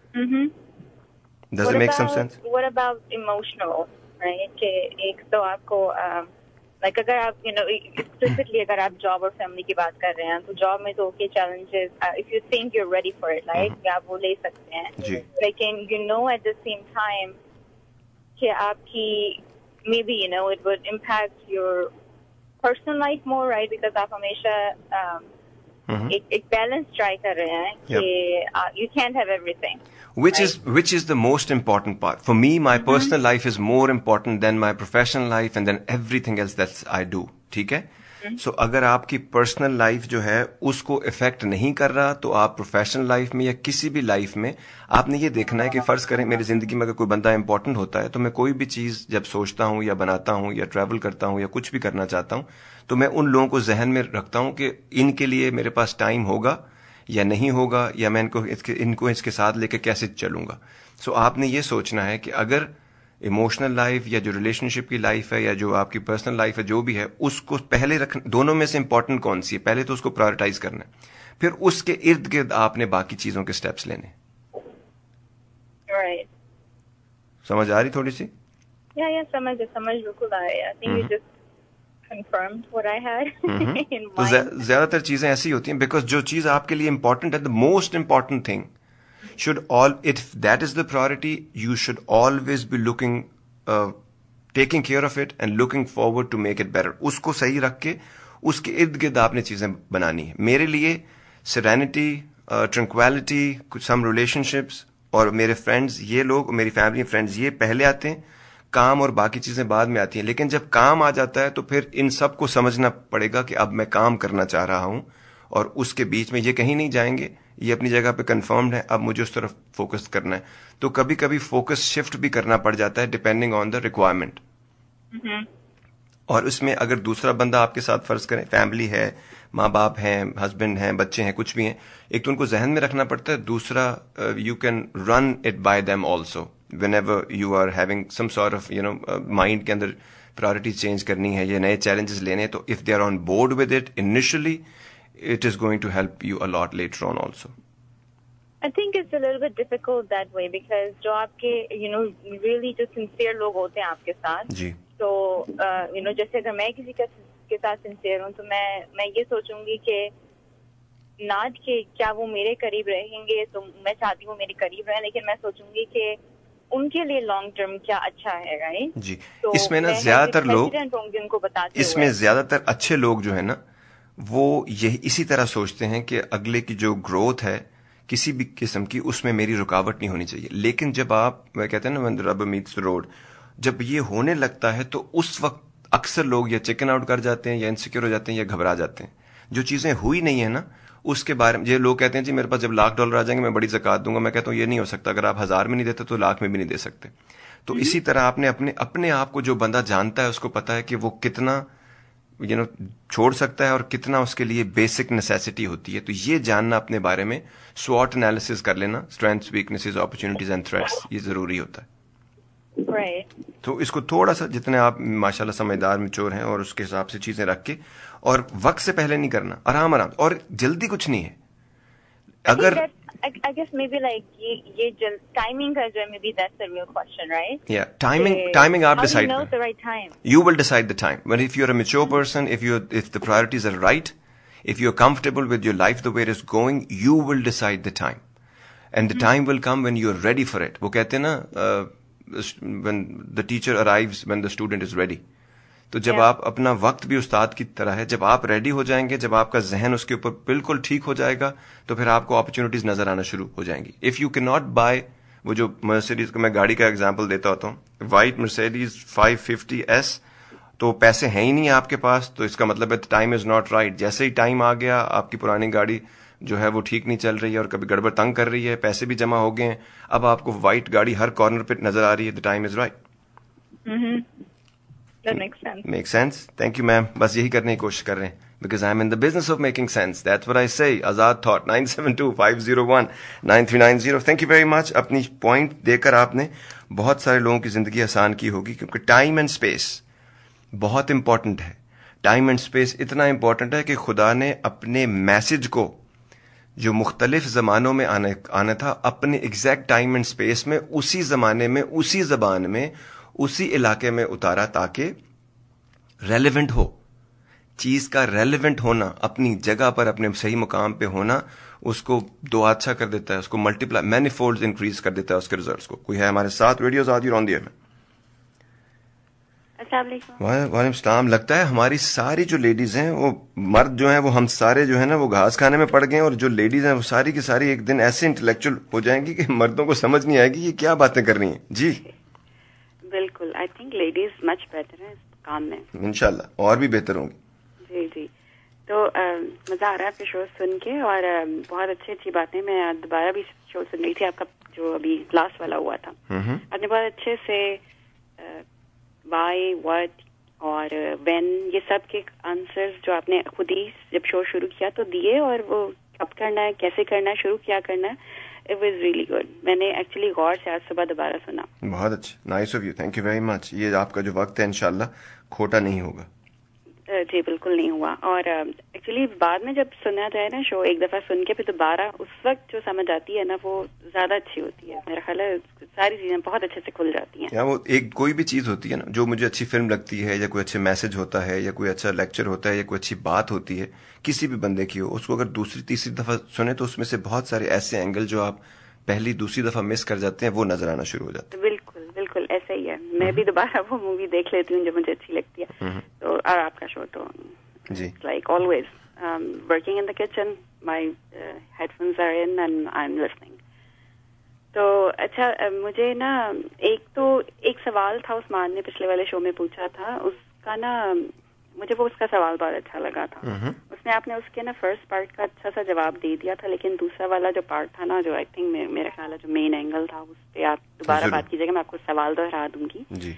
Does it make some sense? What about emotional, right? کہ ایک تو آپ کو like اگر آپ explicitly اگر آپ جاب اور فیملی کی بات کر رہے ہیں تو جاب میں تو challenges if you think you're ready for it, like آپ وہ لے سکتے ہیں, لیکن at the same time کہ آپ کی maybe it would impact your personal life more, right? Because آپ ہمیشہ ایک بیلنس ٹرائی کر رہے ہیں کہ you can't have everything. Which is the most important part. For me, my personal life is more important than my professional life and than everything else that I do. ٹھیک ہے. سو اگر آپ کی personal life جو ہے اس کو effect نہیں کر رہا, تو آپ پروفیشنل لائف میں یا کسی بھی لائف میں آپ نے یہ دیکھنا ہے کہ فرض کریں میری زندگی میں اگر کوئی بندہ امپورٹنٹ ہوتا ہے تو میں کوئی بھی چیز جب سوچتا ہوں یا بناتا ہوں یا ٹریول کرتا ہوں یا کچھ بھی کرنا چاہتا ہوں تو میں ان لوگوں کو ذہن میں رکھتا ہوں کہ ان کے لیے میرے پاس ٹائم ہوگا یا نہیں ہوگا, یا میں ان کو اس کے ساتھ لے کے کیسے چلوں گا. سو آپ نے یہ سوچنا ہے کہ اگر ایموشنل لائف یا جو ریلیشن شپ کی لائف ہے یا جو آپ کی پرسنل لائف ہے جو بھی ہے, اس کو پہلے رکھنا, دونوں میں سے امپورٹنٹ کون سی ہے, پہلے تو اس کو پرائرٹائز کرنا ہے, پھر اس کے ارد گرد آپ نے باقی چیزوں کے سٹیپس لینے. سمجھ آ رہی تھوڑی سی؟ سمجھ بالکل آ رہی ہے. تو زیادہ تر چیزیں ایسی ہوتی ہیں بیکاز جو چیز آپ کے لیے امپورٹنٹ ہے, the most important thing should if that is the priority, you should always be taking care of it and looking forward to make it better. اس کو صحیح رکھ کے اس کے ارد گرد آپ نے چیزیں بنانی ہیں. میرے لیے serenity, tranquility, some relationships اور میرے فرینڈز, یہ لوگ میری فیملی فرینڈز یہ پہلے آتے ہیں, کام اور باقی چیزیں بعد میں آتی ہیں. لیکن جب کام آ جاتا ہے تو پھر ان سب کو سمجھنا پڑے گا کہ اب میں کام کرنا چاہ رہا ہوں اور اس کے بیچ میں یہ کہیں نہیں جائیں گے, یہ اپنی جگہ پہ کنفرمڈ ہے, اب مجھے اس طرف فوکس کرنا ہے. تو کبھی کبھی فوکس شفٹ بھی کرنا پڑ جاتا ہے ڈپینڈنگ آن دا ریکوائرمنٹ. اور اس میں اگر دوسرا بندہ آپ کے ساتھ فرض کریں فیملی ہے, ماں باپ ہیں, ہسبینڈ ہیں, بچے ہیں, کچھ بھی ہیں, ایک تو ان کو ذہن میں رکھنا پڑتا ہے, دوسرا you can run it by them also whenever you are having some sort of mind کے اندر پرائرٹیز چینج کرنی ہے یا نئے چیلنجز لینے ہیں, تو if they are on board with it initially it is going to help you a lot later on also. I think it's a little bit difficult that way because جو آپ کے really جو sincere لوگ ہوتے ہیں آپ کے ساتھ, جی, تو جیسے اگر میں کسی کے ساتھ sincere ہوں تو میں یہ سوچوں گی کہ ناٹ کہ کیا وہ میرے قریب رہیں گے, تو میں چاہتی ہوں میرے قریب رہیں, لیکن میں سوچوں گی کہ ان کے لیے لانگ ٹرم کیا اچھا ہے, رائٹ. جی, اس میں نا زیادہ تر لوگ, ان کو بتاتے اس میں زیادہ تر اچھے لوگ جو ہے نا وہ اسی طرح سوچتے ہیں کہ اگلے کی جو گروتھ ہے کسی بھی قسم کی اس میں میری رکاوٹ نہیں ہونی چاہیے. لیکن جب آپ کہتے ہیں نا when the rubber meets the road, جب یہ ہونے لگتا ہے تو اس وقت اکثر لوگ یا چکن آؤٹ کر جاتے ہیں یا انسیکیور ہو جاتے ہیں یا گھبرا جاتے ہیں. جو چیزیں ہوئی نہیں ہیں نا اس کے بارے میں یہ لوگ کہتے ہیں جی میرے پاس جب $1,00,000 آ جائیں گے میں بڑی زکات دوں گا. میں کہتا ہوں یہ نہیں ہو سکتا, اگر آپ 1,000 میں نہیں دیتے تو 1,00,000 میں بھی نہیں دے سکتے. تو اسی طرح آپ نے اپنے آپ کو جو بندہ جانتا ہے اس کو پتا ہے کہ وہ کتنا چھوڑ سکتا ہے اور کتنا اس کے لیے بیسک نیسیسٹی ہوتی ہے. تو یہ جاننا اپنے بارے میں SWOT انالیسس کر لینا, strengths, weaknesses, opportunities and threats, یہ ضروری ہوتا ہے. تو اس کو تھوڑا سا جتنے آپ ماشاءاللہ سمجھدار میچور ہیں اور اس کے حساب سے چیزیں رکھ کے, اور وقت سے پہلے نہیں کرنا, آرام اور جلدی کچھ نہیں ہے. اگر I guess maybe like یہ timing کا جو maybe that's the real question, right? Yeah, timing آپ decide. How do you know the right time? You will decide the time. But if you're a mature person, if the priorities are right, if you're comfortable with your life the way it is going, you will decide the time. And the time will come when you're ready for it. وہ کہتے ہیں نا when the teacher arrives when the student is ready. تو جب آپ اپنا وقت بھی استاد کی طرح ہے، جب آپ ریڈی ہو جائیں گے، جب آپ کا ذہن اس کے اوپر بالکل ٹھیک ہو جائے گا، تو پھر آپ کو اپرچونیٹیز نظر آنا شروع ہو جائیں گی. اف یو کی ناٹ بائی، وہ جو مرسیڈیز کو میں گاڑی کا ایگزامپل دیتا ہوتا ہوں، وائٹ مرسیڈیز 550S، تو پیسے ہیں ہی نہیں آپ کے پاس، تو اس کا مطلب ہے ٹائم از ناٹ رائٹ. جیسے ہی ٹائم آ گیا، آپ کی پرانی گاڑی جو ہے وہ ٹھیک نہیں چل رہی ہے اور کبھی گڑبڑ تنگ کر رہی ہے، پیسے بھی جمع ہو گئے ہیں، اب آپ کو وائٹ گاڑی ہر کارنر پہ نظر آ رہی ہے، time is right. Make sense. Thank you ma'am. بس یہی کرنے کی کوشش کر رہے ہیں، because I am in the business of making sense. That's what I say. Azad thought 9725019390. Thank you very much. اپنی پوائنٹ دے کر آپ نے بہت سارے لوگوں کی زندگی آسان کی ہوگی، کیونکہ ٹائم اینڈ اسپیس بہت امپورٹنٹ ہے. ٹائم اینڈ اسپیس اتنا امپورٹنٹ ہے کہ خدا نے اپنے میسج کو جو مختلف زمانوں میں آنا تھا، اپنے ایگزیکٹ ٹائم اینڈ اسپیس میں، اسی زمانے میں، اسی زبان میں، اسی علاقے میں اتارا، تاکہ ریلیونٹ ہو. چیز کا ریلیونٹ ہونا، اپنی جگہ پر اپنے صحیح مقام پہ ہونا، اس کو دو اچھا کر دیتا ہے، اس کو ملٹیپلائی مینی فولڈز انکریز کر دیتا ہے اس کے ریزلٹس کو. کوئی ہے ہمارے ساتھ؟ ریڈیوز آدھی رون دیا میں. السلام علیکم. وعلیکم السلام. لگتا ہے ہماری ساری جو لیڈیز ہیں، وہ مرد جو ہیں وہ ہم سارے جو ہے نا وہ گھاس کھانے میں پڑ گئے ہیں، اور جو لیڈیز ہیں وہ ساری کی ساری ایک دن ایسے انٹلیکچوئل ہو جائیں گی کہ مردوں کو سمجھ نہیں آئے گی یہ کیا باتیں کر رہی ہیں. جی بالکل. I think ladies much better ہیں اس کام میں، انشاءاللہ اور بھی بہتر ہوں گی. جی جی. تو مزہ آ رہا ہے آپ کے شو سن کے، اور بہت اچھی اچھی باتیں. میں دوبارہ بھی شو سن رہی تھی آپ کا جو ابھی لاسٹ والا ہوا تھا. آپ نے بہت اچھے سے وائی، واٹ اور وین، یہ سب کے آنسرز جو آپ نے خود ہی جب شو شروع کیا تو دیے، اور وہ کب کرنا ہے، کیسے کرنا ہے، شروع کیا کرنا ہے. It was really good. میں نے ایکچولی غور سے آج صبح دوبارہ سنا. بہت اچھا، nice of you, thank you very much. یہ آپ کا جو وقت ہے انشاءاللہ کھوٹا نہیں ہوگا. جی بالکل نہیں ہوا. اور ایکچولی بعد میں جب سنا جائے نا شو، ایک دفعہ سن کے پھر دوبارہ اس وقت جو سمجھ آتی ہے نا وہ زیادہ اچھی ہوتی ہے. میرا خیال ہے ساری چیزیں بہت اچھے سے کھل جاتی ہیں. وہ ایک کوئی بھی چیز ہوتی ہے نا، جو مجھے اچھی فلم لگتی ہے، یا کوئی اچھے میسج ہوتا ہے، یا کوئی اچھا لیکچر ہوتا ہے، یا کوئی اچھی بات ہوتی ہے کسی بھی بندے کی ہو، اس کو اگر دوسری تیسری دفعہ سنے تو اس میں سے بہت سارے ایسے اینگل جو آپ پہلی دوسری دفعہ مس کر جاتے ہیں وہ نظر آنا شروع ہو جاتے ہیں. بالکل بالکل ایسا ہی ہے. میں بھی دوبارہ وہ مووی دیکھ لیتی ہوں جو مجھے اچھی لگتی ہے. تو اور آپ کا شو تو جی like always working in the kitchen, my headphones are in and I am listening. تو اچھا مجھے نا ایک سوال تھا عثمان نے پچھلے والے شو میں پوچھا تھا، اس کا نا مجھے وہ اس کا سوال بہت اچھا لگا تھا. اس میں آپ نے اس کے نا فرسٹ پارٹ کا اچھا سا جواب دے دیا تھا، لیکن دوسرا والا جو پارٹ تھا نا، جو آئی تھنک میرا خیال ہے جو مین اینگل تھا، اس پہ آپ دوبارہ بات کیجیے گا. میں آپ کو سوال دوہرا دوں گی. جی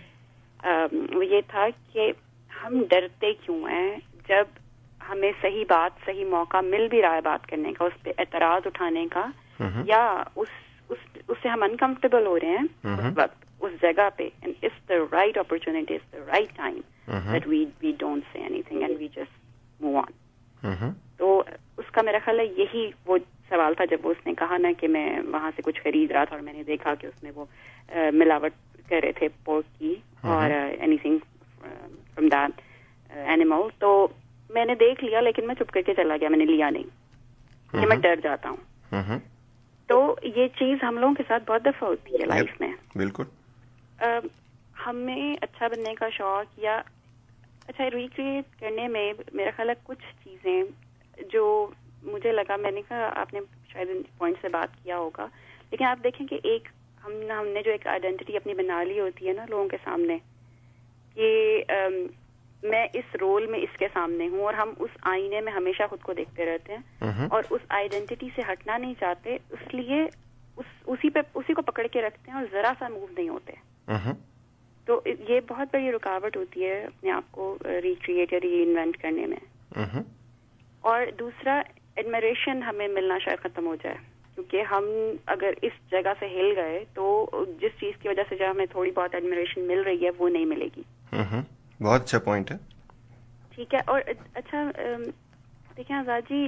وہ یہ تھا کہ ہم ڈرتے کیوں ہیں جب ہمیں صحیح بات، صحیح موقع مل بھی رہا ہے بات کرنے کا، اس پہ اعتراض اٹھانے کا، یا اس سے ہم انکمفرٹیبل ہو رہے ہیں اس وقت اس جگہ پہ. And it's the right opportunity, it's the right time that we don't say anything and we just move on. تو اس کا میرا خیال ہے یہی وہ سوال تھا جب اس نے کہا نا کہ میں وہاں سے کچھ خرید رہا تھا اور میں نے دیکھا کہ اس میں وہ ملاوٹ کر رہے تھے پورک کی اور anything from that animal. تو میں نے دیکھ لیا لیکن میں چپ کر کے چلا گیا، میں نے لیا نہیں کہ میں ڈر جاتا ہوں. تو یہ چیز ہم لوگوں کے ساتھ بہت دفعہ ہوتی ہے لائف میں. بالکل. ہمیں اچھا بننے کا شوق یا اچھا ریکریٹ کرنے میں میرا خیال ہے کچھ چیزیں جو مجھے لگا، میں نے کہا آپ نے شاید ان پوائنٹ سے بات کیا ہوگا، لیکن آپ دیکھیں کہ ایک ہم نے جو ایک آئیڈینٹی اپنی بنا لی ہوتی ہے نا لوگوں کے سامنے کہ میں اس رول میں اس کے سامنے ہوں، اور ہم اس آئینے میں ہمیشہ خود کو دیکھتے رہتے ہیں اور اس آئیڈینٹی سے ہٹنا نہیں چاہتے، اس لیے اسی کو پکڑ کے رکھتے ہیں اور ذرا سا موو نہیں ہوتے. تو یہ بہت بڑی رکاوٹ ہوتی ہے اپنے آپ کو ریکریٹ یا ری انوینٹ کرنے میں. اور دوسرا ایڈمریشن ہمیں ملنا شاید ختم ہو جائے، کیونکہ ہم اگر اس جگہ سے ہل گئے تو جس چیز کی وجہ سے جو ہمیں تھوڑی بہت ایڈمریشن مل رہی ہے وہ نہیں ملے گی. بہت اچھا پوائنٹ ہے. ٹھیک ہے. اور اچھا دیکھیں آزاد جی،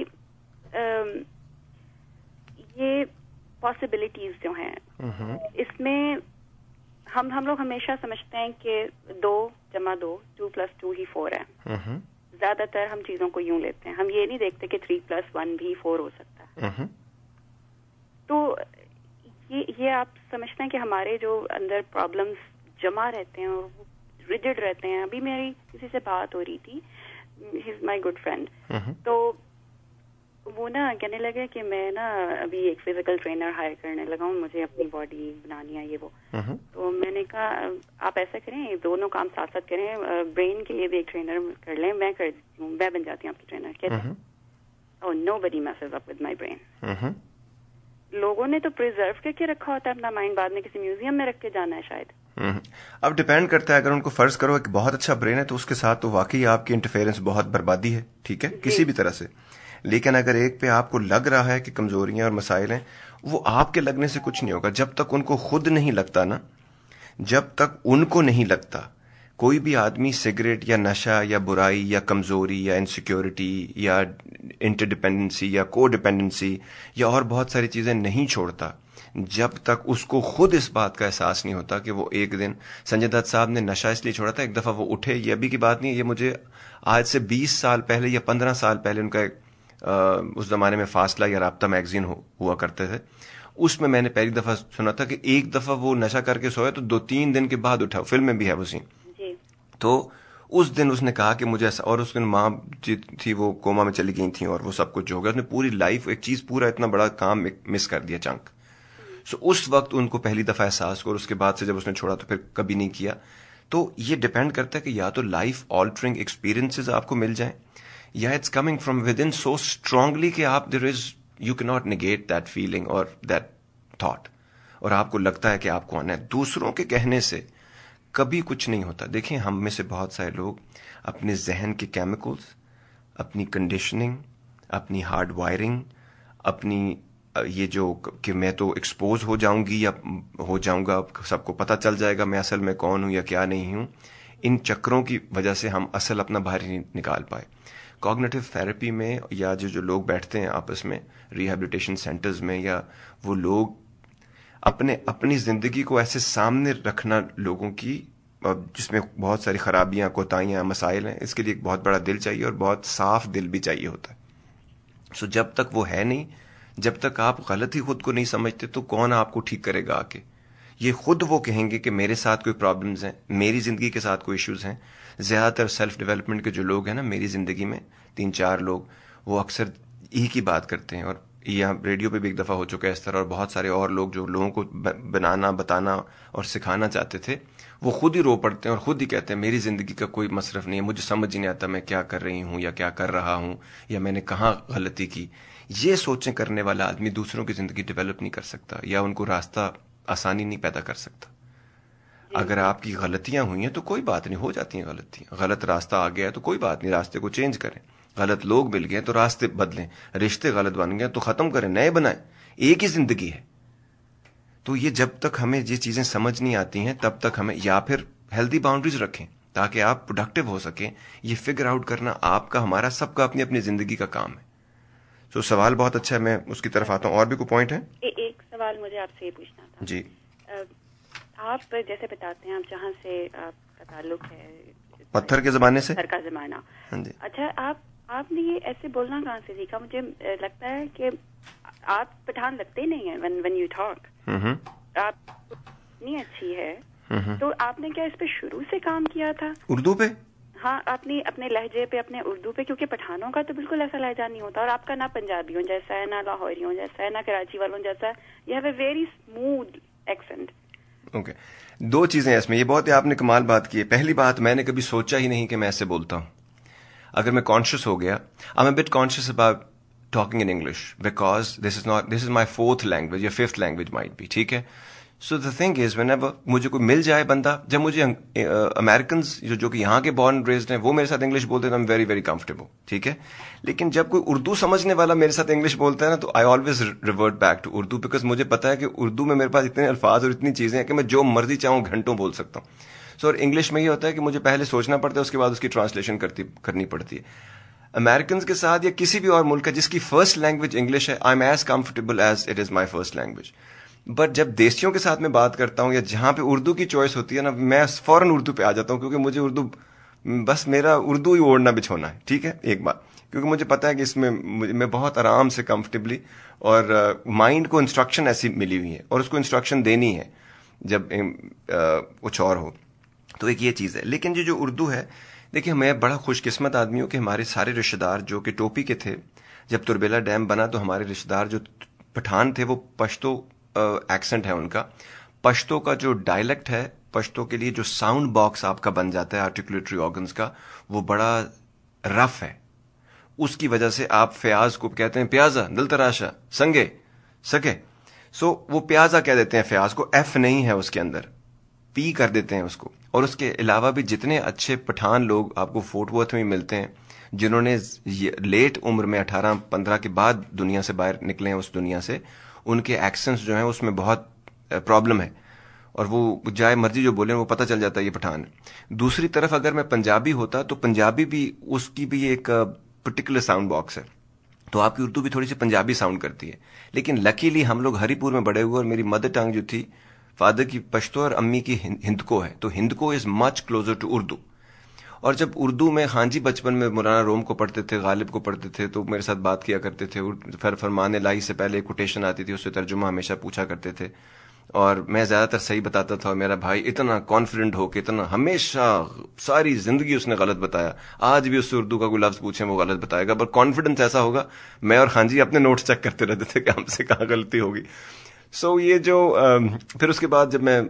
یہ پاسبلٹیز جو ہیں اس میں ہم لوگ ہمیشہ سمجھتے ہیں کہ 2 + 2 2 + 2 4 ہے. زیادہ تر ہم چیزوں کو یوں لیتے ہیں، ہم یہ نہیں دیکھتے کہ 3 + 1 بھی 4 ہو سکتا ہے. تو یہ آپ سمجھتے ہیں کہ ہمارے جو اندر پرابلمز جمع رہتے ہیں اور وہ ریجڈ رہتے ہیں. ابھی میری کسی سے بات ہو رہی تھی, ہی از مائی گڈ فرینڈ, تو وہ نا کہنے لگے کہ میں نا ابھی ایک فزیکل ٹرینر ہائر کرنے لگا ہوں, مجھے اپنی باڈی بنانی ہے یہ وہ. تو میں نے کہا آپ ایسا کریں, دونوں کام ساتھ ساتھ کریں, برین کے لیے بھی ایک ٹرینر کر لیں, میں کر دیتی ہوں, میں بن جاتی ہوں آپ کی ٹرینر. کہتے ہیں oh nobody messes up with my brain. لوگوں نے تو پریزرو کر کے رکھا ہوتا ہے اپنا مائنڈ, بعد میں کسی میوزیم میں رکھ کے جانا ہے شاید. اب ڈیپینڈ کرتا ہے, اگر ان کو فرض کرو کہ بہت اچھا برین ہے تو اس کے ساتھ تو واقعی آپ کی انٹرفیئرنس بہت بربادی ہے, ٹھیک ہے, کسی بھی طرح سے. لیکن اگر ایک پہ آپ کو لگ رہا ہے کہ کمزوریاں اور مسائل ہیں, وہ آپ کے لگنے سے کچھ نہیں ہوگا. جب تک ان کو خود نہیں لگتا نا, جب تک ان کو نہیں لگتا, کوئی بھی آدمی سگریٹ یا نشہ یا برائی یا کمزوری یا انسیکیورٹی یا انٹر ڈپینڈنسی یا کو ڈپینڈنسی یا اور بہت ساری چیزیں نہیں چھوڑتا جب تک اس کو خود اس بات کا احساس نہیں ہوتا کہ وہ ایک دن. سنجے دت صاحب نے نشہ اس لیے چھوڑا تھا, ایک دفعہ وہ اٹھے, یہ ابھی کی بات نہیں, یہ مجھے آج سے 20 سال پہلے یا 15 سال پہلے ان کا ایک اس زمانے میں فاصلہ یا رابطہ میگزین ہوا کرتے تھے, اس میں نے پہلی دفعہ سنا تھا کہ ایک دفعہ وہ نشہ کر کے سویا تو 2-3 دن کے بعد اٹھا. فلم میں بھی ہے وہ سین. تو اس دن اس نے کہا کہ مجھے ایسا, اور اس دن ماں تھی وہ کوما میں چلی گئی تھیں اور وہ سب کچھ ہو گیا. اس نے پوری لائف ایک چیز, پورا اتنا بڑا کام مس کر دیا, چنک. سو اس وقت ان کو پہلی دفعہ احساس ہوا, اور اس کے بعد سے جب اس نے چھوڑا تو پھر کبھی نہیں کیا. تو یہ ڈیپینڈ کرتا ہے کہ یا تو لائف آلٹرنگ ایکسپیرینسز آپ کو مل جائیں, یا it's coming from within so strongly کہ آپ دیر از یو کی ناٹ نیگیٹ دیٹ فیلنگ اور دیٹ تھاٹ, اور آپ کو لگتا ہے کہ آپ کو آنا ہے. دوسروں کے کہنے سے کبھی کچھ نہیں ہوتا. دیکھیں, ہم میں سے بہت سارے لوگ اپنے ذہن کے کیمیکلز, اپنی کنڈیشننگ, اپنی ہارڈ وائرنگ, اپنی یہ جو کہ میں تو ایکسپوز ہو جاؤں گی یا ہو جاؤں گا, سب کو پتہ چل جائے گا میں اصل میں کون ہوں یا کیا نہیں ہوں, ان چکروں کی وجہ سے ہم اصل اپنا باہر نہیں نکال پائے. کوگنیٹو تھراپی میں یا جو لوگ بیٹھتے ہیں آپس میں ریہیبلیٹیشن سینٹرز میں, یا وہ لوگ اپنی زندگی کو ایسے سامنے رکھنا لوگوں کی جس میں بہت ساری خرابیاں, کوتاہیاں, مسائل ہیں, اس کے لیے ایک بہت بڑا دل چاہیے اور بہت صاف دل بھی چاہیے ہوتا ہے. سو جب تک وہ ہے نہیں, جب تک آپ غلط ہی خود کو نہیں سمجھتے, تو کون آپ کو ٹھیک کرے گا آ کے. یہ خود وہ کہیں گے کہ میرے ساتھ کوئی پرابلمز ہیں, میری زندگی کے ساتھ کوئی ایشوز ہیں. زیادہ تر سیلف ڈیولپمنٹ کے جو لوگ ہیں نا میری زندگی میں 3-4 لوگ, وہ اکثر ایک ہی بات کرتے ہیں, اور یہاں ریڈیو پہ بھی ایک دفعہ ہو چکا ہے اس طرح, اور بہت سارے اور لوگ جو لوگوں کو بنانا, بتانا اور سکھانا چاہتے تھے, وہ خود ہی رو پڑتے ہیں اور خود ہی کہتے ہیں میری زندگی کا کوئی مصرف نہیں ہے, مجھے سمجھ ہی نہیں آتا میں کیا کر رہی ہوں یا کیا کر رہا ہوں, یا میں نے کہاں غلطی کی. یہ سوچیں کرنے والا آدمی دوسروں کی زندگی ڈیولپ نہیں کر سکتا, یا ان کو راستہ آسانی نہیں پیدا کر سکتا. اگر آپ کی غلطیاں ہوئی ہیں تو کوئی بات نہیں, ہو جاتی ہیں غلطیاں, غلط راستہ آ گیا ہے تو کوئی بات نہیں, راستے کو چینج کریں. غلط لوگ مل گئے تو راستے بدلیں, رشتے غلط بن گئے تو ختم کریں, نئے بنائیں, ایک ہی زندگی ہے. تو یہ جب تک ہمیں یہ چیزیں سمجھ نہیں آتی ہیں تب تک ہمیں, یا پھر ہیلدی باؤنڈریز رکھیں تاکہ آپ پروڈکٹیو ہو سکیں. یہ فگر آؤٹ کرنا آپ کا, ہمارا, سب کا اپنی اپنی زندگی کا کام ہے. تو سوال بہت اچھا ہے, میں اس کی طرف آتا ہوں. اور بھی کوئی پوائنٹ ہے؟ ایک سوال مجھے آپ سے یہ پوچھنا تھا. جی. آپ جیسے بتاتے ہیں, آپ جہاں سے آپ کا تعلق ہے, پتھر کے زمانے سے, پتھر کا زمانہ. ہاں جی. اچھا, آپ نے یہ ایسے بولنا کہاں سے سیکھا؟ مجھے لگتا ہے کہ آپ پٹھان لگتے ہی نہیں ہیں when you talk. آپ اتنی اچھی ہے, تو آپ نے کیا اس پہ شروع سے کام کیا تھا؟ اردو پہ؟ ہاں, اپنے لہجے پہ, اپنے اردو پہ, کیونکہ پٹھانوں کا تو بالکل ایسا لہجہ نہیں ہوتا, اور آپ کا نہ پنجابیوں جیسا ہے, نہ لاہوریوں جیسا ہے, نہ کراچی والوں جیسا ہے. You have a very smooth accent. Okay, 2 چیزیں اس میں. یہ بہت آپ نے کمال بات کی ہے. پہلی بات, میں نے کبھی سوچا ہی نہیں کہ میں ایسے بولتا ہوں. اگر میں کانشیس ہو گیا, I am a bit conscious about talking in English because this is my 4th language یا 5th لینگویج مائٹ بی, ٹھیک ہے. So the thing is whenever مجھے کوئی مل جائے بندہ, جب مجھے امیرکنز جو کہ یہاں کے بورن ریزڈ ہیں وہ میرے ساتھ انگلش بولتے ہیں تو ویری ویری کمفرٹیبل, ٹھیک ہے. لیکن جب کوئی اردو سمجھنے والا میرے ساتھ انگلش بولتا ہے نا, تو I always revert back to Urdu, because مجھے پتا ہے کہ اردو میں میرے پاس اتنے الفاظ اور اتنی چیزیں ہیں کہ میں جو مرضی چاہوں گھنٹوں بول سکتا ہوں. سو اور انگلش میں یہ ہوتا ہے کہ مجھے پہلے سوچنا پڑتا ہے, اس کے بعد اس کی ٹرانسلیشن کرنی پڑتی ہے. امیرکنز کے ساتھ یا کسی بھی اور ملک کا جس کی فرسٹ لینگویج انگلش ہے, I am as comfortable as it is my first language. But جب دیسیوں کے ساتھ میں بات کرتا ہوں یا جہاں پہ اردو کی چوائس ہوتی ہے نا, میں فوراً اردو پہ آ جاتا ہوں, کیونکہ مجھے اردو, بس میرا اردو ہی اوڑھنا بچھونا ہے, ٹھیک ہے, ایک بات. کیونکہ مجھے پتا ہے کہ اس میں میں بہت آرام سے کمفرٹیبلی, اور مائنڈ کو انسٹرکشن ایسی ملی ہوئی ہے اور اس کو انسٹرکشن دینی ہے جب کچھ اور ہو. تو ایک یہ چیز ہے. لیکن جو اردو ہے، دیکھیں میں بڑا خوش قسمت آدمی ہوں کہ ہمارے سارے رشتہ دار جو کہ ٹوپی کے تھے، جب تربیلا ڈیم بنا تو ہمارے رشتہ دار جو پٹھان تھے وہ پشتو ایکسنٹ ہے ان کا، پشتو کا جو ڈائلیکٹ ہے، پشتو کے لیے جو ساؤنڈ باکس آپ کا بن جاتا ہے آرٹیکولیٹری آرگنز کا، وہ بڑا رف ہے. اس کی وجہ سے آپ فیاض کو کہتے ہیں پیازا، دل تراشا، سنگے سکے. سو وہ پیازا کہہ دیتے ہیں فیاض کو، ایف نہیں ہے اس کے اندر، پی کر دیتے ہیں اس کو. اور اس کے علاوہ بھی جتنے اچھے پٹھان لوگ آپ کو فورٹ ورتھ میں ملتے ہیں جنہوں نے لیٹ عمر میں 18-15 کے بعد دنیا سے باہر نکلے ہیں، اس دنیا سے، ان کے ایکسنٹس جو ہیں اس میں بہت پرابلم ہے، اور وہ جائے مرضی جو بولیں وہ پتہ چل جاتا ہے یہ پٹھان ہے. دوسری طرف اگر میں پنجابی ہوتا تو پنجابی بھی اس کی بھی ایک پرٹیکولر ساؤنڈ باکس ہے، تو آپ کی اردو بھی تھوڑی سی پنجابی ساؤنڈ کرتی ہے. لیکن لکیلی ہم لوگ ہری پور میں بڑے ہوئے، اور میری مدر ٹنگ جو تھی فادر کی پشتو اور امی کی ہندکو ہے، تو Hindko is much closer to Urdu. اور جب اردو میں ہاں جی بچپن میں مولانا روم کو پڑھتے تھے، غالب کو پڑھتے تھے، تو میرے ساتھ بات کیا کرتے تھے. فرمان الہی سے پہلے ایک کوٹیشن آتی تھی، اس سے ترجمہ ہمیشہ پوچھا کرتے تھے، اور میں زیادہ تر صحیح بتاتا تھا. اور میرا بھائی اتنا کانفیڈنٹ ہو کے، اتنا ہمیشہ ساری زندگی اس نے غلط بتایا، آج بھی اس سے اردو کا کوئی لفظ پوچھیں وہ غلط بتائے گا، پر کانفیڈنس ایسا ہوگا. میں اور خان جی اپنے نوٹس چیک کرتے رہتے تھے کہ ہم سے کہاں غلطی ہوگی. سو یہ جو پھر اس کے بعد جب میں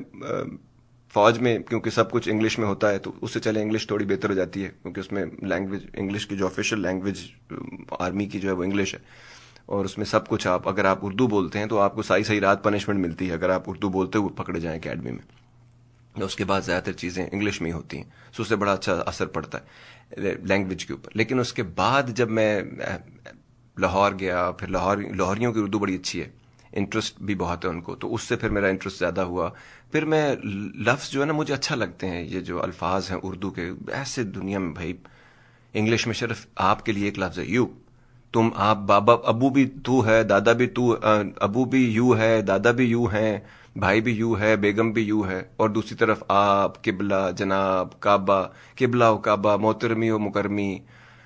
فوج میں، کیونکہ سب کچھ انگلش میں ہوتا ہے تو اس سے چلے انگلش تھوڑی بہتر ہو جاتی ہے، کیونکہ اس میں لینگویج انگلش کی جو آفیشیل لینگویج آرمی کی جو ہے وہ انگلش ہے، اور اس میں سب کچھ آپ اگر آپ اردو بولتے ہیں تو آپ کو صحیح رات پنشمنٹ ملتی ہے اگر آپ اردو بولتے ہوئے پکڑے جائیں اکیڈمی میں. اس کے بعد زیادہ تر چیزیں انگلش میں ہی ہوتی ہیں، سو اس سے بڑا اچھا اثر پڑتا ہے لینگویج کے اوپر. لیکن اس کے بعد جب میں لاہور گیا، پھر لاہوریوں کی اردو بڑی اچھی ہے، انٹرسٹ بھی بہت ہے ان کو، تو اس سے پھر میرا انٹرسٹ زیادہ ہوا. پھر میں لفظ جو ہے نا مجھے اچھا لگتے ہیں، یہ جو الفاظ ہیں اردو کے، ایسے دنیا میں بھائی انگلش میں صرف آپ کے لیے ایک لفظ ہے یو، تم آپ بابا ابو بھی تو ہے، دادا بھی تو، ابو بھی یو ہے، دادا بھی یو ہیں، بھائی بھی یو ہے، بیگم بھی یو ہے. اور دوسری طرف آپ، قبلہ، جناب، کعبہ، قبلہ و کعبہ، محترمی و مکرمی،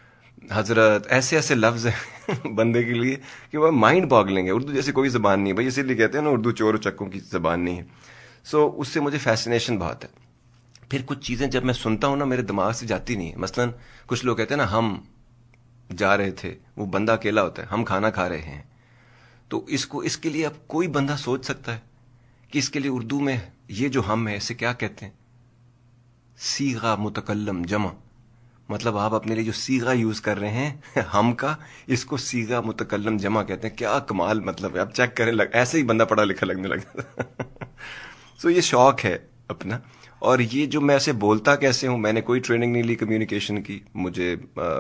حضرت، ایسے ایسے لفظ ہیں بندے کے لیے کہ وہ مائنڈ باگلنگ ہے. اردو جیسی کوئی زبان نہیں بھائی، اسی لیے کہتے ہیں نا اردو چور و چکوں کی زبان نہیں ہے. سو اس سے مجھے فیسنیشن بہت ہے. پھر کچھ چیزیں جب میں سنتا ہوں نا میرے دماغ سے جاتی نہیں ہے. مثلا کچھ لوگ کہتے ہیں نا ہم جا رہے تھے، وہ بندہ اکیلا ہوتا ہے، ہم کھانا کھا رہے ہیں. تو اس کے لیے اب کوئی بندہ سوچ سکتا ہے کہ اس کے لیے اردو میں یہ جو ہم ہے اسے کیا کہتے ہیں؟ صیغہ متکلم جمع. مطلب آپ اپنے لیے جو صیغہ یوز کر رہے ہیں ہم کا، اس کو صیغہ متکلم جمع کہتے ہیں. کیا کمال مطلب ہے، آپ چیک کریں، ایسے ہی بندہ پڑھا لکھا لگنے لگتا. سو یہ شوق ہے اپنا. اور یہ جو میں ایسے بولتا کیسے ہوں، میں نے کوئی ٹریننگ نہیں لی کمیونیکیشن کی. مجھے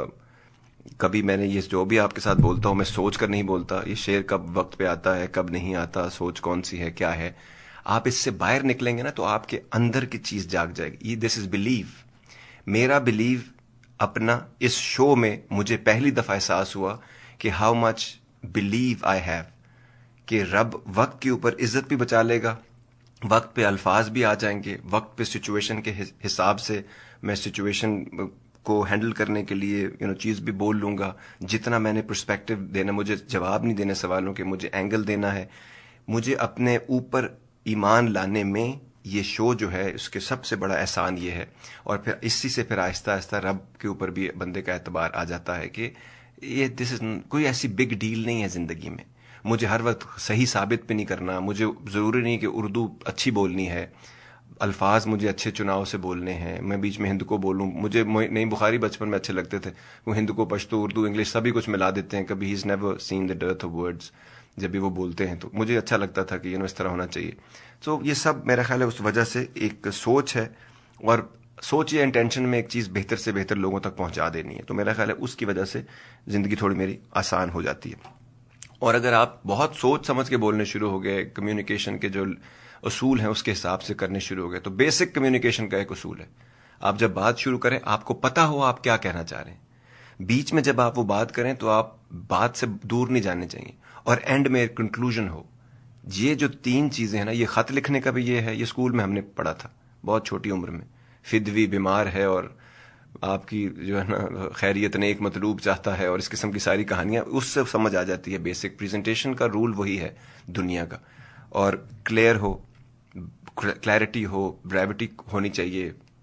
کبھی میں نے یہ جو بھی آپ کے ساتھ بولتا ہوں میں سوچ کر نہیں بولتا. یہ شعر کب وقت پہ آتا ہے کب نہیں آتا، سوچ کون سی ہے کیا ہے. آپ اس سے باہر نکلیں گے نا تو آپ کے اندر کی چیز جاگ جائے گی. دس از بلیو. میرا بلیو اپنا اس شو میں مجھے پہلی دفعہ احساس ہوا کہ how much believe I have کہ رب وقت کے اوپر عزت بھی بچا لے گا، وقت پہ الفاظ بھی آ جائیں گے، وقت پہ سچویشن کے حساب سے میں سچویشن کو ہینڈل کرنے کے لیے چیز بھی بول لوں گا. جتنا میں نے پرسپیکٹو دینا، مجھے جواب نہیں دینے سوالوں کے، مجھے اینگل دینا ہے. مجھے اپنے اوپر ایمان لانے میں یہ شو جو ہے اس کے سب سے بڑا احسان یہ ہے. اور پھر اسی سے پھر آہستہ آہستہ رب کے اوپر بھی بندے کا اعتبار آ جاتا ہے کہ یہ دس از کوئی ایسی بگ ڈیل نہیں ہے زندگی میں. مجھے ہر وقت صحیح ثابت بھی نہیں کرنا، مجھے ضروری نہیں کہ اردو اچھی بولنی ہے، الفاظ مجھے اچھے چناؤ سے بولنے ہیں. میں بیچ میں ہند کو بولوں، مجھے نئی بخاری بچپن میں اچھے لگتے تھے، وہ ہند کو پشتو اردو انگلش سبھی کچھ ملا دیتے ہیں. کبھی he is never seen the dearth of words. جب بھی وہ بولتے ہیں تو مجھے اچھا لگتا تھا کہ اس طرح ہونا چاہیے. سو یہ سب میرا خیال ہے اس وجہ سے ایک سوچ ہے، اور سوچ یا انٹینشن میں ایک چیز بہتر سے بہتر لوگوں تک پہنچا دینی ہے. تو میرا خیال ہے اس کی وجہ سے زندگی تھوڑی میری آسان ہو جاتی ہے. اور اگر آپ بہت سوچ سمجھ کے بولنے شروع ہو گئے، کمیونیکیشن کے جو اصول ہیں اس کے حساب سے کرنے شروع ہو گئے، تو بیسک کمیونیکیشن کا ایک اصول ہے، آپ جب بات شروع کریں آپ کو پتا ہو آپ کیا کہنا چاہ رہے ہیں. بیچ میں جب آپ وہ بات کریں تو آپ بات سے دور نہیں جانے چاہیے، اور اینڈ میں ایک کنکلوژن ہو. یہ جو 3 چیزیں ہیں نا، یہ خط لکھنے کا بھی یہ ہے، یہ اسکول میں ہم نے پڑھا تھا بہت چھوٹی عمر میں. فدوی بیمار ہے اور آپ کی جو ہے نا خیریت نے ایک مطلوب چاہتا ہے، اور اس قسم کی ساری کہانیاں اس سے سمجھ آ جاتی ہے. بیسک پریزنٹیشن کا رول وہی ہے دنیا کا. اور کلیئر ہو، کلیئرٹی ہو، بریوٹی ہونی چاہیے،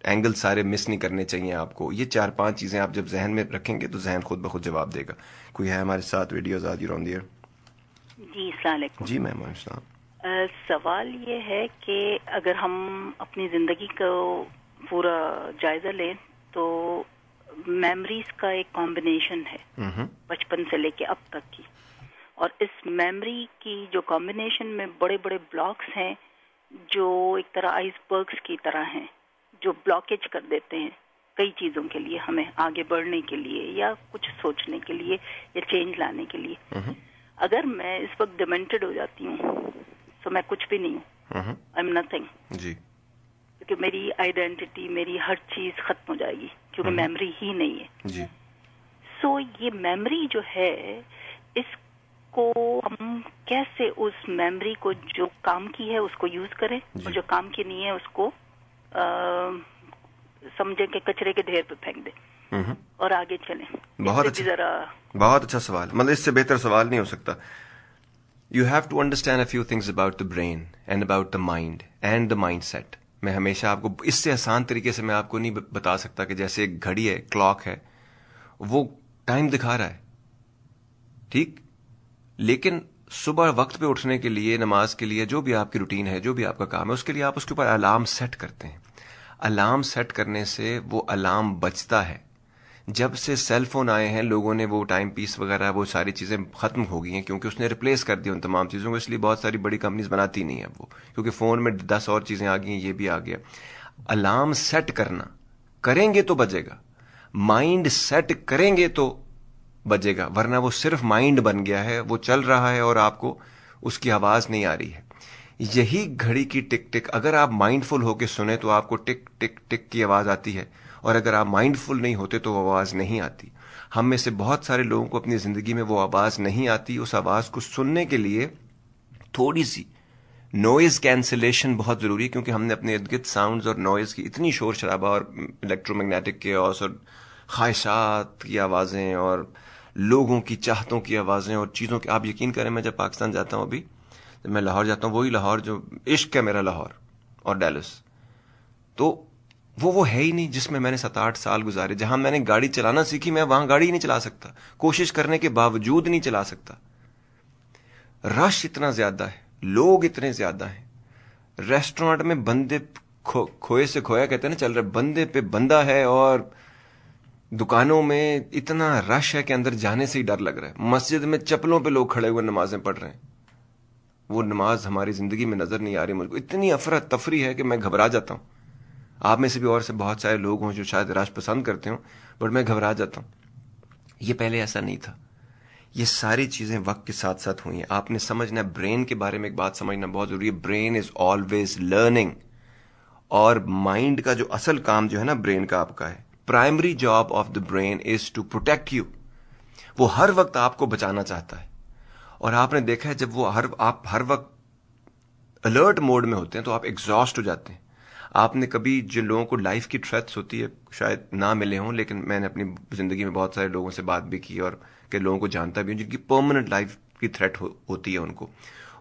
اینگل سارے مس نہیں کرنے چاہیے آپ کو. یہ 4-5 چیزیں آپ جب ذہن میں رکھیں گے تو ذہن خود بخود جواب دے گا. کوئی ہے ہمارے ساتھ ریڈیو آزادی آن دی ایئر؟ جی السلام علیکم. جی میم السلام. سوال یہ ہے کہ اگر ہم اپنی زندگی کو پورا جائزہ لیں تو میموریز کا ایک کمبینیشن ہے بچپن سے لے کے اب تک کی, اور اس میموری کی جو کمبینیشن میں بڑے بڑے بلاکس ہیں جو ایک طرح آئس برگس کی طرح ہیں, جو بلاکیج کر دیتے ہیں کئی چیزوں کے لیے, ہمیں آگے بڑھنے کے لیے یا کچھ سوچنے کے لیے یا چینج لانے کے لیے. اگر میں اس وقت ڈیمنٹڈ ہو جاتی ہوں تو میں کچھ بھی نہیں ہوں, آئی ایم نتھنگ. جی. کیونکہ میری آئیڈینٹی, میری ہر چیز ختم ہو جائے گی کیونکہ میموری ہی نہیں ہے. جی. سو یہ میموری جو ہے اس کو ہم کیسے اس میموری کو جو کام کی ہے اس کو یوز کریں, اور جو کام کی نہیں ہے اس کو سمجھیں کہ کچرے کے ڈھیر پہ پھینک دیں اور آگے چلیں. بہت اچھا سوال, مطلب اس سے بہتر سوال نہیں ہو سکتا. You have to understand a few things about the brain and about the mind and the mindset. میں ہمیشہ آپ کو اس سے آسان طریقے سے میں آپ کو نہیں بتا سکتا کہ جیسے ایک گھڑی ہے, کلاک ہے, وہ ٹائم دکھا رہا ہے, ٹھیک, لیکن صبح وقت پہ اٹھنے کے لیے, نماز کے لیے, جو بھی آپ کی روٹین ہے, جو بھی آپ کا کام ہے, اس کے لیے آپ اس کے اوپر الارم سیٹ کرتے ہیں. الارم سیٹ کرنے سے وہ الارم بجتا ہے. جب سے سیل فون آئے ہیں لوگوں نے وہ ٹائم پیس وغیرہ وہ ساری چیزیں ختم ہو گئی ہیں, کیونکہ اس نے ریپلیس کر دیا ان تمام چیزوں کو. اس لیے بہت ساری بڑی کمپنیز بناتی نہیں ہیں وہ, کیونکہ فون میں 10 اور چیزیں آ گئی ہیں, یہ بھی آ گیا. الارم سیٹ کرنا کریں گے تو بجے گا, مائنڈ سیٹ کریں گے تو بجے گا, ورنہ وہ صرف مائنڈ بن گیا ہے, وہ چل رہا ہے اور آپ کو اس کی آواز نہیں آ رہی ہے. یہی گھڑی کی ٹک ٹک, اگر آپ مائنڈ فل ہو کے سنیں تو آپ کو ٹک ٹک ٹک کی آواز آتی ہے, اور اگر آپ مائنڈ فل نہیں ہوتے تو وہ آواز نہیں آتی. ہم میں سے بہت سارے لوگوں کو اپنی زندگی میں وہ آواز نہیں آتی. اس آواز کو سننے کے لیے تھوڑی سی نوائز کینسلیشن بہت ضروری ہے, کیونکہ ہم نے اپنے ارد گرد ساؤنڈز اور نوائز کی اتنی شور شرابہ اور الیکٹرو میگنیٹک کیوس اور خواہشات کی آوازیں اور لوگوں کی چاہتوں کی آوازیں اور چیزوں کی. آپ یقین کریں, میں جب پاکستان جاتا ہوں, ابھی میں لاہور جاتا ہوں, وہی لاہور جو عشق ہے میرا, لاہور اور ڈیلس, تو وہ ہے ہی نہیں جس میں نے 7-8 سال گزارے. جہاں میں نے گاڑی چلانا سیکھی, میں وہاں گاڑی ہی نہیں چلا سکتا, کوشش کرنے کے باوجود نہیں چلا سکتا. رش اتنا زیادہ ہے, لوگ اتنے زیادہ ہیں, ریسٹورانٹ میں بندے کھوئے سے کھویا کہتے ہیں نا, چل رہے بندے پہ بندہ ہے, اور دکانوں میں اتنا رش ہے کہ اندر جانے سے ہی ڈر لگ رہا ہے. مسجد میں چپلوں پہ لوگ کھڑے ہوئے نمازیں پڑھ رہے ہیں. وہ نماز ہماری زندگی میں نظر نہیں آ رہی مجھ کو. اتنی افراتفری ہے کہ میں گھبرا جاتا ہوں. آپ میں سے بھی اور سے بہت سارے لوگ ہوں جو شاید رش پسند کرتے ہوں, بٹ میں گھبرا جاتا ہوں. یہ پہلے ایسا نہیں تھا. یہ ساری چیزیں وقت کے ساتھ ساتھ ہوئی ہیں. آپ نے سمجھنا, برین کے بارے میں ایک بات سمجھنا بہت ضروری ہے. برین از آلویز لرننگ, اور مائنڈ کا جو اصل کام جو ہے نا برین کا آپ کا ہے, primary job of the brain is to protect you. وہ ہر وقت آپ کو بچانا چاہتا ہے. اور آپ نے دیکھا ہے جب وہ آپ ہر وقت الرٹ موڈ میں ہوتے ہیں تو آپ ایگزاسٹ ہو جاتے ہیں. آپ نے کبھی جن لوگوں کو لائف کی تھریٹس ہوتی ہے شاید نہ ملے ہوں, لیکن میں نے اپنی زندگی میں بہت سارے لوگوں سے بات بھی کی اور کہ لوگوں کو جانتا بھی ہوں جن کی پرماننٹ لائف کی تھریٹ ہوتی ہے ان کو.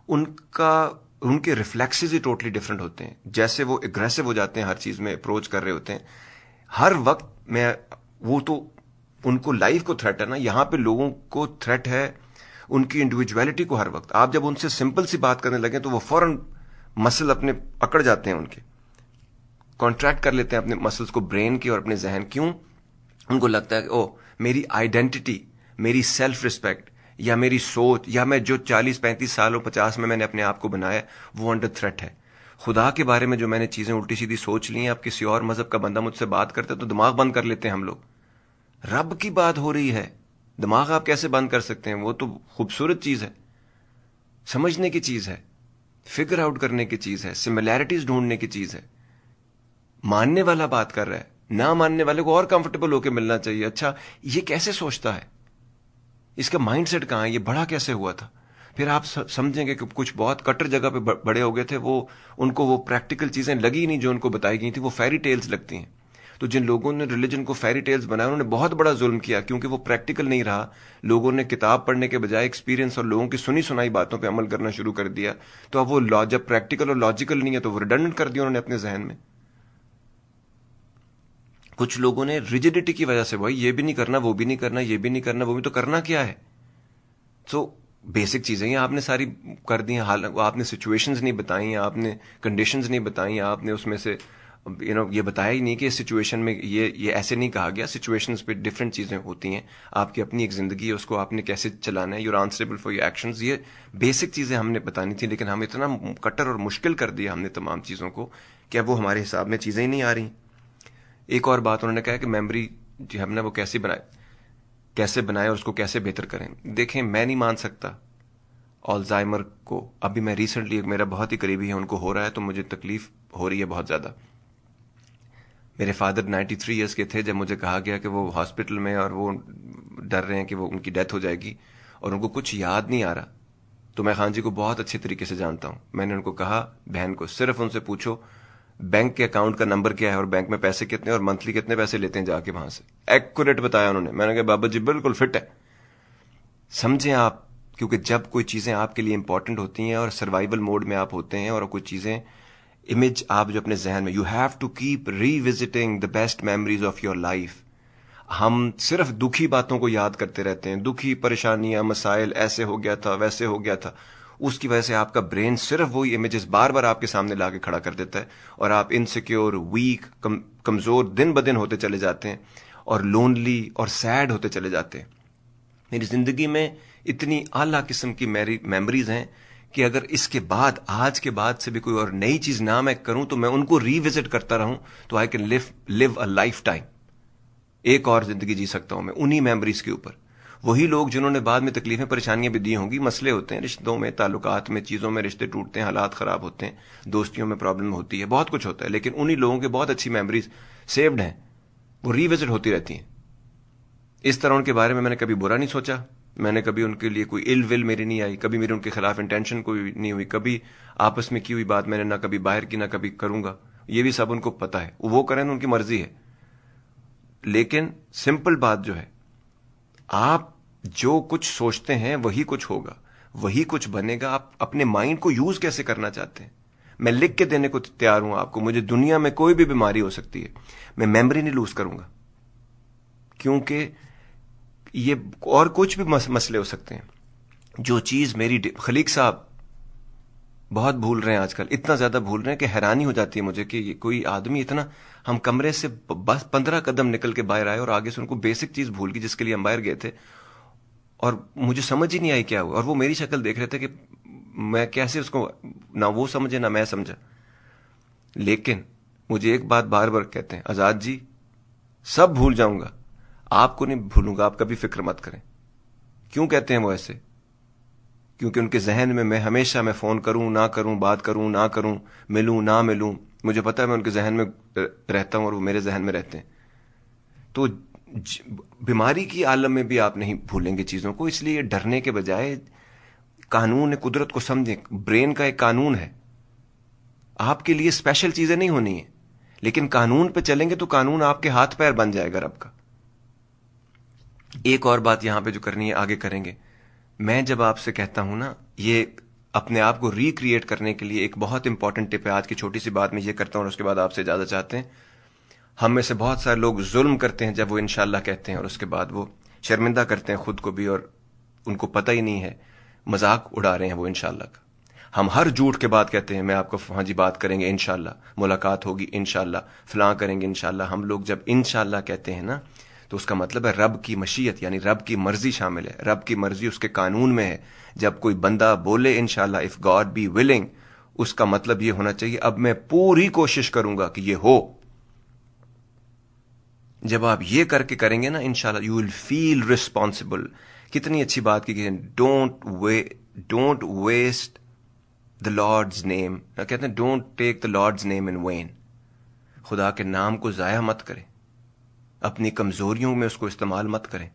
ان کے ریفلیکسز ہی ٹوٹلی ڈفرینٹ ہوتے ہیں. جیسے وہ اگریسو ہو جاتے ہیں, ہر چیز میں اپروچ کر رہے ہوتے ہیں ہر وقت میں, وہ تو ان کو لائف کو تھریٹ ہے نا. یہاں پہ لوگوں کو تھریٹ ہے ان کی انڈیویجویلٹی کو. ہر وقت آپ جب ان سے سمپل سی بات کرنے لگیں تو وہ فوراً مسل اپنے پکڑ جاتے ہیں, ان کے کانٹریکٹ کر لیتے ہیں اپنے مسلس کو, برین کی اور اپنے ذہن. کیوں؟ ان کو لگتا ہے کہ او میری آئیڈینٹی, میری سیلف ریسپیکٹ یا میری سوچ یا میں جو 40-35 سالوں 50 میں نے اپنے آپ کو بنایا وہ انڈر تھریٹ ہے. خدا کے بارے میں جو میں نے چیزیں الٹی سیدھی سوچ لی ہیں, اب کسی اور مذہب کا بندہ مجھ سے بات کرتا ہے تو دماغ بند کر لیتے ہیں ہم لوگ. رب کی بات ہو رہی ہے, دماغ آپ کیسے بند کر سکتے ہیں؟ وہ تو خوبصورت چیز ہے, سمجھنے کی چیز ہے, فگر آؤٹ کرنے کی چیز ہے, سملیرٹیز ڈھونڈنے کی چیز ہے. ماننے والا بات کر رہا ہے, نہ ماننے والے کو اور کمفرٹیبل ہو کے ملنا چاہیے. اچھا یہ کیسے سوچتا ہے, اس کا مائنڈ سیٹ کہاں ہے, یہ بڑا کیسے ہوا تھا؟ پھر آپ سمجھیں گے کہ کچھ بہت کٹر جگہ پہ بڑے ہو گئے تھے, وہ ان کو وہ پریکٹیکل چیزیں لگی نہیں جو ان کو بتائی گئی تھی, وہ فیری ٹیلز لگتی ہیں. تو جن لوگوں نے ریلیجن کو فیری ٹیلز بنایا انہوں نے بہت بڑا ظلم کیا, کیونکہ وہ پریکٹیکل نہیں رہا. لوگوں نے کتاب پڑھنے کے بجائے ایکسپیرینس اور لوگوں کی سنی سنائی باتوں پہ عمل کرنا شروع کر دیا. تو اب وہ جب پریکٹیکل اور لاجیکل نہیں ہے تو وہ ریڈنڈنٹ کر دیا انہوں نے اپنے ذہن میں. کچھ لوگوں نے ریجیڈیٹی کی وجہ سے بھائی یہ بھی نہیں کرنا, وہ بھی نہیں کرنا, یہ بھی نہیں کرنا, وہ بھی, تو کرنا کیا ہے؟ سو بیسک چیزیں یہ آپ نے ساری کر دی ہیں, آپ نے سچویشنز نہیں بتائیں, آپ نے کنڈیشنز نہیں بتائیں, آپ نے اس میں سے یہ بتایا ہی نہیں کہ اس سچویشن میں یہ ایسے نہیں کہا گیا. سچویشنز پہ ڈفرینٹ چیزیں ہوتی ہیں, آپ کی اپنی ایک زندگی ہے, اس کو آپ نے کیسے چلانا ہے, you are answerable for your actions. یہ بیسک چیزیں ہم نے بتانی تھی, لیکن ہم اتنا کٹر اور مشکل کر دیا ہم نے تمام چیزوں کو کہ اب وہ ہمارے حساب میں چیزیں ہی نہیں آ رہی. ایک اور بات انہوں نے کہا کہ میموری جو ہم نے وہ کیسے بنائے اور اس کو کیسے بہتر کریں. دیکھیں میں نہیں مان سکتا آلزائمر کو, ابھی میں ریسنٹلی ایک میرا بہت ہی قریبی ہے ان کو ہو رہا ہے, تو مجھے تکلیف ہو رہی ہے بہت زیادہ. میرے فادر 93 ایئرس کے تھے جب مجھے کہا گیا کہ وہ ہاسپٹل میں اور وہ ڈر رہے ہیں کہ وہ ان کی ڈیتھ ہو جائے گی اور ان کو کچھ یاد نہیں آ رہا. تو میں خان جی کو بہت اچھے طریقے سے جانتا ہوں. میں نے ان کو کہا بہن کو صرف ان سے پوچھو بینک کے اکاؤنٹ کا نمبر کیا ہے اور بینک میں پیسے کتنے اور منتھلی کتنے پیسے لیتے ہیں, جا کے وہاں سے ایکوریٹ بتایا انہوں نے. میں نے کہا بابا جی بالکل فٹ ہے. سمجھیں آپ, کیونکہ جب کوئی چیزیں آپ کے لیے امپورٹنٹ ہوتی ہیں اور سروائیول موڈ میں آپ ہوتے ہیں اور کوئی چیزیں امیج آپ جو اپنے ذہن میں, you have to keep revisiting the best memories of your life. ہم صرف دکھی باتوں کو یاد کرتے رہتے ہیں, دکھی پریشانیاں مسائل, ایسے ہو گیا تھا ویسے ہو گیا تھا. اس کی وجہ سے آپ کا برین صرف وہی امیجز بار بار آپ کے سامنے لا کے کھڑا کر دیتا ہے اور آپ انسیکیور, ویک, کمزور دن بدن ہوتے چلے جاتے ہیں اور لونلی اور سیڈ ہوتے چلے جاتے ہیں. میری زندگی میں اتنی اعلیٰ قسم کی میموریز ہیں کہ اگر اس کے بعد آج کے بعد سے بھی کوئی اور نئی چیز نہ میں کروں تو میں ان کو ری وزٹ کرتا رہوں تو I can live a lifetime. ایک اور زندگی جی سکتا ہوں میں انہی میموریز کے اوپر. وہی لوگ جنہوں نے بعد میں تکلیفیں پریشانیاں بھی دی ہوں گی, مسئلے ہوتے ہیں رشتوں میں, تعلقات میں, چیزوں میں رشتے ٹوٹتے ہیں, حالات خراب ہوتے ہیں, دوستیوں میں پرابلم ہوتی ہے, بہت کچھ ہوتا ہے, لیکن انہی لوگوں کے بہت اچھی میموریز سیوڈ ہیں, وہ ری وزٹ ہوتی رہتی ہیں. اس طرح ان کے بارے میں نے کبھی برا نہیں سوچا, میں نے کبھی ان کے لیے کوئی ال ول میری نہیں آئی, کبھی میری ان کے خلاف انٹینشن کوئی نہیں ہوئی, کبھی آپس میں کی ہوئی بات میں نے نہ کبھی باہر کی نہ کبھی کروں گا. یہ بھی سب ان کو پتا ہے, وہ کریں ان کی مرضی ہے. لیکن سمپل بات جو ہے, آپ جو کچھ سوچتے ہیں وہی کچھ ہوگا, وہی کچھ بنے گا. آپ اپنے مائنڈ کو یوز کیسے کرنا چاہتے ہیں, میں لکھ کے دینے کو تیار ہوں آپ کو. مجھے دنیا میں کوئی بھی بیماری ہو سکتی ہے, میں میموری نہیں لوز کروں گا, کیونکہ یہ اور کچھ بھی مسئلے ہو سکتے ہیں. جو چیز میری خلیق صاحب بہت بھول رہے ہیں آج کل, اتنا زیادہ بھول رہے ہیں کہ حیرانی ہو جاتی ہے مجھے کہ یہ کوئی آدمی اتنا, ہم کمرے سے بس 15 قدم نکل کے باہر آئے اور آگے سے ان کو بیسک چیز بھول گئی جس کے لیے ہم باہر گئے تھے, اور مجھے سمجھ ہی نہیں آئی کیا ہوا. اور وہ میری شکل دیکھ رہے تھے کہ میں کیسے اس کو, نہ وہ سمجھے نہ میں سمجھا. لیکن مجھے ایک بات بار بار کہتے ہیں, آزاد جی سب بھول جاؤں گا, آپ کو نہیں بھولوں گا, آپ کبھی فکر مت کریں. کیوں کہتے ہیں وہ ایسے؟ کیونکہ ان کے ذہن میں ہمیشہ میں فون کروں نہ کروں, بات کروں نہ کروں, ملوں نہ ملوں, مجھے پتا ہے میں ان کے ذہن میں رہتا ہوں اور وہ میرے ذہن میں رہتے ہیں. تو بیماری کی عالم میں بھی آپ نہیں بھولیں گے چیزوں کو. اس لیے ڈرنے کے بجائے قانون قدرت کو سمجھیں. برین کا ایک قانون ہے, آپ کے لیے اسپیشل چیزیں نہیں ہونی ہیں, لیکن قانون پہ چلیں گے تو قانون آپ کے ہاتھ پیر بن جائے گا رب کا. ایک اور بات یہاں پہ جو کرنی ہے آگے کریں گے. میں جب آپ سے کہتا ہوں نا, یہ اپنے آپ کو ریکریٹ کرنے کے لیے ایک بہت امپورٹنٹ ٹپ ہے. آج کی چھوٹی سی بات میں یہ کرتا ہوں اور اس کے بعد آپ سے اجازت چاہتے ہیں. ہم میں سے بہت سارے لوگ ظلم کرتے ہیں جب وہ انشاءاللہ کہتے ہیں اور اس کے بعد وہ شرمندہ کرتے ہیں خود کو بھی, اور ان کو پتہ ہی نہیں ہے, مذاق اڑا رہے ہیں وہ انشاءاللہ کا. ہم ہر جھوٹ کے بعد کہتے ہیں میں آپ کو ہاں جی بات کریں گے انشاءاللہ, ملاقات ہوگی انشاءاللہ, فلاں کریں گے انشاءاللہ. ہم لوگ جب انشاءاللہ کہتے ہیں نا تو اس کا مطلب ہے رب کی مشیت, یعنی رب کی مرضی شامل ہے. رب کی مرضی اس کے قانون میں ہے. جب کوئی بندہ بولے انشاءاللہ اف گاڈ بی ولنگ, اس کا مطلب یہ ہونا چاہیے اب میں پوری کوشش کروں گا کہ یہ ہو. جب آپ یہ کر کے کریں گے نا انشاءاللہ یو ول فیل ریسپانسبل. کتنی اچھی بات کی, don't waste the Lord's name. کہتے ہیں don't take the Lord's name in vain. خدا کے نام کو ضائع مت کریں, اپنی کمزوریوں میں اس کو استعمال مت کریں.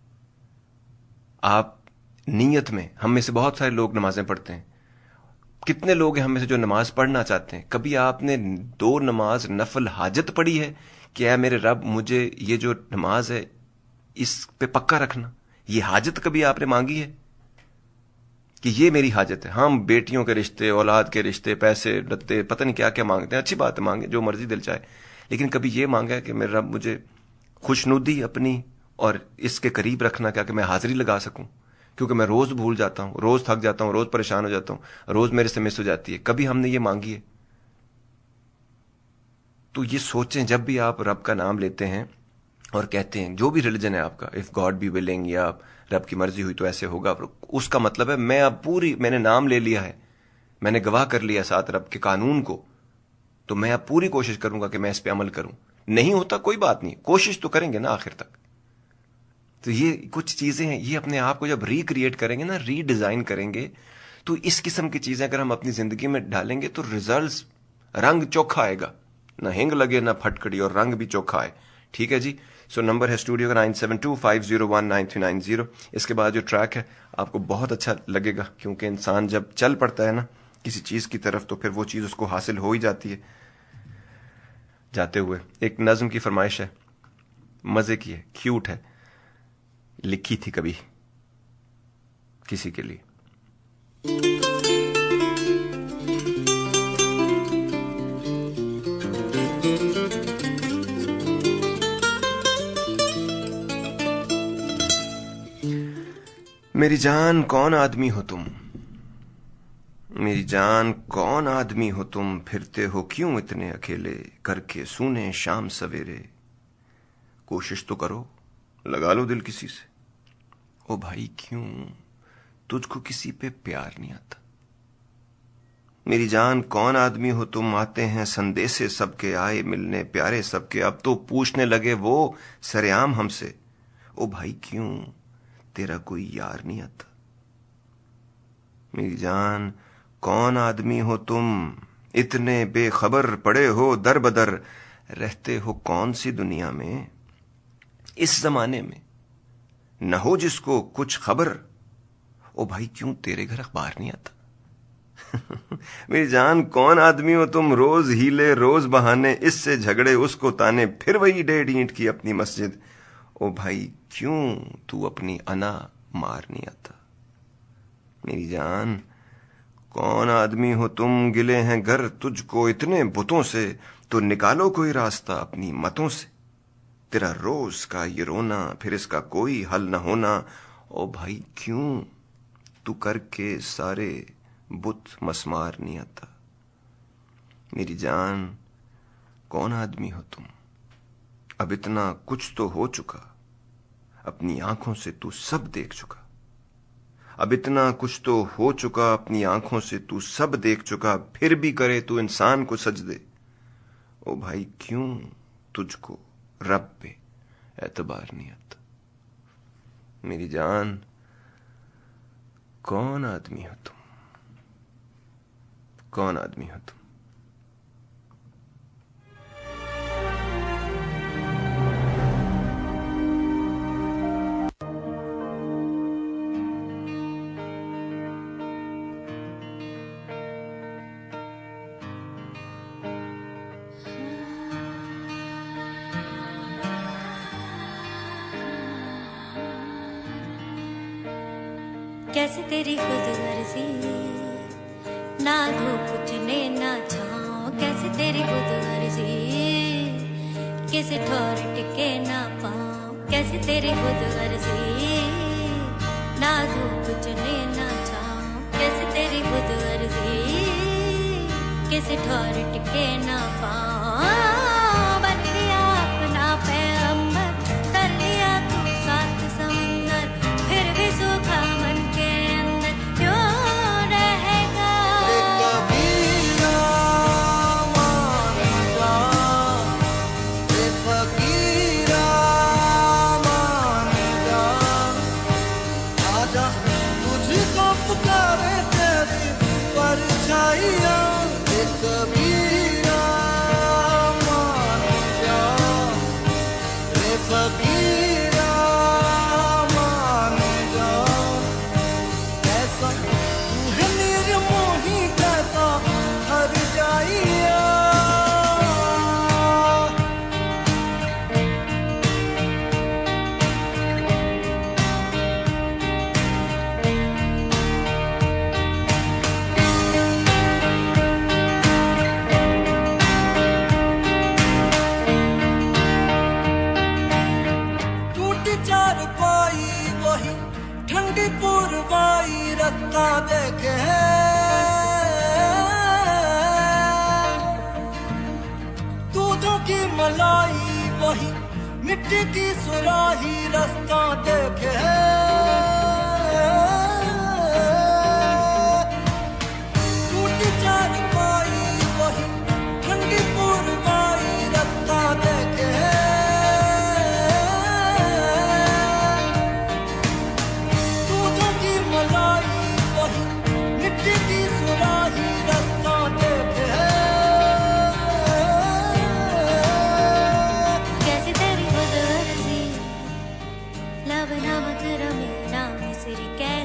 آپ نیت میں, ہم میں سے بہت سارے لوگ نمازیں پڑھتے ہیں. کتنے لوگ ہیں ہم میں سے جو نماز پڑھنا چاہتے ہیں؟ کبھی آپ نے 2 نماز نفل حاجت پڑھی ہے کہ اے میرے رب مجھے یہ جو نماز ہے اس پہ پکا رکھنا؟ یہ حاجت کبھی آپ نے مانگی ہے کہ یہ میری حاجت ہے؟ ہم بیٹیوں کے رشتے, اولاد کے رشتے, پیسے لتے, پتہ نہیں کیا کیا مانگتے ہیں. اچھی بات ہے, مانگے جو مرضی دل چاہے, لیکن کبھی یہ مانگا ہے کہ میرے رب مجھے خوشنودی اپنی اور اس کے قریب رکھنا کیا کہ میں حاضری لگا سکوں، کیونکہ میں روز بھول جاتا ہوں، روز تھک جاتا ہوں، روز پریشان ہو جاتا ہوں، روز میرے سے مس ہو جاتی ہے. کبھی ہم نے یہ مانگی ہے؟ تو یہ سوچیں جب بھی آپ رب کا نام لیتے ہیں اور کہتے ہیں جو بھی ریلیجن ہے آپ کا، اف گاڈ بی ولنگ یا رب کی مرضی ہوئی تو ایسے ہوگا، اس کا مطلب ہے میں نے نام لے لیا ہے، میں نے گواہ کر لیا ساتھ رب کے قانون کو، تو میں اب پوری کوشش کروں گا کہ میں اس پہ عمل کروں. نہیں ہوتا کوئی بات نہیں، کوشش تو کریں گے نا آخر تک. تو یہ کچھ چیزیں ہیں، یہ اپنے آپ کو جب ریکریٹ کریں گے نا، ری ڈیزائن کریں گے، تو اس قسم کی چیزیں اگر ہم اپنی زندگی میں ڈالیں گے تو ریزلٹس، رنگ چوکھا آئے گا، نہ ہنگ لگے نہ پھٹکڑی، اور رنگ بھی چوکھا آئے. ٹھیک ہے جی. سو نمبر ہے اسٹوڈیو کا 9725019390. اس کے بعد جو ٹریک ہے آپ کو بہت اچھا لگے گا، کیونکہ انسان جب چل پڑتا ہے نا کسی چیز کی طرف تو پھر وہ چیز اس کو حاصل ہو ہی جاتی ہے. جاتے ہوئے ایک نظم کی فرمائش ہے، مزے کی ہے، کیوٹ ہے، لکھی تھی کبھی کسی کے لیے. میری جان کون آدمی ہو تم، میری جان کون آدمی ہو تم، پھرتے ہو کیوں اتنے اکیلے، کر کے سونے شام سویرے. کوشش تو کرو، لگا لو دل کسی سے. او بھائی کیوں تجھ کو کسی پہ پیار نہیں آتا. میری جان کون آدمی ہو تم، آتے ہیں سندیسے سب کے، آئے ملنے پیارے سب کے، اب تو پوچھنے لگے وہ سرعام ہم سے. او بھائی کیوں تیرا کوئی یار نہیں آتا. میری جان کون آدمی ہو تم، اتنے بے خبر پڑے ہو در بدر، رہتے ہو کون سی دنیا میں، اس زمانے میں نہ ہو جس کو کچھ خبر. او بھائی کیوں تیرے گھر اخبار نہیں آتا. میری جان کون آدمی ہو تم، روز ہیلے روز بہانے، اس سے جھگڑے اس کو تانے، پھر وہی 1.5 اینٹ کی اپنی مسجد. او بھائی کیوں تو اپنی انا مار نہیں آتا. میری جان کون آدمی ہو تم، گلے ہیں گھر تجھ کو اتنے بتوں سے، تو نکالو کوئی راستہ اپنی متوں سے. تیرا روز کا یہ رونا، پھر اس کا کوئی حل نہ ہونا. او بھائی کیوں تو کر کے سارے بت مسمار نہیں آتا. میری جان کون آدمی ہو تم، اب اتنا کچھ تو ہو چکا، اپنی آنکھوں سے تو سب دیکھ چکا. اب اتنا کچھ تو ہو چکا، اپنی آنکھوں سے تو سب دیکھ چکا، پھر بھی کرے تو انسان کو سجدے. او بھائی کیوں تجھ کو رب پہ اعتبار نہیں آتا. میری جان کون آدمی ہو تم، کون آدمی ہو تم. کیسے تیری خود غرضی، نہ دھوپ چنے نہ چھاؤں، کیسے تیری خود غرضی، کسی ٹھور ٹکے نہ پاؤں. کیسے تیری خود غرضی، نہ دھوپ چنے نہ چھاؤں، کیسے تیری خود غرضی، کسی ٹھور ٹکے نہ پاؤں. بن لیا اپنا پیغمبر، کر لیا تو ساتھ سمندر، پھر بھی سوکھا من کے اندر کیوں رہے گا. تجھ کو پکارے تیری پرچھائیاں، کبیرا मिट्टी की सुराही रास्ता देखे टूटी चारपाई वही ठंडी पुरवाई रास्ता देखे दूधों की मलाई वही मिट्टी की सुराही रास्ता देखे Love and I'm a good, I'm in, I'm a city cat.